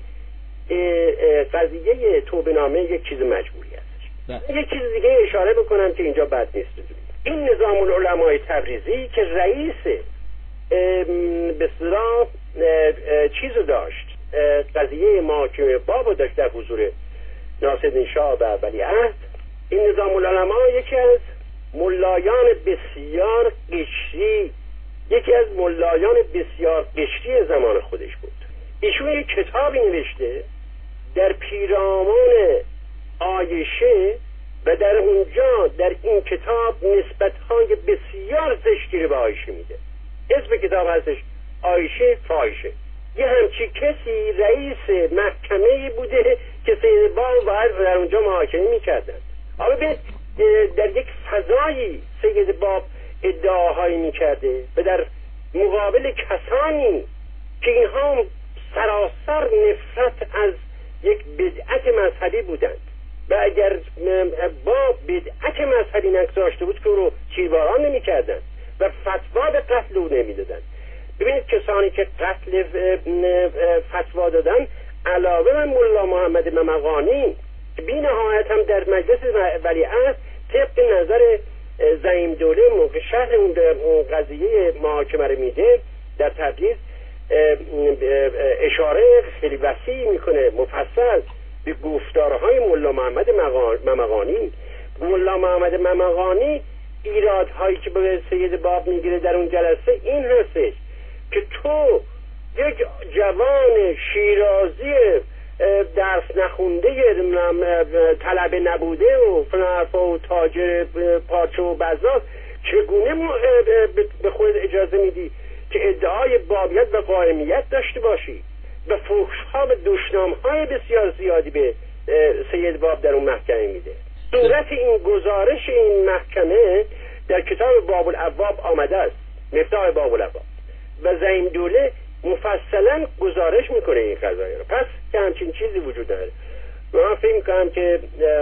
قضیه توبه‌نامه یک چیز مجبوری هستش. یک چیز دیگه اشاره بکنم که اینجا بد نیست. این نظام العلمای تبریزی که رئیس به اصطلاح چیزو داشت، قضیه محاکمه بابو داشت در حضور ناصرالدین شاه و ولیعهد، این نظام العلمای یکی از ملایان بسیار قشری یکی از ملایان بسیار قشری زمان خودش بود. ایشون یک کتابی نوشته در پیرامون عایشه و در اونجا در این کتاب نسبت‌های بسیار زشتی رو به عایشه میده. اسم کتاب هستش عایشه فاحشه. یه همچی کسی رئیس محکمه‌ای بوده که سید باب و در اونجا محاکمه میکردن. حالا ببینید در یک فضایی سید باب ادعاهایی میکرده و در مقابل کسانی که اینها سراسر نفرت از یک بدعت مذهبی بودند و اگر باب بدعت مذهبی نگذاشته بود که او رو تیرباران نمی‌کردند و فتوا به قتل او نمی‌دادند. ببینید کسانی که قتل فتوا دادن علاوه بر ملا محمد ممقانی بی نهایت هم در مجلس ولیعهد طبق نظر زعیم دوله موقع شرح اون قضیه محاکمه رو میده در تبریز اشاره خیلی وسیع میکنه مفصل به گفتارهای ملا محمد ممقانی. ملا محمد ممقانی ایرادهایی که به سید باب میگیره در اون جلسه این هستش که تو یک جوان شیرازی درس نخونده طلبه نبوده و فنرفا و تاجر پارچه و بزاز چگونه به خود اجازه میدی که ادعای بابیت و قائمیت داشته باشی و فحش‌ها و دشنام‌های بسیار زیادی به سید باب در اون محکمه میده. صورت این گزارش این محکمه در کتاب باب الابواب آمده است، مفتاح باب الابواب، و زعیم دوله مفصلا گزارش میکنه این قضایا رو. پس که همچین چیزی وجود داره. من فکر میکنم که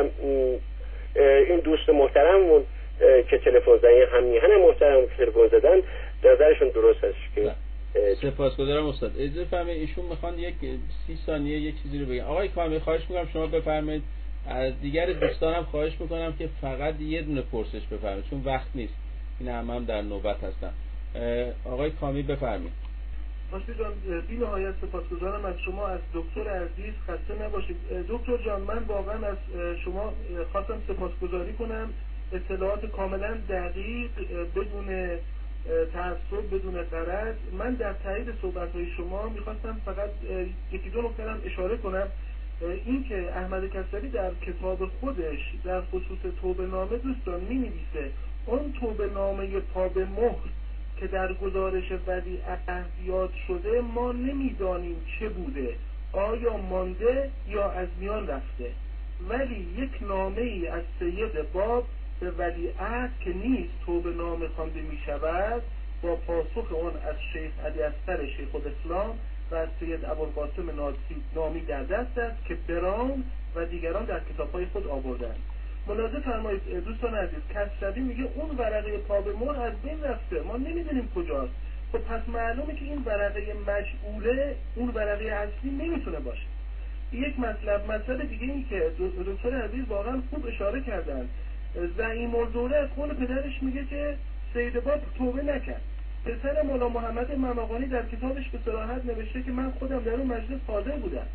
این دوست محترممون که تلفن زدن، هم میهن محترم که تلفن زدن، نظرشون درست هست که سپاسگزارم استاد. اجازه فرمایید ایشون میخوان یک سی ثانیه یک چیزی رو بگن. آقای کامی خواهش میکنم شما بفرمایید. از دیگر دوستانم خواهش میکنم که فقط یه دونه پرسش بفرمایید چون وقت نیست. این هم هم در نوبت هستن. آقای کامی بفرمایید. باشید جان، بی نهایت سپاسگزارم از شما، از دکتر عزیز. خسته نباشید دکتر جان. من واقعا از شما خواستم سپاسگزاری کنم. اطلاعات کاملا دقیق بدون تعصب بدون غرض. من در تایید صحبت‌های شما میخواستم فقط یکی دو نکته هم اشاره کنم. این که احمد کسروی در کتاب خودش در خصوص توبه‌نامه دوستان می‌نویسه اون توبه‌نامه پا به مهر که در گزارش ولیعهد یاد شده ما نمیدانیم چه بوده، آیا مانده یا از میان رفته، ولی یک نامه ای از سید باب به ولیعهد که نیست توبه‌نامه خوانده می شود با پاسخ آن از شیخ علی اصغر شیخ الاسلام و از سید ابوالقاسم نامی در دست است که بران و دیگران در کتاب‌های خود آوردند. ملاحظه فرمایید دوستان عزیز، کسروی میگه اون ورقه پا به مهر از بین رفته، ما نمیدونیم کجاست. خب پس معلومه که این ورقه مجعوله اون ورقه اصلی نمیتونه باشه. یک مطلب مطلب دیگه این که دکتر عزیز واقعا خوب اشاره کردن. زعیم الدوله از قول پدرش میگه که سید باب توبه نکرد. پسر مولا محمد ممقانی در کتابش به صراحت نوشته که من خودم در اون مجلس حاضر بودم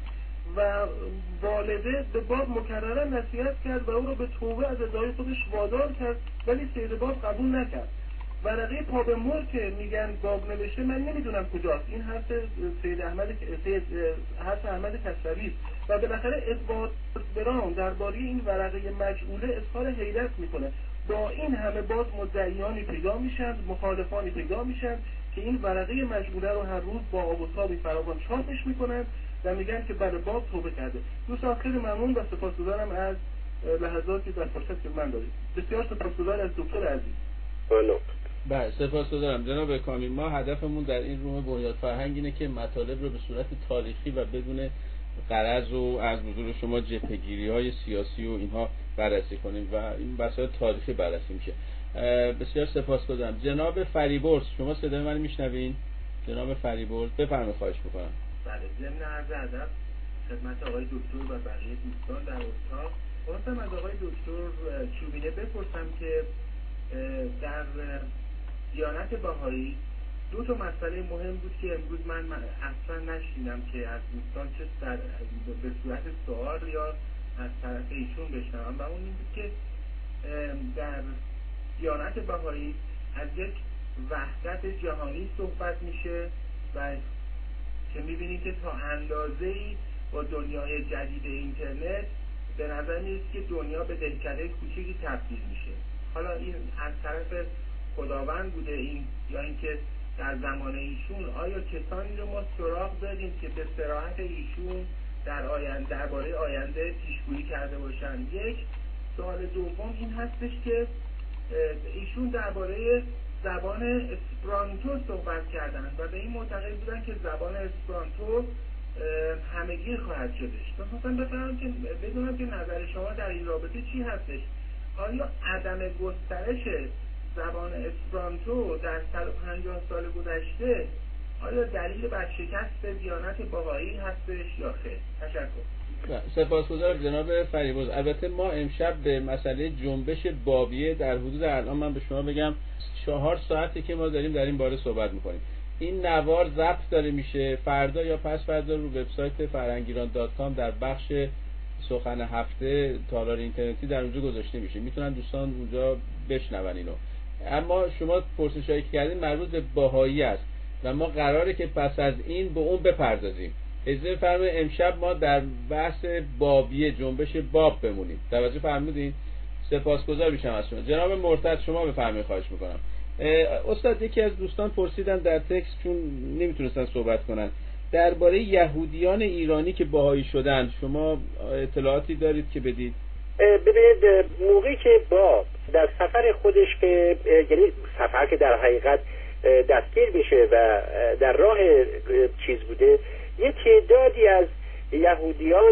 و والده به باب مکررا نصیحت کرد و او را به توبه از ادعای خودش وادار کرد، ولی سید باب قبول نکرد. ورقه پا مر که میگن باب نوشته، من نمیدونم کجاست، این حرف سید احمد سید حرف احمد کسروی و بالاخره ادوارد براون درباره این ورقه مجعوله اظهار حیرت میکنه. با این همه باز مدعیانی پیدا میشن، مخالفانی پیدا میشن که این ورقه مجعوله رو هر روز با آب و تابی فراوان چاپش میکنن و میگن که بله باب توبه کرده. دوستان خیلی ممنون و سپاسگزارم از لحظاتی در فرصت که من دارید. بسیار سپاسگزار از دکتر عزیز. بله سپاسگزارم جناب کامی. ما هدفمون در این روم بنیاد فرهنگ اینه که مطالب رو به صورت تاریخی و بدون غرض و از حضور شما جبهه‌گیری‌های سیاسی و اینها بررسی کنیم و این مسائل تاریخی بررسی میشه. بسیار سپاسگزارم. جناب فریبرز شما صدای من میشنوین؟ جناب فریبرز بفرمایید، خواهش می‌کنم. بله، ضمن عرض ادب خدمت آقای دکتر و بقیه دوستان در اتاق، خواستم از آقای دکتر چوبینه بپرسم که در دیانت بهایی دو تا مسئله مهم بود که امروز من اصلا نشیدم که از دوستان چه در به صورت سوال یا از طرف ایشون بشنوم، و اون این بود که در دیانت بهایی از یک وحدت جهانی صحبت میشه و که میبینید که تا اندازه‌ای با دنیای جدید اینترنت به نظر میاد که دنیا به دهکده کوچیکی تبدیل میشه. حالا این از طرف خداوند بوده این یا اینکه در زمان ایشون آیا کسانی رو ما سراغ داریم که به صراحت ایشون در آینده درباره آینده پیشگویی کرده باشن؟ یک سوال دوم این هستش که ایشون درباره زبان اسپرانتو صحبت کردن و به این معتقد بودن که زبان اسپرانتو همگیر خواهد شدش. مثلا بفرمایید که بدونم که نظر شما در این رابطه چی هستش. آیا عدم گسترش زبان اسپرانتو در صد و پنجاه سال گذشته آیا دلیل بر شکست دیانت بهایی هستش یا خیر؟ تشکر. سپاسگزارم جناب فریبرز. البته ما امشب به مسئله جنبش بابیه در حدود الان من به شما بگم چهار ساعتی که ما داریم در این باره صحبت میکنیم. این نوار ضبط داره میشه، فردا یا پس فردا رو وبسایت فرهنگیران دات کام در بخش سخن هفته تالار اینترنتی در اونجا گذاشته میشه، میتونن دوستان اونجا بشنون اینو. اما شما پرسشایی که کردین مربوط به بهایی است و ما قراره که پس از این به اون بپردازیم. اجازه فرمایید امشب ما در بحث بابیه جنبش باب بمونیم. توجه فرمودین؟ سپاسگزار میشم از شما. جناب مرتضی شما بفرمایید، خواهش میکنم. استاد یکی از دوستان پرسیدن در تکست چون نمیتونستن صحبت کنن درباره یهودیان ایرانی که بهایی شدن، شما اطلاعاتی دارید که بدید؟ ببینید موقعی که باب در سفر خودش که یعنی سفر که در حقیقت دستگیر میشه و در راه چیز بوده، یه تعدادی از یهودیان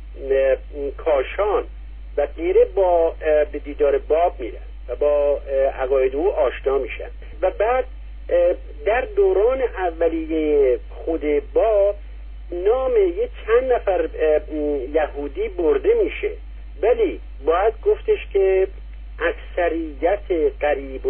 کاشان و غیره با به دیدار باب میرن و با عقاید او آشنا میشن و بعد در دوران اولیه خود باب نام یه چند نفر یهودی برده میشه، ولی باید گفتش که اکثریت قریب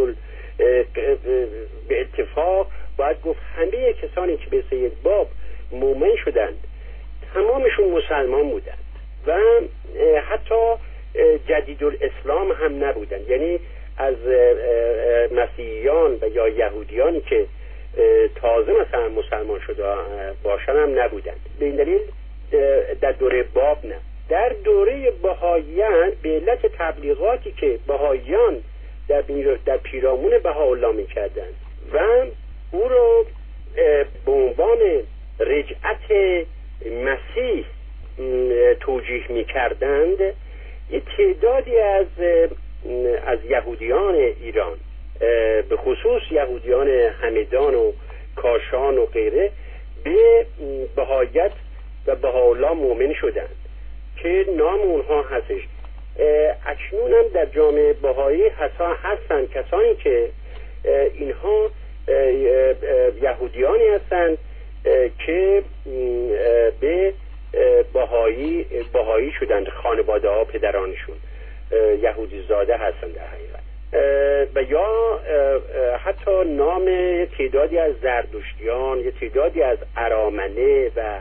به اتفاق باید گفت همه کسانی که به سید باب مومن شدند تمامشون مسلمان بودند و حتی جدید الاسلام هم نبودند، یعنی از مسیحیان و یا یهودیانی که تازه مثلا مسلمان شده باشن هم نبودند. به این دلیل در دوره باب نه. در دوره بهاییان به علت تبلیغاتی که بهاییان در, در پیرامون بهاءالله میکردند و او رو به عنوان رجعت مسیح توجیه میکردند، یه تعدادی از از یهودیان ایران به خصوص یهودیان همدان و کاشان و غیره به بهایت و بهاءالله مؤمن شدند که نام اونها هستش. اکنون هم در جامعه بهایی هستند کسانی که اینها یهودیانی هستند که به بهایی بهایی شدند، خانواده ها پدرانشون یهودی زاده هستند در حقیقت، و یا حتی نام تعدادی از زردشتیان، یه تعدادی از ارامنه و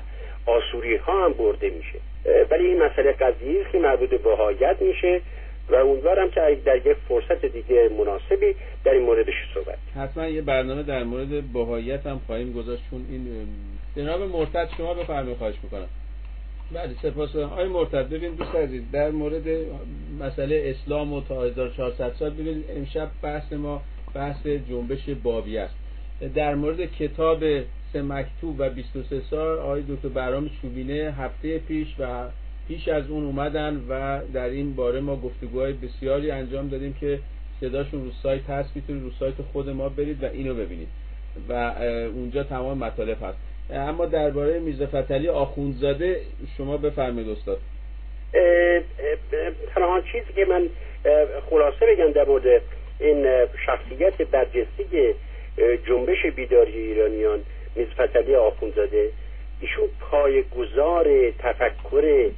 آسوری ها هم برده میشه. ولی این مسئله قضیه است که مربوط به بهاییت میشه و امیدوارم که در یک فرصت دیگه مناسبی در این موردش صحبت. حتما یه برنامه در مورد بهاییت هم خواهیم گذاشت، چون این جناب مرتضی شما بفرمایید، خواهش میکنم. بله سپاس. آقای مرتضی ببین دوست عزیز، در مورد مسئله اسلام و تا هزار و چهارصد سال ببین امشب بحث ما بحث جنبش بابی است. در مورد کتاب سه مکتوب و بیست و سه سال آقای دکتر بهرام چوبینه هفته پیش و پیش از اون اومدن و در این باره ما گفتگوهای بسیاری انجام دادیم که صداشون رو سایت هست، میتونید رو سایت خود ما برید و اینو ببینید و اونجا تمام مطالب هست. اما درباره میرزا فتحعلی آخوندزاده شما بفرمایید استاد. تنها چیزی که من خلاصه بگم در مورد این شخصیت برجسته جنبش بیداری ایرانیان میرزا فتحعلی آخوندزاده، ایشون پایه‌گذار تفکر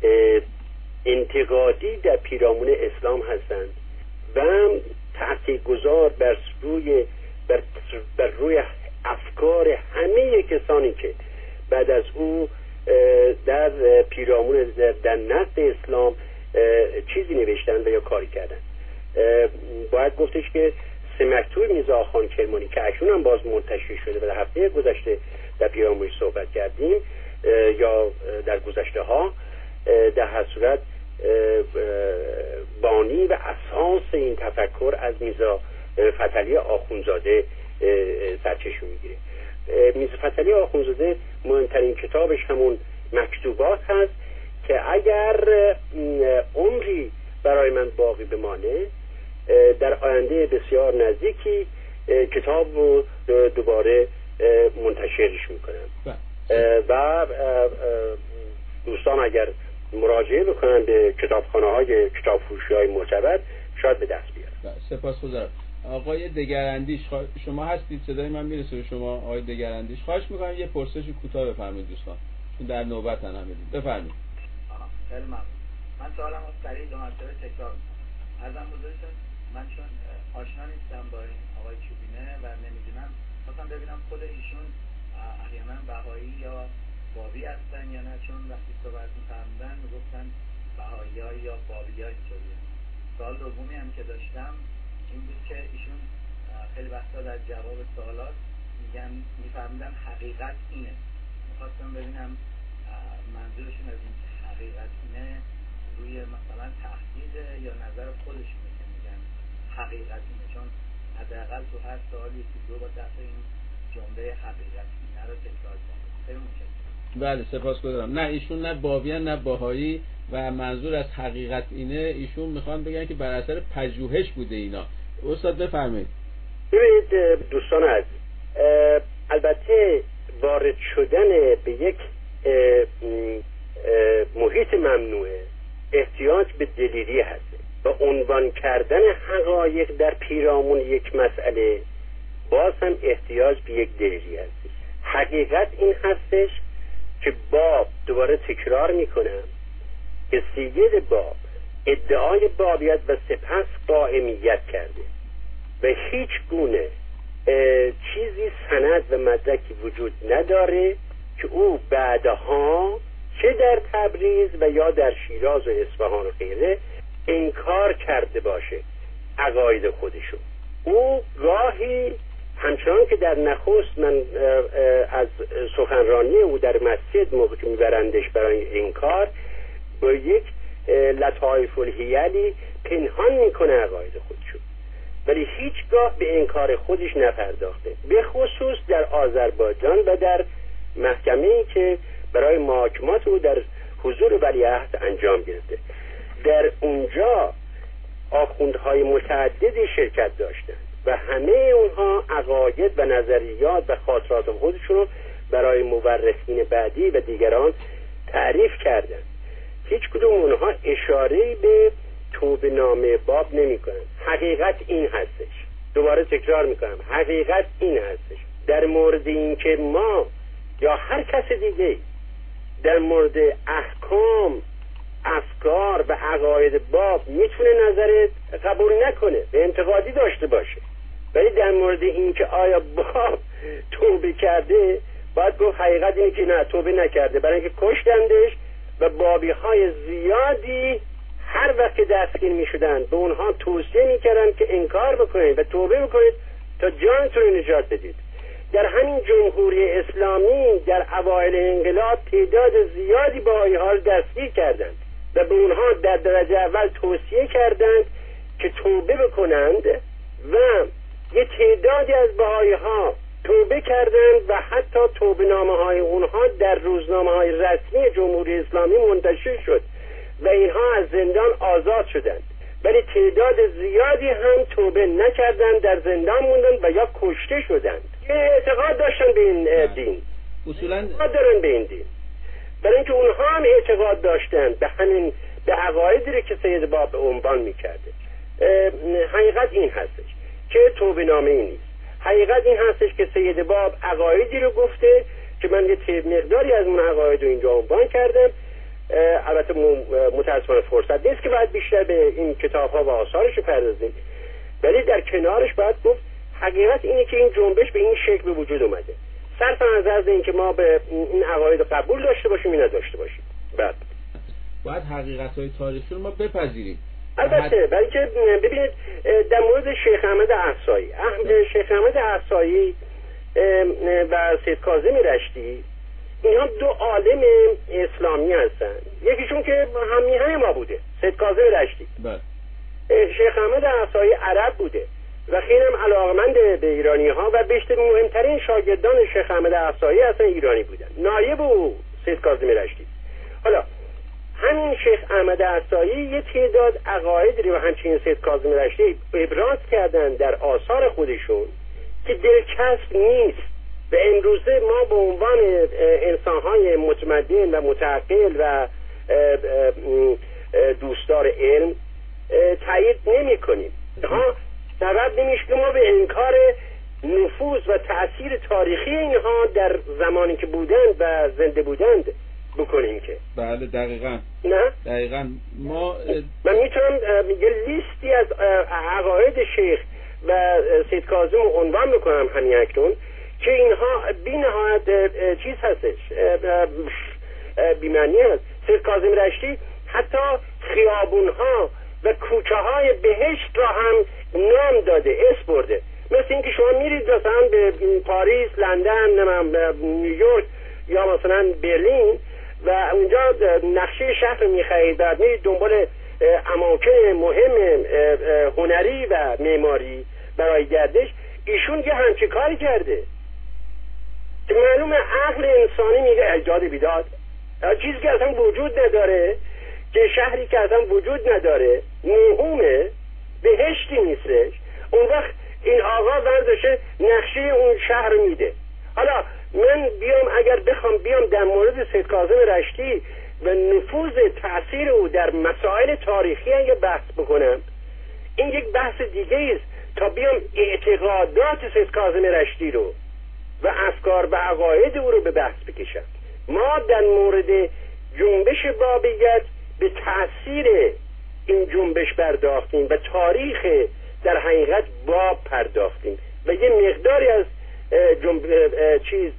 انتقادی در پیرامون اسلام هستند و تأثیرگذار بر روی بر, بر روی افکار همه کسانی که بعد از او در پیرامون در, در نقد اسلام چیزی نوشتن و یا کاری کردن. باید گفتش که سه مکتوب میرزا آخوند کرمانی که اکنون هم باز منتشر شده و در هفته گذشته در پیرامونش صحبت کردیم یا در گذشته ها، در هر صورت بانی و اساس این تفکر از میرزا فتحعلی آخوندزاده سرچشمه میگیره. میرزا فتحعلی آخوندزاده مهمترین کتابش همون مکتوبات هست که اگر عمری برای من باقی بمانه در آینده بسیار نزدیکی کتاب رو دوباره منتشرش میکنم و دوستان اگر مراجعه بکنن به کتابخانه های کتاب فروشی های معتبر شاید به دست بیارن. سپاسگزارم. آقای دگراندیش شما هستید؟ صدای من میرسه به شما آقای دگراندیش؟ خواهش میکنم یه پرسش کوتاه بفرمایید دوستان، چون در نوبت هم همید. بفرمایید. خیلی ممنون. من سوالم رو سریع دو مرتبه تکرار میکنم. عرضم بزرگتون من چون آشنا نیستم با این آقای چوبینه و نمیدونم، خواستم ببینم خود ایشون احیانا بهایی یا بابی هستن یا نه، چون وقتی صحبت می‌فرمودن میگفتن بهایی‌ها یا بابی‌ها اینطوریه. سوال دومی هم که داشتم این بود که ایشون خیلی وقتا در جواب سوالات میگن می‌فرمودن حقیقت اینه. می‌خواستم ببینم منظورشون از این حقیقت اینه روی مثلا تحقیق یا نظر خودشونه که میگن حقیقت اینه، چون حداقل تو هر سوالی که دو با دفعه این جمله حقیقت اینه رو تکرار کنه. خیلی متشکرم. بله سپاسگزارم. نه ایشون نه بابیان نه باهایی و منظور از حقیقت اینه ایشون میخوان بگن که بر اثر پژوهش بوده اینا. استاد بفرمایید. ببینید دوستان عزیز، البته وارد شدن به یک اه اه محیط ممنوعه احتیاج به دلیری هست و عنوان کردن حقایق در پیرامون یک مسئله باز هم احتیاج به یک دلیری هست. حقیقت این هستش که باب، دوباره تکرار میکنم، که سید باب ادعای بابیت و سپس قائمیت کرده و هیچ گونه چیزی سند و مدرکی وجود نداره که او بعدها چه در تبریز و یا در شیراز و اصفهان و غیره انکار کرده باشه عقاید خودشو. او گاهی همچنان که در نخست من از سخنرانی او در مسجد موقع که میبرندش برای انکار با یک لطایف الحیلی پنهان میکنه عقاید خودشو، ولی هیچگاه به انکار خودش نپرداخته، به خصوص در آذربایجان و در محکمه‌ای که برای محاکمات او در حضور ولیعهد انجام گرفته. در اونجا آخوندهای متعددی شرکت داشتند و همه اونها عقاید و نظریات و خاطرات خودشون رو برای مورخین بعدی و دیگران تعریف کردند. هیچ کدوم اونها اشاره‌ای به توبه نامه باب نمی کنند. حقیقت این هستش، دوباره تکرار میکنم، حقیقت این هستش در مورد این که ما یا هر کس دیگه در مورد احکام، افکار و عقاید باب میتونه نظر قبول نکنه و انتقادی داشته باشه، ولی در مورد این که آیا باب توبه کرده باید گفت حقیقت اینه که نه، توبه نکرده، برای اینکه کشتندش و بابی های زیادی هر وقت که دستگیر می شدن به اونها توصیه می کردن که انکار بکنید و توبه بکنید تا جانتون رو نجات بدید. در همین جمهوری اسلامی در اوایل انقلاب تعداد زیادی بهایی ها رو دستگیر کردند و به اونها در درجه اول توصیه کردند که توبه بکنند و یه تعدادی از بهایی ها توبه کردند و حتی توبه نامه های اونها در روزنامه های رسمی جمهوری اسلامی منتشر شد و اینها از زندان آزاد شدند. ولی تعداد زیادی هم توبه نکردند، در زندان موندن و یا کشته شدند. یه اعتقاد داشتن به این دین، اصولاً اعتقاد دارن به این دین، برای اینکه اونها هم اعتقاد داشتند به همین به عقایدی رو که سید باب عنوان میکرده. حقیقت این هستش که توبه نامه ای نیست. حقیقت این هستش که سید باب عقایدی رو گفته که من یه مقداری از اون عقاید رو اینجا عنوان کردم. البته متاسفانه فرصت نیست که باید بیشتر به این کتاب ها و آثارش پردازیم، ولی در کنارش باید گفت حقیقت اینه که این جنبش به این شکل به وجود اومده، صرف نظر از اینکه ما به این عقاید قبول داشته باشیم یا نداشته باشیم. بعد باید حقیقت های تاریخی رو ما بپذیریم. البته برای که ببینید در مورد شیخ احمد احصایی، شیخ احمد احصایی و سید کاظم رشتی، اینها دو عالم اسلامی هستن. یکیشون که هم میهن ما بوده، سید کاظم رشتی. بله. شیخ احمد احصایی عرب بوده و خیلی هم علاقمند به ایرانی ها و بیشتر مهمترین شاگردان شیخ احمد احصایی اصلا ایرانی بودن، نایب و سید کاظم رشتی. حالا همین شیخ احمد احصایی یه تعداد عقاید رو همچنین سید کاظم رشتی ابراز کردن در آثار خودشون که دلچسب نیست و امروزه ما به عنوان انسان‌های متمدن و متعقل و دوستدار علم تایید نمی کنیم. ها سبب نمیشه که ما به انکار نفوذ و تأثیر تاریخی اینها در زمانی که بودند و زنده بودند بکنیم که. بله دقیقاً. نه؟ دقیقاً. ما من میتونم یه لیستی از عقاید شیخ و سید کاظم رو عنوان بکنم همین اکنون که اینها بی نهایت چیز هستش، بی‌معنی هست. سید کاظم رشتی حتی خیابونها و کوچه های بهشت را هم نام داده، اسم برده. مثل اینکه شما میرید مثلا به پاریس، لندن، نیویورک یا مثلا برلین و اونجا نقشه شهر رو میخرید، بعد میرید دنبال اماکن مهم هنری و معماری برای گردش. ایشون یه همچین کاری کرده که معلوم عقل انسانی میگه ایجاد بیداد، چیزی که اصلا وجود نداره، که شهری که اصلا وجود نداره، موهومه، بهشتی نیستش. اون وقت این آقا ورداشه نقشه اون شهر میده. حالا من بیام اگر بخوام بیام در مورد سید کاظم رشتی و نفوذ تأثیر او در مسائل تاریخی اگه بحث بکنم، این یک بحث دیگه است تا بیام اعتقادات سید کاظم رشتی رو و افکار و عقاید او رو به بحث بکشم. ما در مورد جنبش بابیت به تأثیر این جنبش پرداختیم و تاریخ در حقیقت باب پرداختیم و یه مقداری از جنب... چیز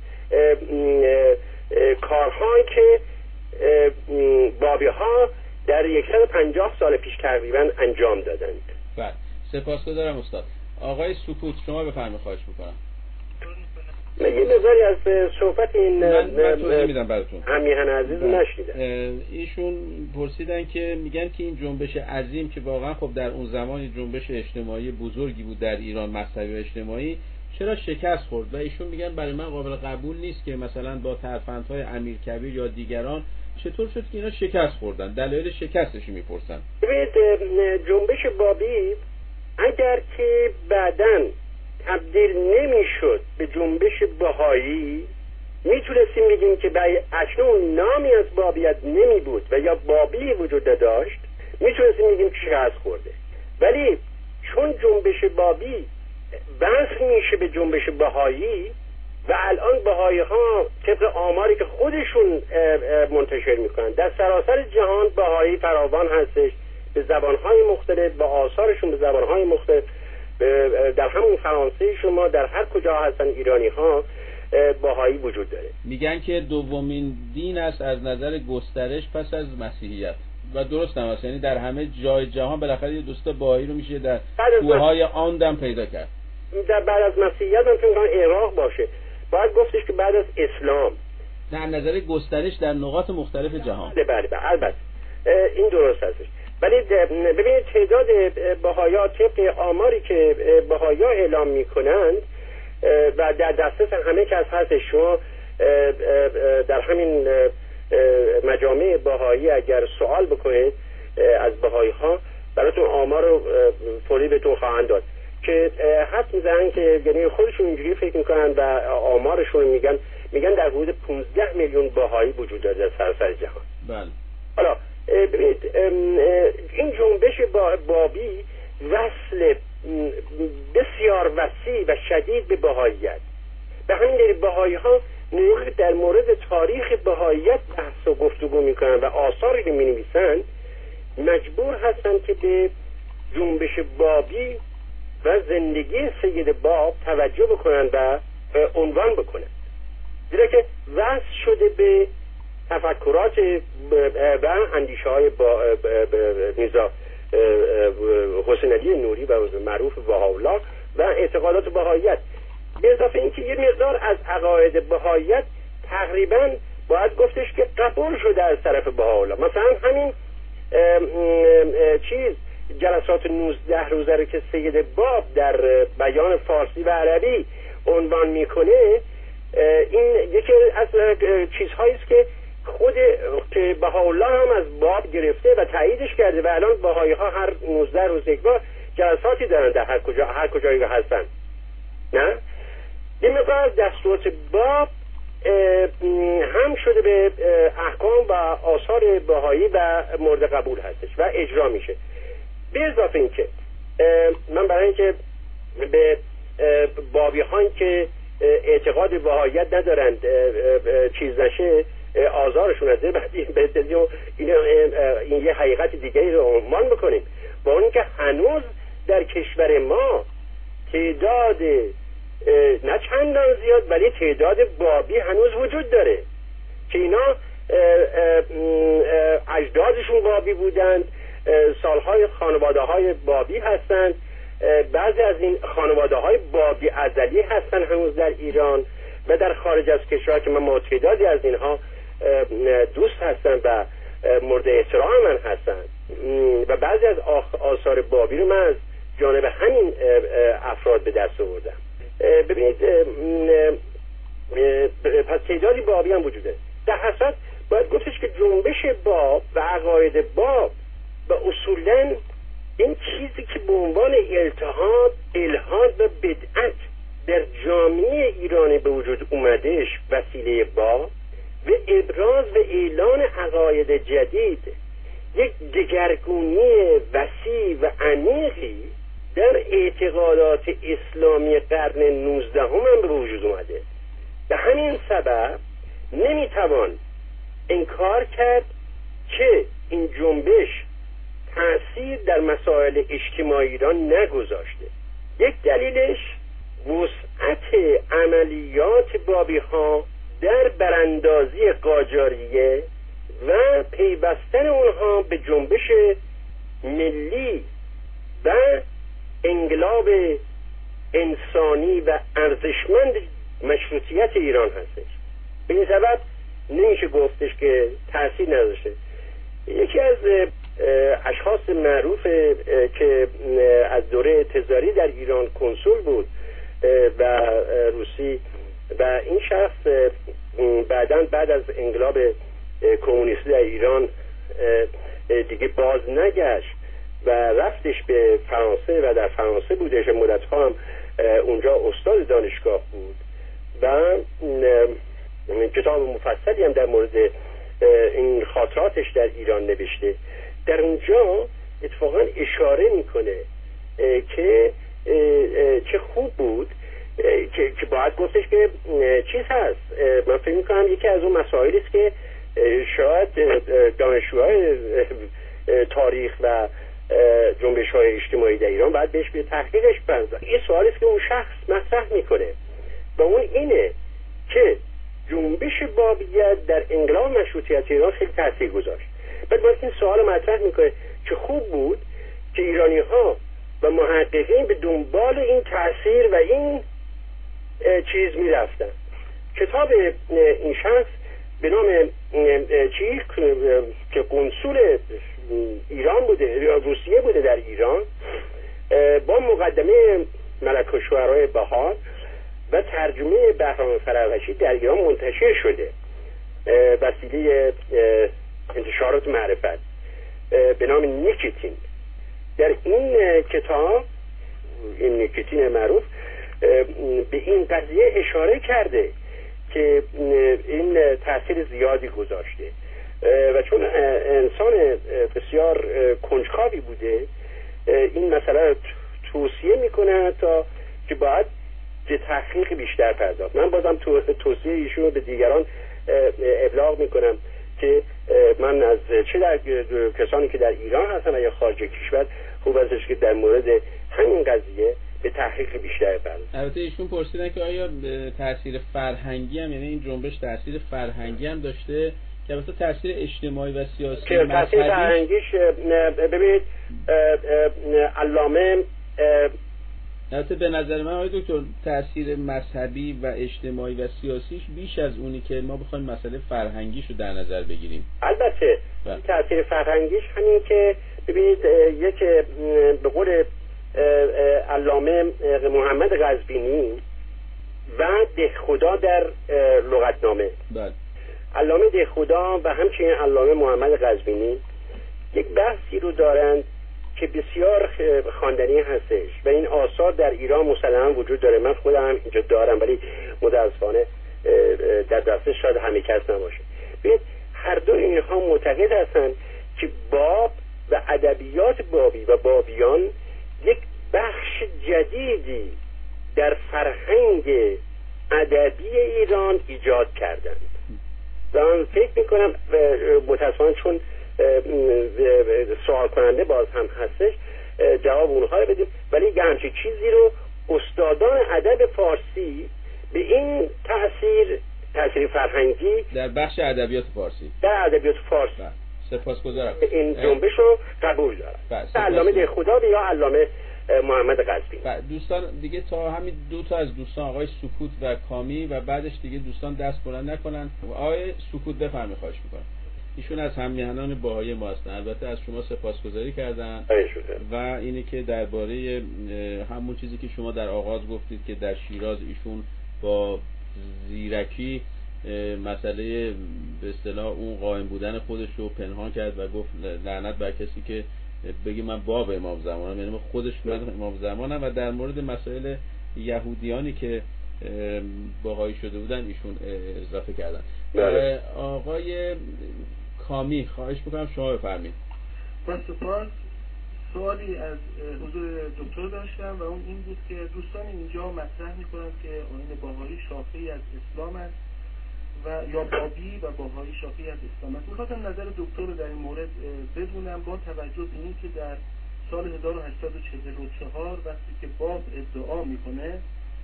کارهایی که بابی ها در صد و پنجاه سال پیش تقریبا انجام دادند. بله سپاسگزارم استاد. آقای سکوت شما بفرمایید، خواهش میکنم. من یه نظری از صحبت این من, من توضیح میدم براتون. همیهن عزیز نشنیدم. ایشون پرسیدن که میگن که این جنبش عظیم که واقعا خب در اون زمان جنبش اجتماعی بزرگی بود در ایران، مذهبی و اجتماعی، چرا شکست خورد؟ و ایشون میگن برای من قابل قبول نیست که مثلا با ترفندهای امیرکبیر یا دیگران چطور شد که اینا شکست خوردن. دلایل شکستش میپرسن. ببینید جنبش بابی اگر که بعداً تبدیل نمیشد به جنبش بهایی، میتونستیم بگیم که برای اکنون نامی از بابیت نمی بود و یا بابی وجود نداشت، میتونستیم بگیم که شکست خورده. ولی چون جنبش بابی وصل میشه به جنبش بهایی و الان بهایی ها طبق آماری که خودشون منتشر میکنن در سراسر جهان بهایی فراوان هستش به زبانهای مختلف و آثارشون به زبانهای مختلف، در همون فرانسه شما در هر کجا هستن ایرانی ها بهایی وجود داره. میگن که دومین دین است از نظر گسترش پس از مسیحیت و درست هم است، یعنی در همه جای جهان بالاخره یه دوست بهایی رو میشه در کوههای آندم پیدا کرد. در بعد از مسیحیت هم چون عراق باشه باید گفتش که بعد از اسلام نه از نظر گسترش در نقاط مختلف جهان. بله بله البته این درست هستش، ولی ببینید تعداد بهایا طبق آماری که بهایا اعلام میکنند و در دسترس همه کس هستش، شما در همین مجامع بهایی اگر سوال بکنید از بهایی ها براتون آمار رو فوری بهتون خواهند داد که حد میزنن که یعنی خودشون اینجوری فکر میکنن و آمارشون میگن میگن در حدود پانزده میلیون بهایی وجود داره در سراسر جهان. بله. حالا ببینید این جنبش بابی وصل بسیار وسیع و شدید به بهاییت، به همین دلیل بهایی ها در مورد تاریخ بهاییت بحث و گفتگو میکنن و آثاری که مینویسن مجبور هستن که به جنبش بابی و زندگی سید باب توجه بکنن و عنوان بکنن، زیرا که وصل شده به تفکرات و اندیشه های میرزا حسین علی نوری و معروف بهاءالله و اعتقادات بهاییت، به اضافه اینکه یه مقدار از عقاید بهاییت تقریبا باید گفتش که قبول شده از طرف بهاءالله. مثلا همین چیز جلسات نوزده روزه رو که سید باب در بیان فارسی و عربی عنوان میکنه، این یکی از چیزهایی است که خود که بهاءالله هم از باب گرفته و تاییدش کرده و الان بهایی ها هر نوزده روز یک بار جلساتی دارن در هر کجا هر کجایی هستن. نه این مقدار دستورات باب هم شده به احکام و آثار بهایی و مورد قبول هستش و اجرا میشه. به اضافه این که من برای اینکه به بابی هایی که اعتقاد بهاییت ندارند چیز نشه آزارشون از به این, این یه حقیقت دیگری رو عنوان بکنیم، با اون که هنوز در کشور ما تعداد نه چندان زیاد ولی تعداد بابی هنوز وجود داره که اینا اجدادشون بابی بودند، سالهای خانواده های بابی هستند، بعضی از این خانواده های بابی ازلی هستن هنوز در ایران و در خارج از کشور که من معتقدی از اینها دوست هستن و مورد احترام من هستن و بعضی از آثار بابی رو من از جانب همین افراد به دست آوردم. ببینید پس تعدادی بابی هم وجوده. در حقیقت باید گفتش که جنبش باب و عقاید باب و اصولاً این چیزی که به عنوان التحاد، الحاد و بدعت در جامعه ایرانی به وجود اومدهش وسیله باب و ابراز و اعلان عقاید جدید، یک دگرگونی وسیع و عمیقی در اعتقادات اسلامی قرن نوزدهم هم به وجود اومده. به همین سبب نمیتوان انکار کرد که این جنبش تأثیر در مسائل اجتماعی ایران نگذاشته. یک دلیلش وسعت عملیات بابی ها در براندازی قاجاریه و پیوستن اونها به جنبش ملی و انقلاب انسانی و ارزشمند مشروطیت ایران هستش. به این سبب نمیشه گفتش که تأثیر نداشته. یکی از اشخاص معروف که از دوره تزاری در ایران کنسول بود و روسی و این شخص بعداً بعد از انقلاب کمونیستی در ایران دیگه باز نگشت و رفتش به فرانسه و در فرانسه بودش، مدت‌ها هم اونجا استاد دانشگاه بود و کتاب مفصلی هم در مورد این خاطراتش در ایران نوشته. در اونجا اتفاقا اشاره میکنه که چه خوب بود که, که باید گفتش که چیز هست. من فکر میکنم یکی از اون مسائلی است که شاید دانشجوهای تاریخ و جنبش های اجتماعی در ایران باید بهش به تحقیقش بپردازن. این سوالی است که اون شخص مطرح میکنه و اون اینه که جنبش بابیت در انقلاب مشروطیت ایران خیلی تاثیر گذاشت. بعد باید این سوال مطرح میکنه که خوب بود که ایرانی ها و محققین به دنبال این تاثیر و این چیز میرفتن. کتاب این شخص به نام چی که قنصول ایران بوده یا روسیه بوده در ایران، با مقدمه ملک الشعراء بهار و ترجمه بهرام فرهوشی در ایران منتشر شده وسیله انتشارات معرفت به نام نیکیتین. در این کتاب این نیکیتین معروف به این قضیه اشاره کرده که این تاثیر زیادی گذاشته و چون انسان بسیار کنجکاوی بوده این مسئله توصیه میکنه تا که باید به تحقیق بیشتر پرداخت. من بازم تو توصیه ایشون رو به دیگران ابلاغ میکنم که من از چه در کسانی که در ایران هستن و یا خارج کشور خوب استش که در مورد همین قضیه به تحقیق بیشتر پرداخت. البته ایشون پرسیدن که آیا تاثیر فرهنگی هم، یعنی این جنبش تاثیر فرهنگی هم داشته که البته تاثیر اجتماعی و سیاسی که تاثیر فرهنگیش ببینید علامه البته به نظر من آقای دکتر تاثیر مذهبی و اجتماعی و سیاسیش بیش از اونی که ما بخوایم مسئله فرهنگیشو در نظر بگیریم. البته تاثیر فرهنگیش همین که ببینید یک به قول علامه محمد قزوینی و دهخدا در لغتنامه، بله، علامه دهخدا و همچنین علامه محمد قزوینی یک بحثی رو دارند که بسیار خواندنی هستش و این آثار در ایران مسلما وجود داره. من خودم هم اینجا دارم ولی متاسفانه در دسترس شاید همه کس نباشه. ببینید هر دو اینها معتقد هستند که باب و ادبیات بابی و بابیان یک بخش جدیدی در فرهنگ ادبی ایران ایجاد کردند و من فکر میکنم متاسفانه چون سوال کننده باز هم هستش جواب اونها رو بدیم، ولی یه همچین چیزی رو استادان ادب فارسی به این تأثیر تأثیر فرهنگی در بخش ادبیات فارسی در ادبیات فارسی سپاسگزارم این جنبش رو قبول دارم. علامه دهخدا یا علامه محمد قزوینی. دوستان دیگه تا همین دو تا از دوستان آقای سکوت و کامی و بعدش دیگه دوستان دست بلند نکنن. آقای سکوت بفرمایید، خواهش می‌کنم. ایشون از هم‌میهنان باهای ما هستن. البته از شما سپاسگزاری کردن و اینی که درباره همون چیزی که شما در آغاز گفتید که در شیراز ایشون با زیرکی مسئله به اصطلاح اون قائم بودن خودش رو پنهان کرد و گفت لعنت بر کسی که بگی من باب امام زمانم، یعنی خودش من امام زمانم، و در مورد مسائل یهودیانی که باهایی شده بودن ایشون اضافه کردن. بله. آقای کامی خواهش میکنم شما بفرمایید. با سپاس. سوالی از حضور دکتر داشتم و اون این بود که دوستان اینجا مطرح میکنند که آیین باهایی شاخه‌ای از اسلام است و یا بابی و باهایی شاخه‌ای از اسلام است. میخواستم نظر دکتر رو در این مورد بدونم با توجه به این که در سال هزار و هشتصد و چهل و چهار وقتی که باب ادعا میکنه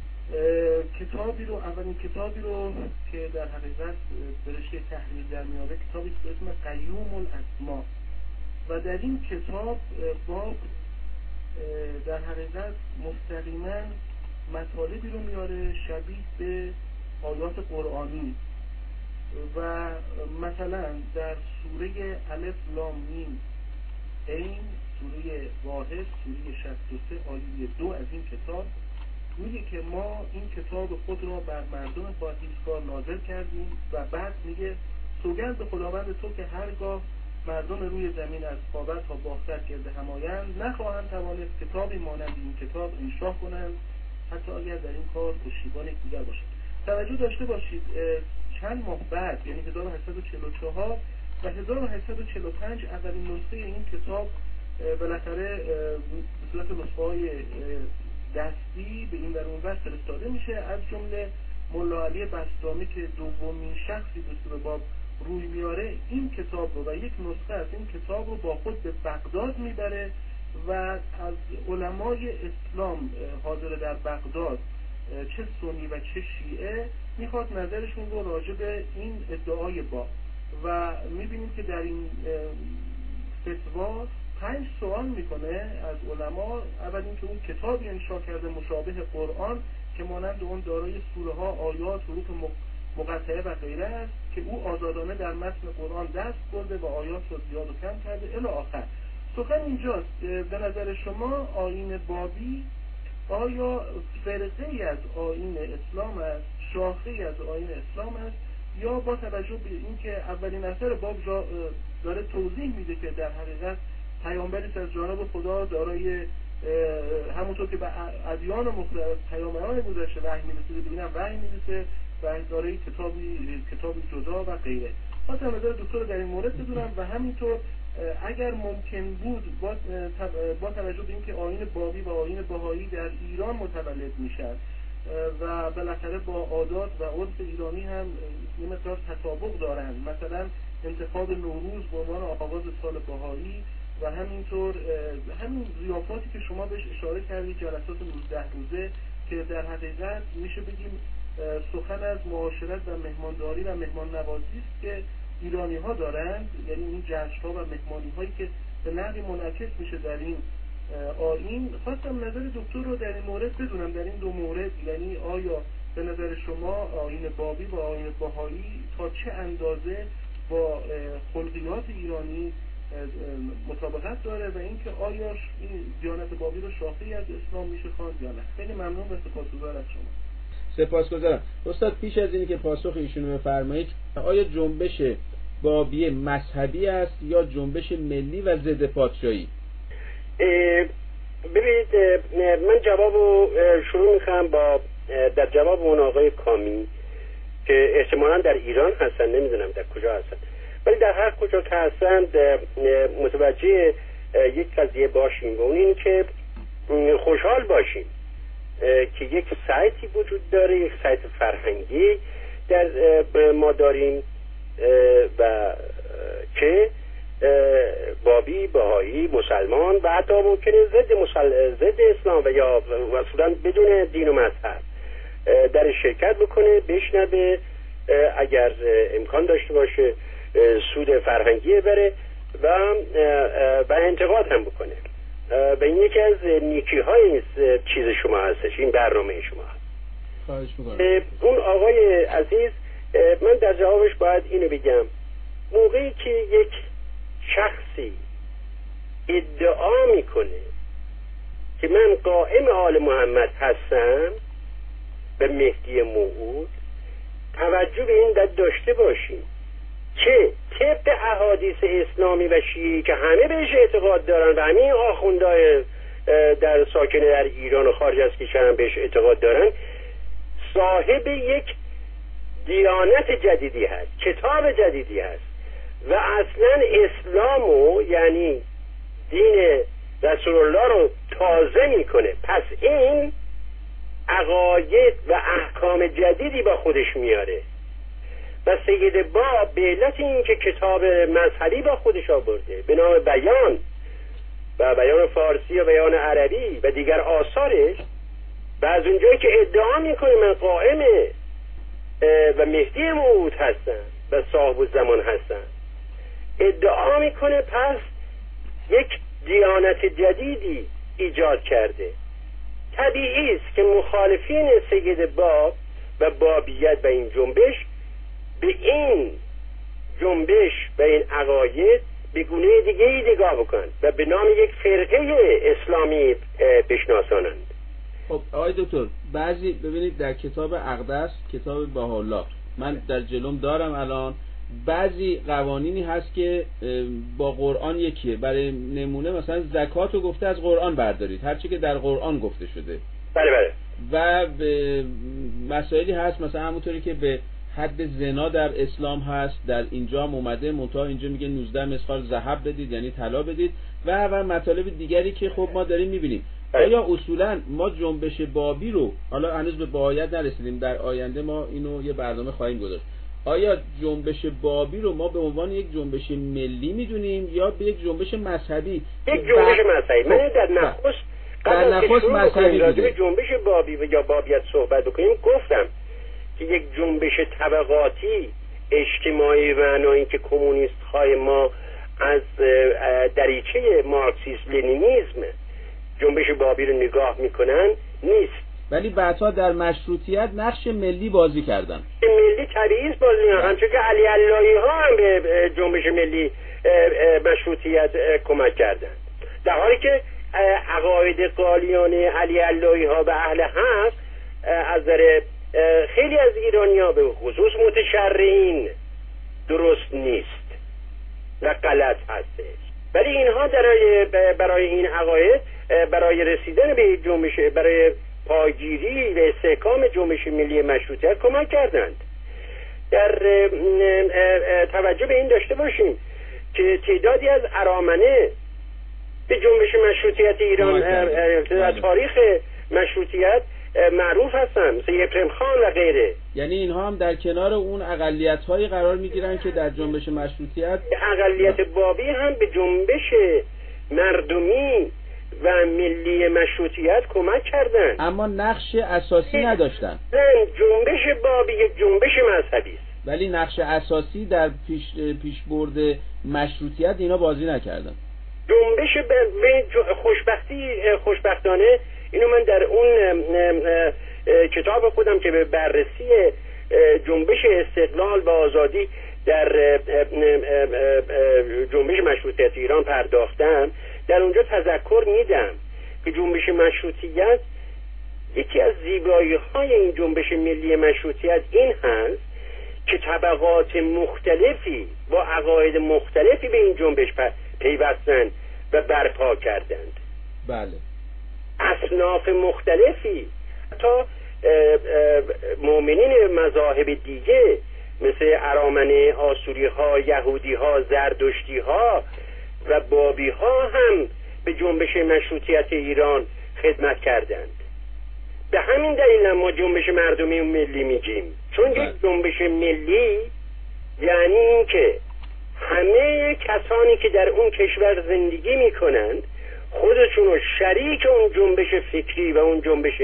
کتابی رو اولین کتابی رو که در حقیقت به رشته تحریر در میاره کتابی به اسم قیوم الاسما و در این کتاب باب در حقیقت مستقیما مطالبی رو میاره شبیه به آیات قرآنی و مثلا در سوره الف لام میم عین سوره واحد سوره شصت و سه آیه دو از این کتاب میگه که ما این کتاب خود را بر مردم پارهیزگار نازل کردیم و بعد میگه سوگند به خداوند تو که هرگاه مردم روی زمین از خوابت ها باختر کرده همایند نخواهند توانست کتابی مانند این کتاب انشا کنند حتی اگر در این کار پشتیبان دیگر باشد. توجه داشته باشید چند ماه بعد یعنی هزار و هشتصد و چهل و چهار و هزار و هشتصد و چهل و پنج اولین نسخه این کتاب بالاخره به صورت نسخه‌های دستی به این در اون ور فرستاده میشه. از جمله ملا علی بسطامی که دومین شخصی به باب روی میاره این کتاب رو و یک نسخه از این کتاب رو با خود به بغداد میبره و از علمای اسلام حاضر در بغداد چه سنی و چه شیعه میخواد نظرشون رو راجع به این ادعای باب و میبینیم که در این فتوا پنج سوال میکنه از علما. اول اینکه اون کتابی انشا کرده مشابه قرآن که مانند اون دارای سوره ها، آیات، حروف مقطعه و غیره است که او آزادانه در متن قرآن دست برده و آیات رو زیاد و کم کرده الی آخر. سخن اینجاست به نظر شما آیین بابی آیا فرقه ای از آیین اسلام است، شاخه ای از آیین اسلام است، یا با توجه به اینکه اولین اثر باب داره توضیح میده که در حقیقت پیامبری از جانب خدا دارای همونطور که به ادیان مختلف پیامبران گذشته وحی میرسیده به اینم وحی میرسه و دارای کتابی کتابی جدا و غیره. خواستم نظر دکتر در این مورد بدونم و همینطور اگر ممکن بود با, با توجه به اینکه آیین بابی و آیین بهایی در ایران متولد میشن و بالاخره با عادات و عرف ایرانی هم یه مقدار تطابق دارن، مثلا انتخاب نوروز به عنوان آغاز سال بهایی و همینطور همین ضیافاتی که شما بهش اشاره کردید جلسات نوزده روزه که در حقیقت میشه بگیم سخن از معاشرت و مهمانداری و مهمان نوازی است که ایرانی ها دارند، یعنی این جشن ها و مهمانی هایی که به نحوی منعکس میشه در این آیین. خواستم نظر دکتر رو در این مورد بدونم، در این دو مورد، یعنی آیا به نظر شما آیین بابی و آیین بهایی تا چه اندازه با خلقیات ایرانی مطابقت داره و اینکه آیا این دیانت بابی رو شاخه‌ای از اسلام میشه خواند یا نه؟ خیلی ممنون و سپاسگزارم از شما. سپاسگزارم. استاد پیش از اینی که پاسخ ایشونو بفرمایید، آیا جنبش بابی مذهبی است یا جنبش ملی و ضد پادشاهی؟ ببینید من جوابو شروع میکنم با در جواب اون آقای کامی که احتمالاً در ایران هستن، نمیدونم در کجا هستن، ولی در هر کجا که هستند متوجه یک قضیه باشیم و اون این که خوشحال باشیم که یک سایتی وجود داره، یک سایت فرهنگی در ما داریم و که بابی، بهایی، مسلمان و حتی ممکنه ضد مسل... ضد اسلام و یا اصلا بدون دین و مذهب در شرکت بکنه، بشنوه، اگر امکان داشته باشه سود فرهنگی بره و و انتقاد هم بکنه و این یکی از نیکی های چیز شما هستش، این برنامه شما هست. خواهش میکنم. اون آقای عزیز من در جوابش باید اینو بگم، موقعی که یک شخصی ادعا میکنه که من قائم آل محمد هستم به مهدی موعود، توجه به این داشته باشیم که طبق احادیث اسلامی و شیعی که همه بهش اعتقاد دارن و همین آخوندهای در ساکن در ایران و خارج از کشور هم بهش اعتقاد دارن، صاحب یک دیانت جدیدی هست، کتاب جدیدی هست و اصلا اسلامو یعنی دین رسول الله رو تازه میکنه. پس این عقاید و احکام جدیدی با خودش میاره و سید باب به علت این که کتاب مذهبی با خودش آورده به نام بیان و بیان فارسی و بیان عربی و دیگر آثارش، و از اونجایی که ادعا میکنه من قائم و مهدی موعود هستم و صاحب زمان هستم، ادعا میکنه پس یک دیانت جدیدی ایجاد کرده. طبیعی است که مخالفین سید باب و بابیت و این جنبش به این جنبش و این عقاید به گونه دیگه ای نگاه بکنند و به نام یک فرقه اسلامی بشناسانند. خب آقای دکتر، بعضی ببینید در کتاب اقدس، کتاب بهاءالله من در جلوم دارم الان، بعضی قوانینی هست که با قرآن یکیه. برای نمونه مثلا زکات رو گفته از قرآن بردارید، هرچی که در قرآن گفته شده. بله بله. و مسائلی هست مثلا همونطوری که به حد زنا در اسلام هست در اینجا هم اومده، منتها اینجا میگه نوزده مسخال ذهب بدید یعنی طلا بدید و و مطالب دیگری که خب ما داریم میبینیم. آیا اصولا ما جنبش بابی رو، حالا هنوز به بهاییت نرسیدیم، در آینده ما اینو یه برنامه خواهیم گذاشت، آیا جنبش بابی رو ما به عنوان یک جنبش ملی میدونیم یا به یک جنبش مذهبی؟ یک جنبش مذهبی. من در نخست در نخست مذهبی بوده. جنبش بابی و یا بابیت صحبت بکنیم، گفتم که یک جنبش طبقاتی اجتماعی و معنایی که کمونیست های ما از دریچه مارکسیسم لنینیسم جنبش بابی رو نگاه میکنن نیست. ولی بعدها در مشروطیت نقش ملی بازی کردن. ملی طبیعی است بازی میکنن، همچون که علی اللهی ها هم به جنبش ملی مشروطیت کمک کردند، در حالی که عقاید قالیانه علی اللهی ها به اهل حق از نظر خیلی از ایرانی‌ها به خصوص متشرعین درست نیست و غلط هستش. ولی اینها برای برای این عقاید، برای رسیدن به جنبش، برای پایگیری و استحکام جنبش ملی مشروطیت کمک کردند. در توجه به این داشته باشیم که تعدادی از ارامنه به جنبش مشروطیت ایران در تاریخ مشروطیت معروف هستن، مثل ابراهیم خان و غیره. یعنی اینها هم در کنار اون اقلیت‌هایی قرار می‌گیرن که در جنبش مشروطیت، اقلیت بابی هم به جنبش مردمی و ملی مشروطیت کمک کردن، اما نقش اساسی نداشتن. جنبش بابی یک جنبش مذهبی است، ولی نقش اساسی در پیش پیشبرد مشروطیت اینا بازی نکردن. جنبش به خوشبختی خوشبختانه اینو من در اون کتاب خودم که به بررسی جنبش استقلال و آزادی در جنبش مشروطیت ایران پرداختم، در اونجا تذکر میدم که جنبش مشروطیت یکی از زیبایی های این جنبش ملی مشروطیت این هست که طبقات مختلفی با عقاید مختلفی به این جنبش پیوستند و برپا کردند. بله. اصناف مختلفی، حتی مؤمنین مذاهب دیگه مثل ارامنه، آسوری ها، یهودی ها، زردشتی ها و بابی ها هم به جنبش مشروطیت ایران خدمت کردند. به همین دلیل ما جنبش مردمی و ملی میگیم، چون یک جنبش ملی یعنی این که همه کسانی که در اون کشور زندگی میکنند خودشون رو شریک اون جنبش فکری و اون جنبش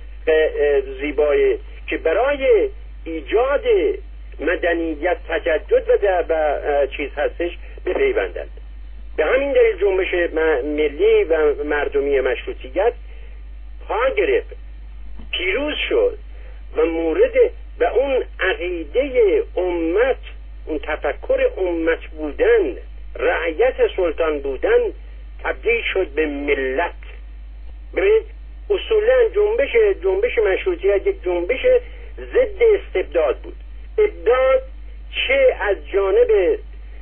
زیبایی که برای ایجاد مدنیت، تجدد و در چیز هستش بپیوندند. به همین دلیل جنبش ملی و مردمی مشروطیت پا گرفت، پیروز شد و مورد و اون عقیده امت، اون تفکر امت بودن، رعیت سلطان بودن تبدیل شد به ملت. ببینید اصولا جنبش جنبش مشروطیت یک جنبش ضد استبداد بود. استبداد چه از جانب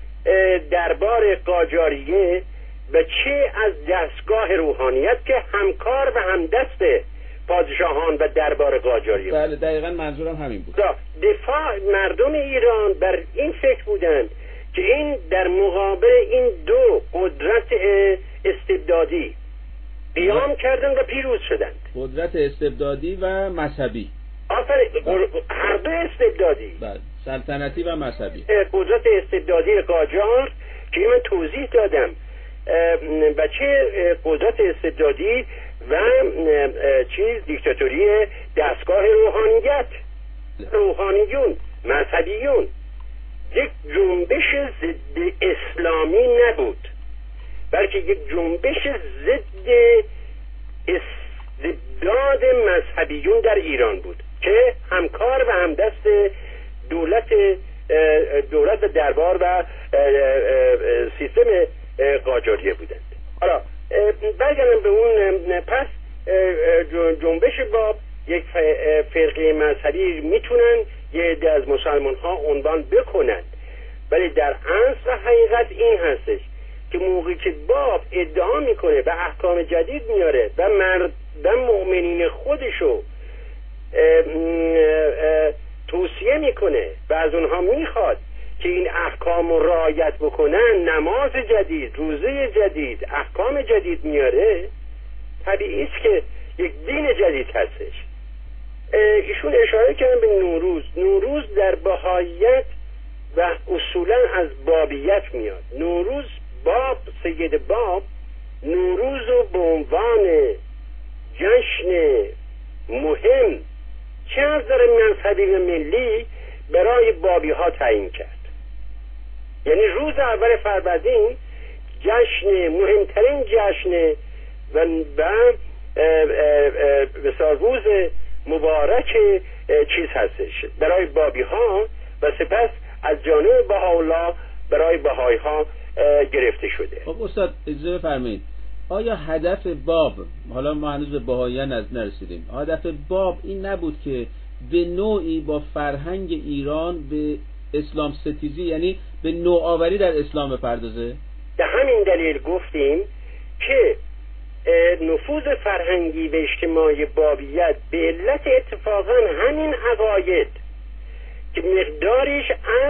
دربار قاجاریه و چه از دستگاه روحانیت که همکار و همدست پادشاهان و دربار قاجاریه. بله دقیقاً منظورم همین بود. دفاع مردم ایران بر این فکر بودند که این در مقابل این دو قدرت استبدادی قیام کردند و پیروز شدند. قدرت استبدادی و مذهبی. آفرین، هر دو استبدادی. بله، سلطنتی و مذهبی. قدرت استبدادی قاجار که من توضیح دادم و چه قدرت استبدادی و چیز دیکتاتوری دستگاه روحانیت، روحانیون، مذهبیون. یک جنبش ضد اسلامی نبود، بلکه یک جنبش ضد استبداد مذهبیون در ایران بود که همکار و همدست دولت دولت دربار و سیستم قاجاریه بودند. حالا برگردم به اون پس، جنبش باب یک فرقه مذهبی میتونن یه عده از مسلمان ها عنوان بکنن، ولی در اصل و حقیقت این هستش که موقعی که باب ادعا میکنه و احکام جدید میاره و مردم مؤمنین خودشو توصیه میکنه و از اونها میخواد که این احکام رو رعایت بکنن، نماز جدید، روزه جدید، احکام جدید میاره، طبیعی است که یک دین جدید هستش. ایشون اشاره کردن به نوروز. نوروز در بهاییت و اصولا از بابیت میاد. نوروز، باب، سید باب نوروز رو به عنوان جشن مهم چه از نظر مذهبی و ملی برای بابی ها تعیین کرد. یعنی روز اول فروردین جشن مهمترین جشن و بسیار روز مبارک چیز هستش برای بابی ها و سپس از جانب بهاءالله برای بهایی ها گرفته شده. خب استاد اجازه بفرمایید، آیا هدف باب، حالا ما هنوز به بهاییان نرسیدیم، هدف باب این نبود که به نوعی با فرهنگ ایران به اسلام ستیزی، یعنی به نوآوری در اسلام بپردازه؟ به همین دلیل گفتیم که نفوذ فرهنگی و اجتماعی بابیت به علت اتفاقا همین عقاید که مقداریش از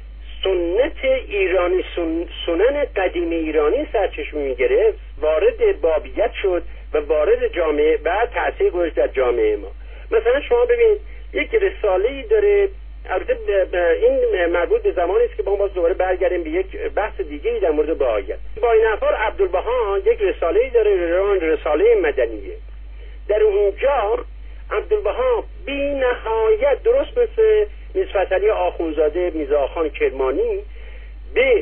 سنت ایرانی سن... سنن قدیم ایرانی سرچشمه می‌گرفت وارد بابیت شد و وارد جامعه بعد تأثیر گذاشت در جامعه ما. مثلا شما ببینید یک رساله‌ای داره، البته این مربوط به زمانی است که ما باز دوباره برگردیم به یک بحث دیگه‌ای در مورد بهاییت. با این حال عبدالبها یک رساله‌ای داره، رساله مدنیه. در اونجا عبدالبها بی نهایت درست مثل میرفتلی آخوندزاده میرزاخان کرمانی به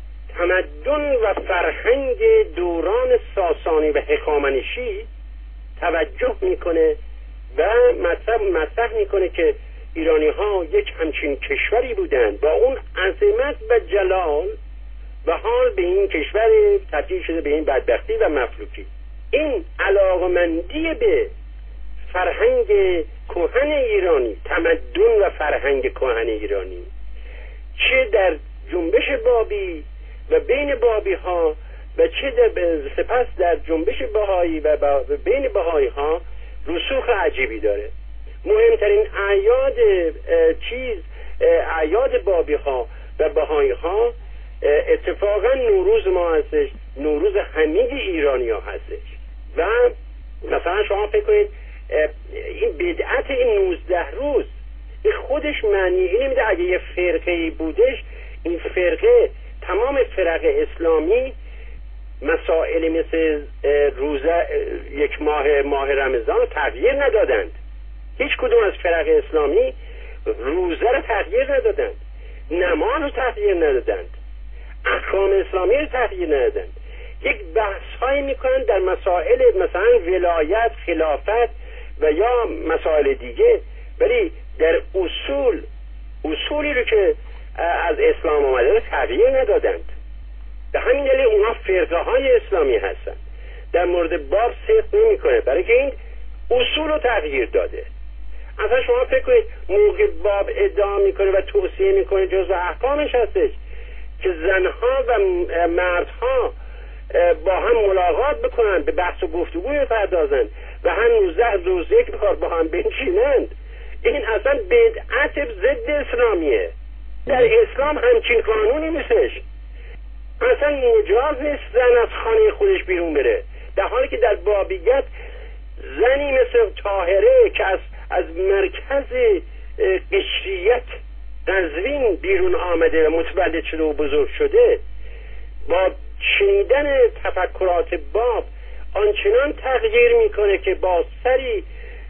تمدن و فرهنگ دوران ساسانی و هخامنشی توجه میکنه و مطرح مطرح میکنه که ایرانی ها یک همچین کشوری بودند با اون عظمت و جلال و حال به این کشور تبدیل شده به این بدبختی و مفلوکی. این علاقمندی به فرهنگ کهن ایرانی، تمدن و فرهنگ کهن ایرانی، چه در جنبش بابی و بین بابی ها و چه در سپس در جنبش بهایی و بین بهایی ها رسوخ عجیبی داره. مهمترین اعیاد چیز اعیاد بابی ها و بهایی ها اتفاقا نوروز ما هستش، نوروز همه ایرانی ها هستش. و مثلا شما فکر کنید این بدعت این نوزده روز این خودش معنی این میده اگه یه فرقه بودش، این فرقه تمام فرق اسلامی مسائل مثل روزه یک ماه ماه رمضان رو تغییر ندادند. هیچ کدوم از فرق اسلامی روزه رو تغییر ندادند، نماز رو تغییر ندادند، احکام اسلامی رو تغییر ندادند. یک بحث هایی میکنن در مسائل مثلا ولایت، خلافت و یا مسائل دیگه، ولی در اصول اصولی رو که از اسلام آمده رو تغییر ندادند. به همین دلیل اونها فرقه های اسلامی هستن. در مورد باب صدق نمی کنه برای که این اصول رو تغییر داده. اصلا شما فکر کنید موقع باب ادعا میکنه و توصیه میکنه جزء احکامش هستش که زنها و مردها با هم ملاقات بکنند، به بحث و گفتگو بپردازند و هم نوزده روز یک بار با هم بنشینند. این اصلا بدعت ضد اسلامیه. در اسلام همچین قانونی نیستش. اصلا مجاز نیست زن از خانه خودش بیرون بره، در حالی که در بابیت زنی مثل طاهره که از از مرکز قشریت قزوین بیرون آمده و متولد شده و بزرگ شده، با شنیدن تفکرات باب آنچنان تغییر میکنه که با سری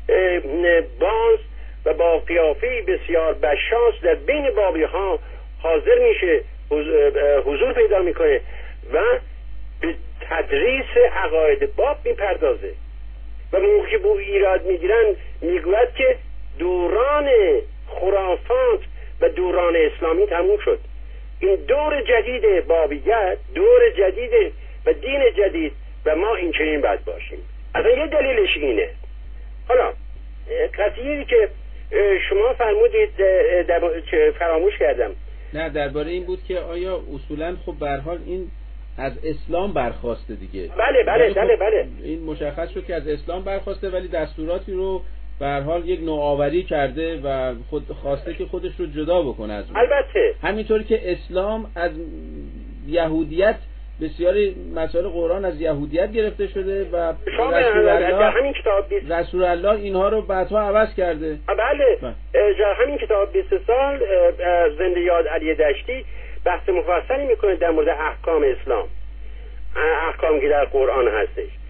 باز و با قیافه‌ای بسیار بشاش در بین بابی ها حاضر میشه، حضور پیدا میکنه و به تدریس عقاید باب میپردازه و موقعی بو ایراد میگیرن میگوید که دوران خرافات و دوران اسلامی تموم شد. این دور جدید بابیت، دور جدید و دین جدید و ما این چنین باید باشیم. اصلا یه دلیلش اینه. حالا قضیه‌ای که شما فرمودید که فراموش کردم، نه درباره این بود که آیا اصولا خب به هر حال این از اسلام برخواسته دیگه. بله بله خب بله بله این مشخص شد که از اسلام برخواسته، ولی دستوراتی رو به هر حال یک نوآوری کرده و خود خواسته که خودش رو جدا بکنه از اون. البته همینطوری که اسلام از یهودیت بسیاری مسائل قرآن از یهودیت گرفته شده و رسول الله همین کتاب بیست رسول الله اینها رو بعدها عوض کرده. بله جا همین کتاب بیست سال زنده یاد علی دشتی بحث مفصلی میکنه در مورد احکام اسلام، احکامی که در قرآن هستش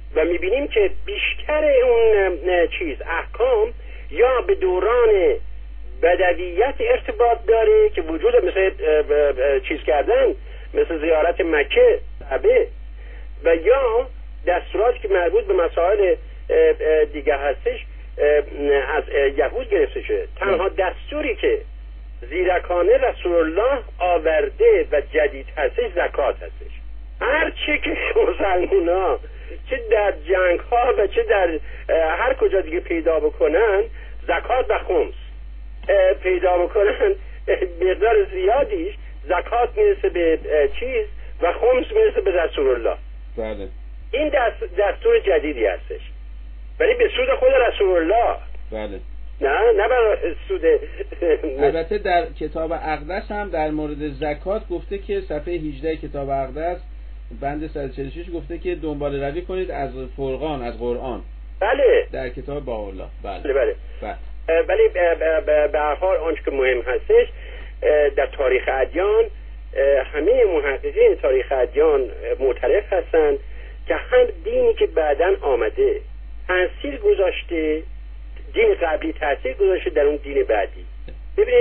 و میبینیم که بیشتر اون چیز احکام یا به دوران بدویت ارتباط داره که وجود مثل چیز کردن، مثل زیارت مکه، کعبه، و یا دستوراتی که مربوط به مسائل دیگه هستش از یهود گرفته شده. تنها دستوری که زیرکانه رسول الله آورده و جدید هستش زکات هستش. هر چی که مسلمونا چه در جنگ ها و چه در هر کجا دیگه پیدا بکنن زکات و خمس پیدا بکنن، مقدار زیادیش زکات میرسه به چیز و خمس میرسه به رسول الله. بله. این دست دستور جدیدی هستش، ولی به سود خود رسول الله. بله. نه نه برای سود. البته در کتاب اقدس هم در مورد زکات گفته که صفحه هجده کتاب اقدس بند صد و چهل و شش گفته که دنبال روی کنید از فرقان، از قرآن. بله. در کتاب باالله. بله. بله بله. بله. ولی به هر حال آنچه که مهم هستش در تاریخ ادیان، همه محققین تاریخ ادیان معترف هستند که هم دینی که بعداً آمده تأثیر گذاشته، دین قبلی تأثیر گذاشته در اون دین بعدی. ببینید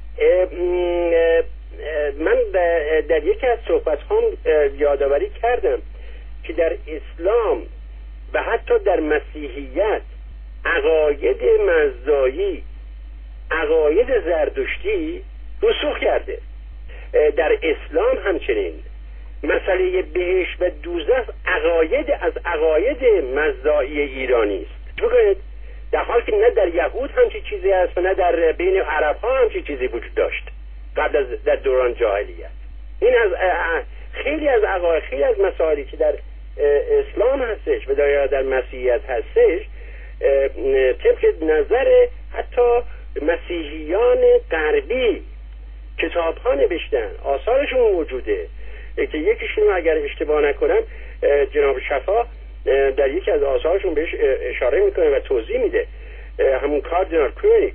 من در یکی از صحبت هم یادآوری کردم که در اسلام و حتی در مسیحیت عقاید مزدایی، عقاید زردشتی رسوخ کرده. در اسلام همچنین مسئله بهشت و دوزخ عقاید از عقاید مزدایی ایرانی است. بگوید در حالی که نه در یهود همچی چیزی هست و نه در بین عرب ها همچی چیزی وجود داشت قبل از در دوران جاهلیت. این از خیلی از عقاید، خیلی از مسائلی که در اسلام هستش و در در مسیحیت هستش طبق نظر حتی مسیحیان غربی کتاب ها نوشتن، آثارشون موجوده که یکیشون اگر اشتباه نکنم جناب شفا در یکی از آثارشون بهش اشاره میکنه و توضیح میده، همون کاردینال کوینیک.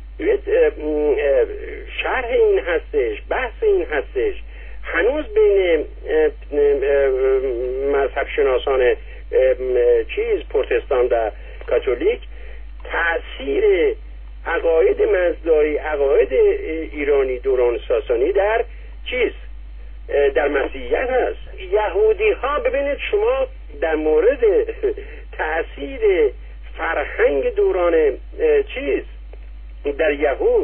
شرح این هستش، بحث این هستش. هنوز بین مذهب شناسان چیز پروتستان و کاتولیک تأثیر عقاید مزدایی، عقاید ایرانی دوران ساسانی در چیز در مسیحیت هست. یهودی ها ببینید شما در مورد تأثیر فرهنگ دوران چیز در یهود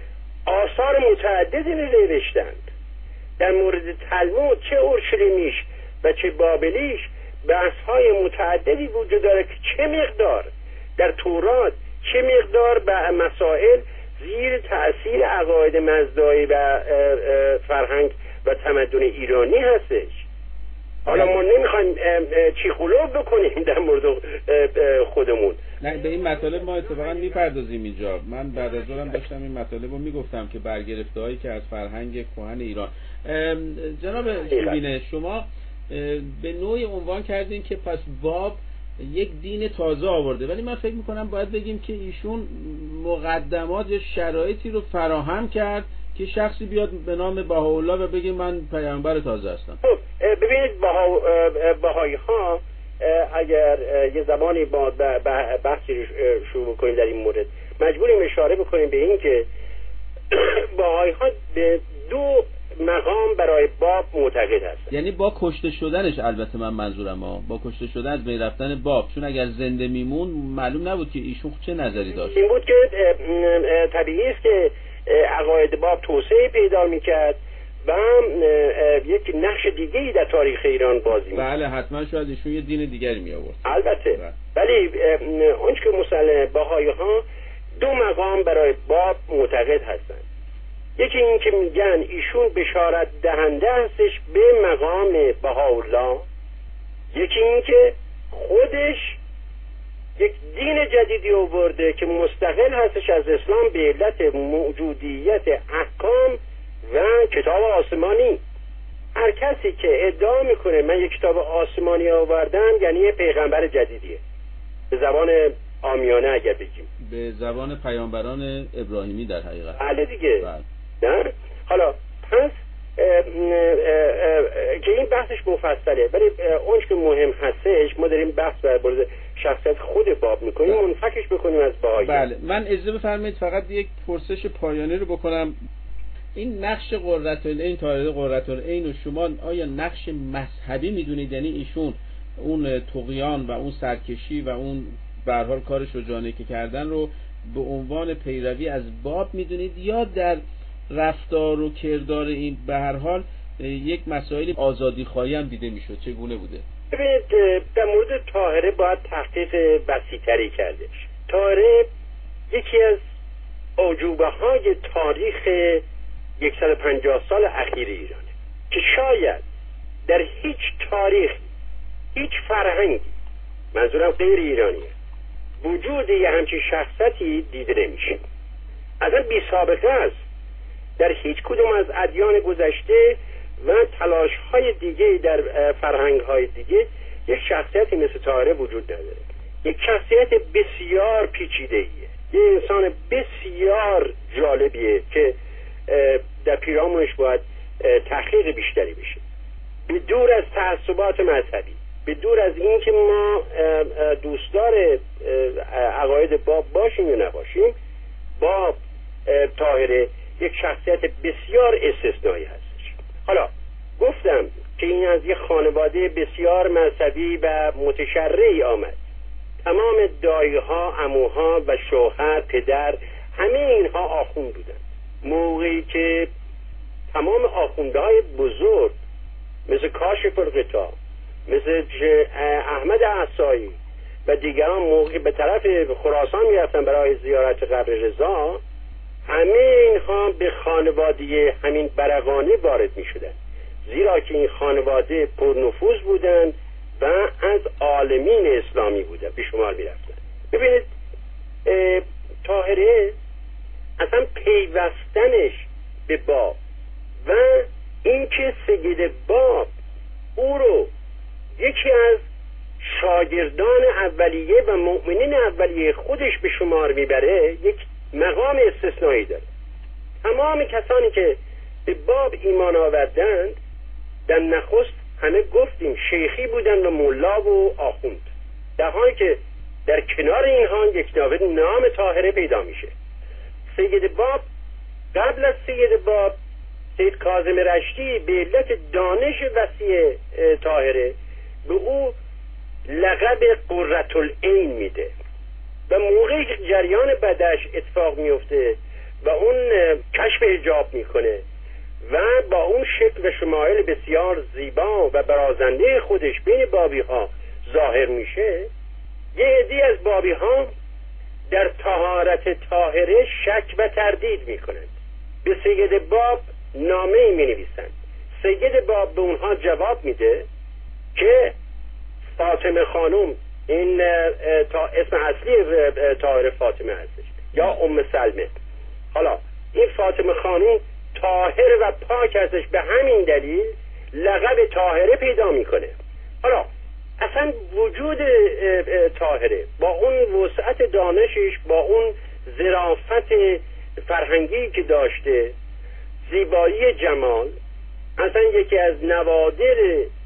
آثار متعددی نوشتند. در مورد تلمود چه اورشلیمیش و چه بابلیش بحث های متعددی وجود داره که چه مقدار در تورات، چه مقدار به مسائل زیر تأثیر عقاید مزدایی و فرهنگ و تمدن ایرانی هستش. حالا ما نمیخوایم چی خلوب بکنیم در مورد خودمون. نه به این مطالب ما اتفاقا میپردازیم اینجا. من بعد از ظهرم داشتم این مطالب رو میگفتم که برگرفته هایی که از فرهنگ کهن ایران. جناب چوبینه شما به نوعی عنوان کردین که پس باب یک دین تازه آورده، ولی من فکر میکنم باید بگیم که ایشون مقدمات یا شرایطی رو فراهم کرد که شخصی بیاد به نام بهاءالله و بگه من پیامبر تازه هستم. ببینید بهایی ها اگر یه زمانی با بحثی شروع کنیم در این مورد مجبوریم اشاره بکنیم به این که بهایی ها به دو مقام برای باب معتقد هست. یعنی با کشته شدنش، البته من منظورم ها با کشته شدن از بین رفتن باب، چون اگر زنده میمون معلوم نبود که ایشون چه نظری داشت. این بود که طبیعی است که عقاید باب توسعه پیدا میکرد و یک نقش دیگه‌ای در تاریخ ایران بازی میکرد. بله حتما شاید ایشون یه دین دیگری می آورد. البته بله. ولی اونچه که مسلم بهایی ها دو مقام برای باب معتقد هستند. یکی این که میگن ایشون بشارت دهنده هستش به مقام بهاءالله، یکی این که خودش یک دین جدیدی آورده که مستقل هستش از اسلام به علت موجودیت احکام و کتاب آسمانی. هر کسی که ادعا میکنه من یک کتاب آسمانی آوردم یعنی یه پیغمبر جدیدیه، به زبان عامیانه اگر بگیم به زبان پیامبران ابراهیمی در حقیقت. بله دیگه بله. نه؟ حالا پس که این بحثش مفصله، ولی اونش که مهم هستش ما داریم بحث بر مورد شخصیت خود باب میکنیم، منفکش بکنیم از بهایی. بله من اجازه بفرمایید فقط یک پرسش پایانی رو بکنم. این نقش قرةالعین طاهره قرةالعین و شما آیا نقش مذهبی میدونید؟ یعنی ایشون اون طغیان و اون سرکشی و اون به هر حال کار شجاعانه که کردن رو به عنوان پیروی از باب میدونید، یا در رفتار و کردار این به هر حال یک مسائل آزادی خواهی هم دیده میشد؟ چگونه بوده؟ ببینید در مورد طاهره باید تحقیق وسیع‌تری کردش. طاهره یکی از اعجوبه های تاریخ صد و پنجاه سال اخیر ایرانه که شاید در هیچ تاریخ، هیچ فرهنگی، منظورم غیر ایرانیه، وجود یه همچین شخصیتی دیده نمیشه. اصلا بی سابقه است. در هیچ کدوم از ادیان گذشته و تلاش های دیگه در فرهنگ های دیگه یک شخصیتی مثل طاهره وجود نداره. یک شخصیت بسیار پیچیده ایه، یه انسان بسیار جالبیه که در پیرامونش باید تحقیق بیشتری بشه، به دور از تعصبات مذهبی، به دور از این که ما دوستدار عقاید باب باشیم یا نباشیم. باب طاهره یک شخصیت بسیار استثنایی هستش. حالا گفتم که این از یک خانواده بسیار مذهبی و متشرعی آمد. تمام دایها، عموها و شوهر، پدر، همه اینها آخوند بودن. موقعی که تمام آخوندهای بزرگ مثل کاشف الغطا، مثل احمد عصایی و دیگران موقعی به طرف خراسان میرفتن برای زیارت قبر رضا، همه اینها به خانواده همین برقانی وارد می شدن، زیرا که این خانواده پرنفوذ بودند و از عالمین اسلامی بودن، به شمار می رفتن. ببینید طاهره اصلا پیوستنش به باب و اینکه سید باب او رو یکی از شاگردان اولیه و مؤمنین اولیه خودش به شمار میبره، یک مقام استثنایی داره. تمام کسانی که به باب ایمان آوردند در نخست همه گفتیم شیخی بودن و ملا و آخوند، در حالی که در کنار اینها یک نام طاهره پیدا میشه. سید باب قبل از سید باب سید کاظم رشتی به علت دانش وسیع طاهره به او لقب قرةالعین میده و موقعی که جریان بدش اتفاق میفته و اون کشف حجاب میکنه و با اون شکل و شمایل بسیار زیبا و برازنده خودش بین بابی ها ظاهر میشه، یه عده‌ای از بابی ها در طهارت طاهره شک و تردید میکنند. به سید باب نامه ای می نویسند. سید باب به اونها جواب میده که فاطمه خانم، این تا اسم اصلی طاهره فاطمه هستش یا ام سلمه. حالا این فاطمه خانم طاهر و پاک هستش، به همین دلیل لقب طاهره پیدا میکنه. حالا اصلا وجود طاهره با اون وسعت دانشش، با اون ظرافت فرهنگی که داشته، زیبایی جمال، اصلا یکی از نوادر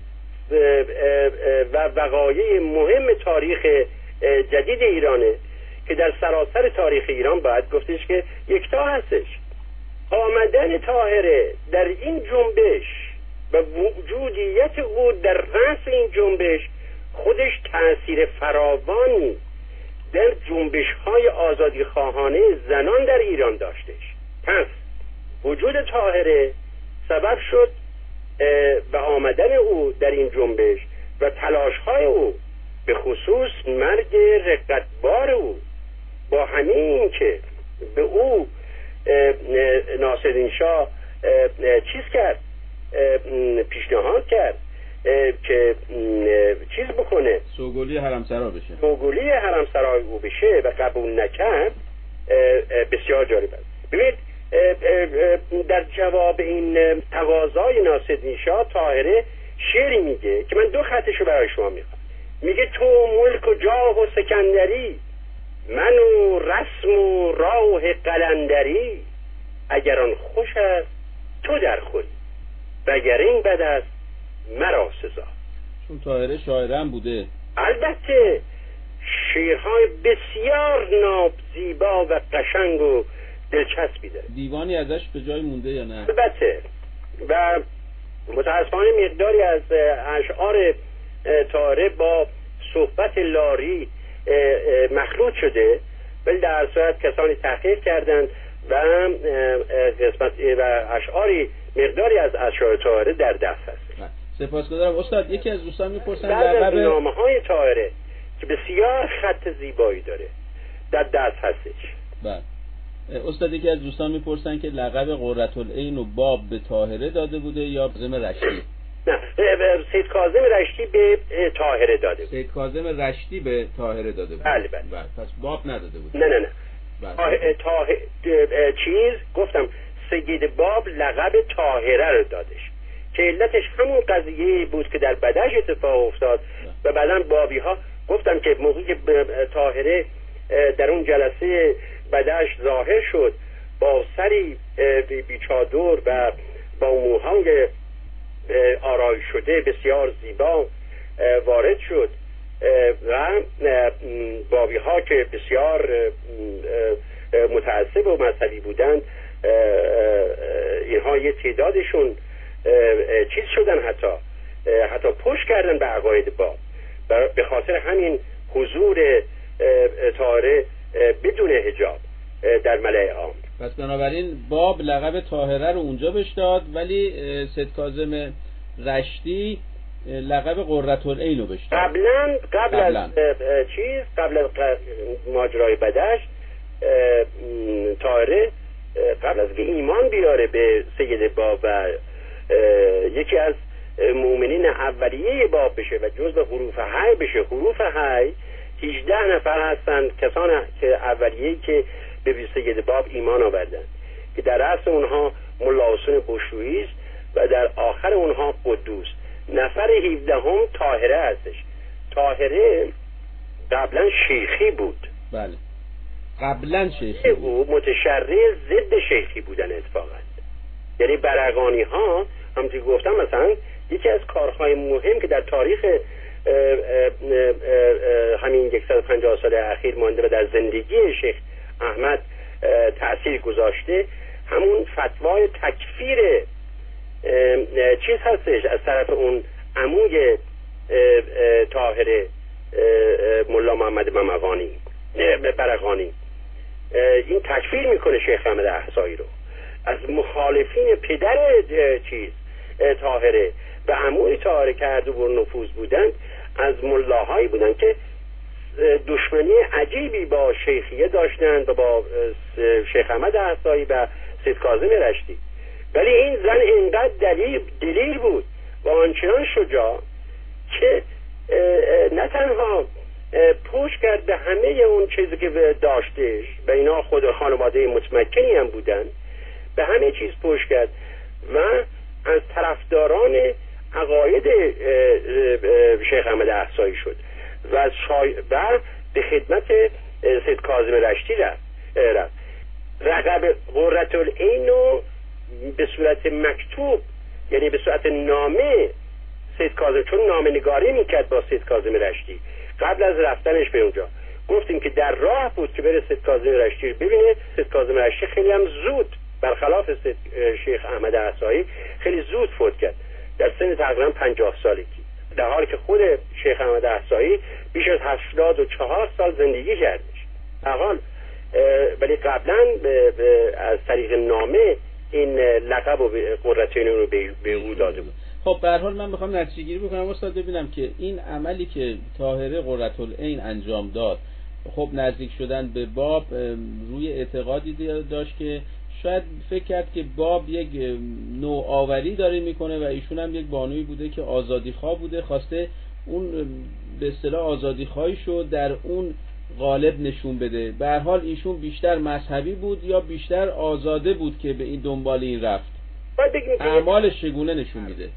و وقایع مهم تاریخ جدید ایرانه که در سراسر تاریخ ایران باید گفتش که یکتا هستش. آمدن طاهره در این جنبش و وجودیت او در رأس این جنبش خودش تأثیر فراوانی در جنبش های آزادی خواهانه زنان در ایران داشتش. پس وجود طاهره سبب شد و آمدن او در این جنبش و تلاش های او، به خصوص مرگ رقتبار او، با همین که به او ناصرالدین شاه چیز کرد، پیشنهاد کرد که چیز بکنه، سوگلی حرمسرا بشه، سوگلی حرمسرا او بشه و قبول نکرد، بسیار جالب است. ببینید در جواب این تقاضای ناصرالدین شاه طاهره شعری میگه که من دو خطشو برای شما میخوام. میگه تو ملک و جاه و سکندری، من و رسم و راه قلندری، اگر آن خوش است تو در خوری. وگر این بد است مرا سزا. چون طاهره شاعرم بوده. البته شعرهای بسیار ناب زیبا و قشنگ و دلچسبی داره. دیوانی ازش به جای مونده یا نه؟ البته و متاسفانه مقداری از اشعار طاهره با صحبت لاری مخلوط شده، ولی در صورت کسانی تحقیق کردند و قسمت و اشعاری مقداری از اشعار طاهره در دست هست. سپاسگزارم استاد. یکی از دوستان میپرسن لقب نامه‌های طاهره که بسیار خط زیبایی داره در دست هستش. بله استاد، یکی از دوستان میپرسن که لقب قرةالعین و باب به طاهره داده بوده یا کاظم رشتی؟ نه، سید کاظم رشتی به طاهره داده بود. سید کاظم رشتی به طاهره داده بود. بله بله. بله پس باب نداده بود. نه نه نه. بله. تاه... چیز گفتم سید باب لقب طاهره رو دادش که علتش همون قضیه بود که در بدش اتفاق افتاد و بعداً بابی ها گفتم که موقعی که طاهره در اون جلسه بدش ظاهر شد با سری بیچادر و با موهای آرای شده بسیار زیبا وارد شد و بابی ها که بسیار متعصب و مذهبی بودند اینها یه تعدادشون چیز شدن، حتی حتی پشت کردن به عقاید باب و به خاطر همین حضور طاهره بدون حجاب در ملأ عام. پس بنابراین باب لقب طاهره رو اونجا بهش داد، ولی سید کاظم رشتی لقب قرةالعین رو بهش داد. قبلا قبل از چیز قبل از ماجرای بدش طاهره قبل از که ایمان بیاره به سید باب و یکی از مؤمنین اولیه باب بشه و جزء حروف حی بشه. حروف حی هجده نفر هستند کسان که اولیه‌ای که به سید باب ایمان آوردن که در رأس اونها ملا حسین بشرویی است و در آخر اونها قدوس. نفر هفدهم طاهره هستش. طاهره قبلا شیخی بود. بله قبلا شیخی بود. متشرع ضد شیخی بودن اتفاقا. یعنی برقانی ها همونطور گفتم مثلا یکی از کارهای مهم که در تاریخ اه اه اه همین صد و پنجاه سال اخیر مانده و در زندگی شیخ احمد تأثیر گذاشته همون فتوای تکفیر چیز هستش از طرف اون عموی طاهره ملا محمد ممقانی برقانی. این تکفیر میکنه شیخ احمد احصایی رو از مخالفین پدر چیز طاهره و عموی طاهره کرده و نفوذ بودند، از ملاهایی بودند که دشمنی عجیبی با شیخیه داشتند و با شیخ احمد احصایی و سید کاظم رشتی. ولی این زن اینقدر دلیر دلیر بود و آنچنان شجاع که نه تنها پوش کرد به همه اون چیزی که داشتش و اینا خود خانواده متمکنی هم بودن، به همه چیز پوش کرد و از طرفداران عقاید شیخ احمد احصایی شد و, شای... و به خدمت سید کاظم رشتی رفت. لقب قرةالعین رو به صورت مکتوب یعنی به صورت نامه سید کاظم، چون نامه نگاری میکرد با سید کاظم رشتی قبل از رفتنش به اونجا، گفتیم که در راه بود که بره سید کاظم رشتی رو ببینه. سید کاظم رشتی خیلی هم زود برخلاف سید شیخ احمد احصایی خیلی زود فوت کرد در سن تقریبا پنجاه سالگی، در حالی که خود شیخ احمد احصایی بیش از هشتاد و چهار سال زندگی کردش. در حال ولی قبلا از طریق نامه این لقب و قرةالعین رو به او داده بود. خب به هر حال من میخوام نتیجه گیری بکنم استاد، ببینم که این عملی که طاهره قرةالعین انجام داد، خب نزدیک شدن به باب روی اعتقادی داشت که شاید فکر کرد که باب یک نوآوری داره میکنه و ایشون هم یک بانوی بوده که آزادیخواه بوده، خواسته اون به اصطلاح آزادیخواهیشو در اون غالب نشون بده. به هر حال ایشون بیشتر مذهبی بود یا بیشتر آزاده بود که به این دنبال این رفت؟ اعمالش چگونه نشون میده؟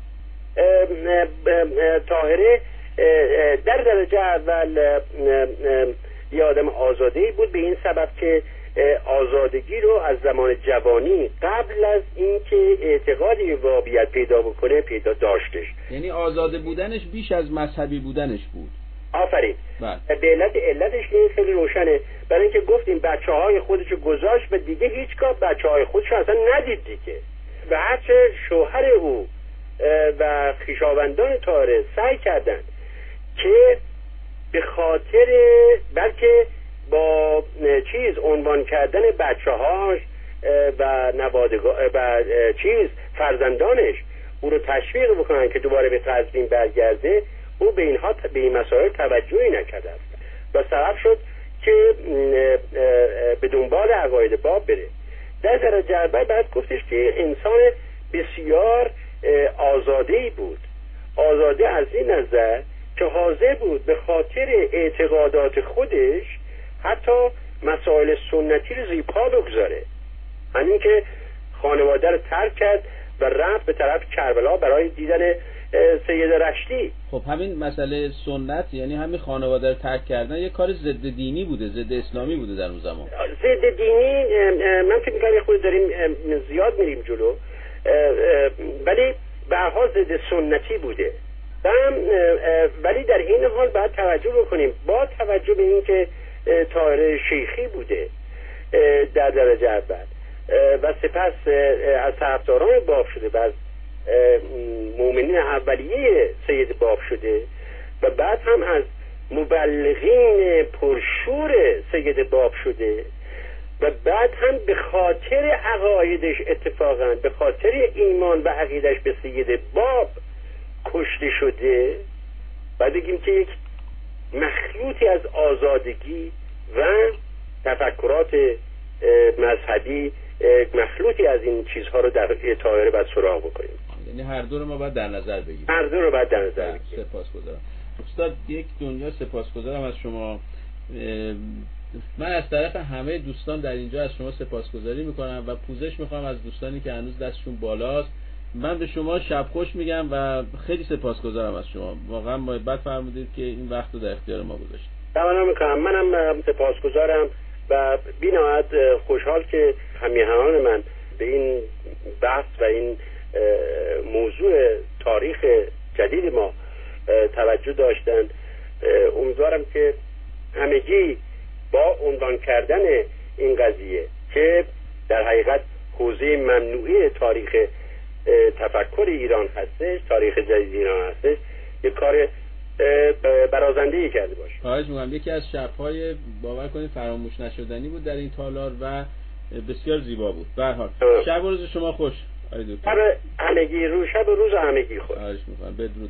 طاهره در درجه اول یه آدم آزاده‌ای بود، به این سبب که آزادگی رو از زمان جوانی قبل از اینکه اعتقادی به بابیت پیدا بکنه پیدا داشتش. یعنی آزاده بودنش بیش از مذهبی بودنش بود. آفرین. بله. به علت علتش این خیلی روشنه، برای اینکه گفتیم بچه های خودشو گذاشت و دیگه هیچگاه بچه های خودشو اصلا ندید دیگه، و هرچه شوهر او و خویشاوندان طاهره سعی کردند که به خاطر بلکه با چیز عنوان کردن بچه هاش و نوادگاه و چیز فرزندانش او رو تشویق بکنن که دوباره به تزمین برگرده، او به اینها به این مسائل توجهی نکرده است و سبب شد که به دنبال عقاید باب بره. در درجه اول باید گفتش که انسان بسیار آزاده‌ای بود، آزاده از این نظر که حاضر بود به خاطر اعتقادات خودش حتی مسائل سنتی رو زیر پا بگذاره، همین که خانواده رو ترک کرد و رفت به طرف کربلا برای دیدن سید رشتی. خب همین مسئله سنت، یعنی همین خانواده رو ترک کردن یک کار ضد دینی بوده، ضد اسلامی بوده در اون زمان. ضد دینی من فکر می‌کنم یه خود داریم زیاد میریم جلو، ولی به هر حال ضد سنتی بوده. ولی در این حال باید توجه بکنیم، با توجه به اینکه طاهره شیخی بوده در درجه اول و سپس از طرفداران باب شده و از مؤمنین اولیه سید باب شده و بعد هم از مبلغین پرشور سید باب شده و بعد هم به خاطر عقایدش اتفاقا به خاطر ایمان و عقیدش به سید باب کشته شده، باید بگیم که یک مخلوطی از آزادگی و تفکرات مذهبی، مخلوطی از این چیزها رو در طاهره باید سراغ بکنیم. یعنی هر دو رو ما باید در نظر بگیریم. هر دو رو باید در نظر بگیریم. سپاسگزارم استاد. یک دنیا سپاسگزارم از شما. من از طرف همه دوستان در اینجا از شما سپاسگزاری میکنم و پوزش میخوام از دوستانی که هنوز دستشون بالاست. من به شما شب خوش میگم و خیلی سپاسگزارم از شما. واقعا محبت فرمودید که این وقت رو در اختیار ما گذاشتید. تمام میکنم. منم سپاسگزارم و بی‌نهایت خوشحال که همیهنان من به این بحث و این موضوع تاریخ جدید ما توجه داشتند. امیدوارم که همگی با عنوان کردن این قضیه که در حقیقت حوزه ممنوعه تاریخ تفکر ایران هستش، تاریخ جدید ایران هستش، یک کار برازنده‌ای کرده باشه. خواهش می‌کنم. یکی از شب‌های باور کنید فراموش نشدنی بود در این تالار و بسیار زیبا بود. به هر حال شب و روز شما خوش. آقای دکتر. شب همگی روز شب و روز همگی خوش. خواهش می‌کنم. بدرود.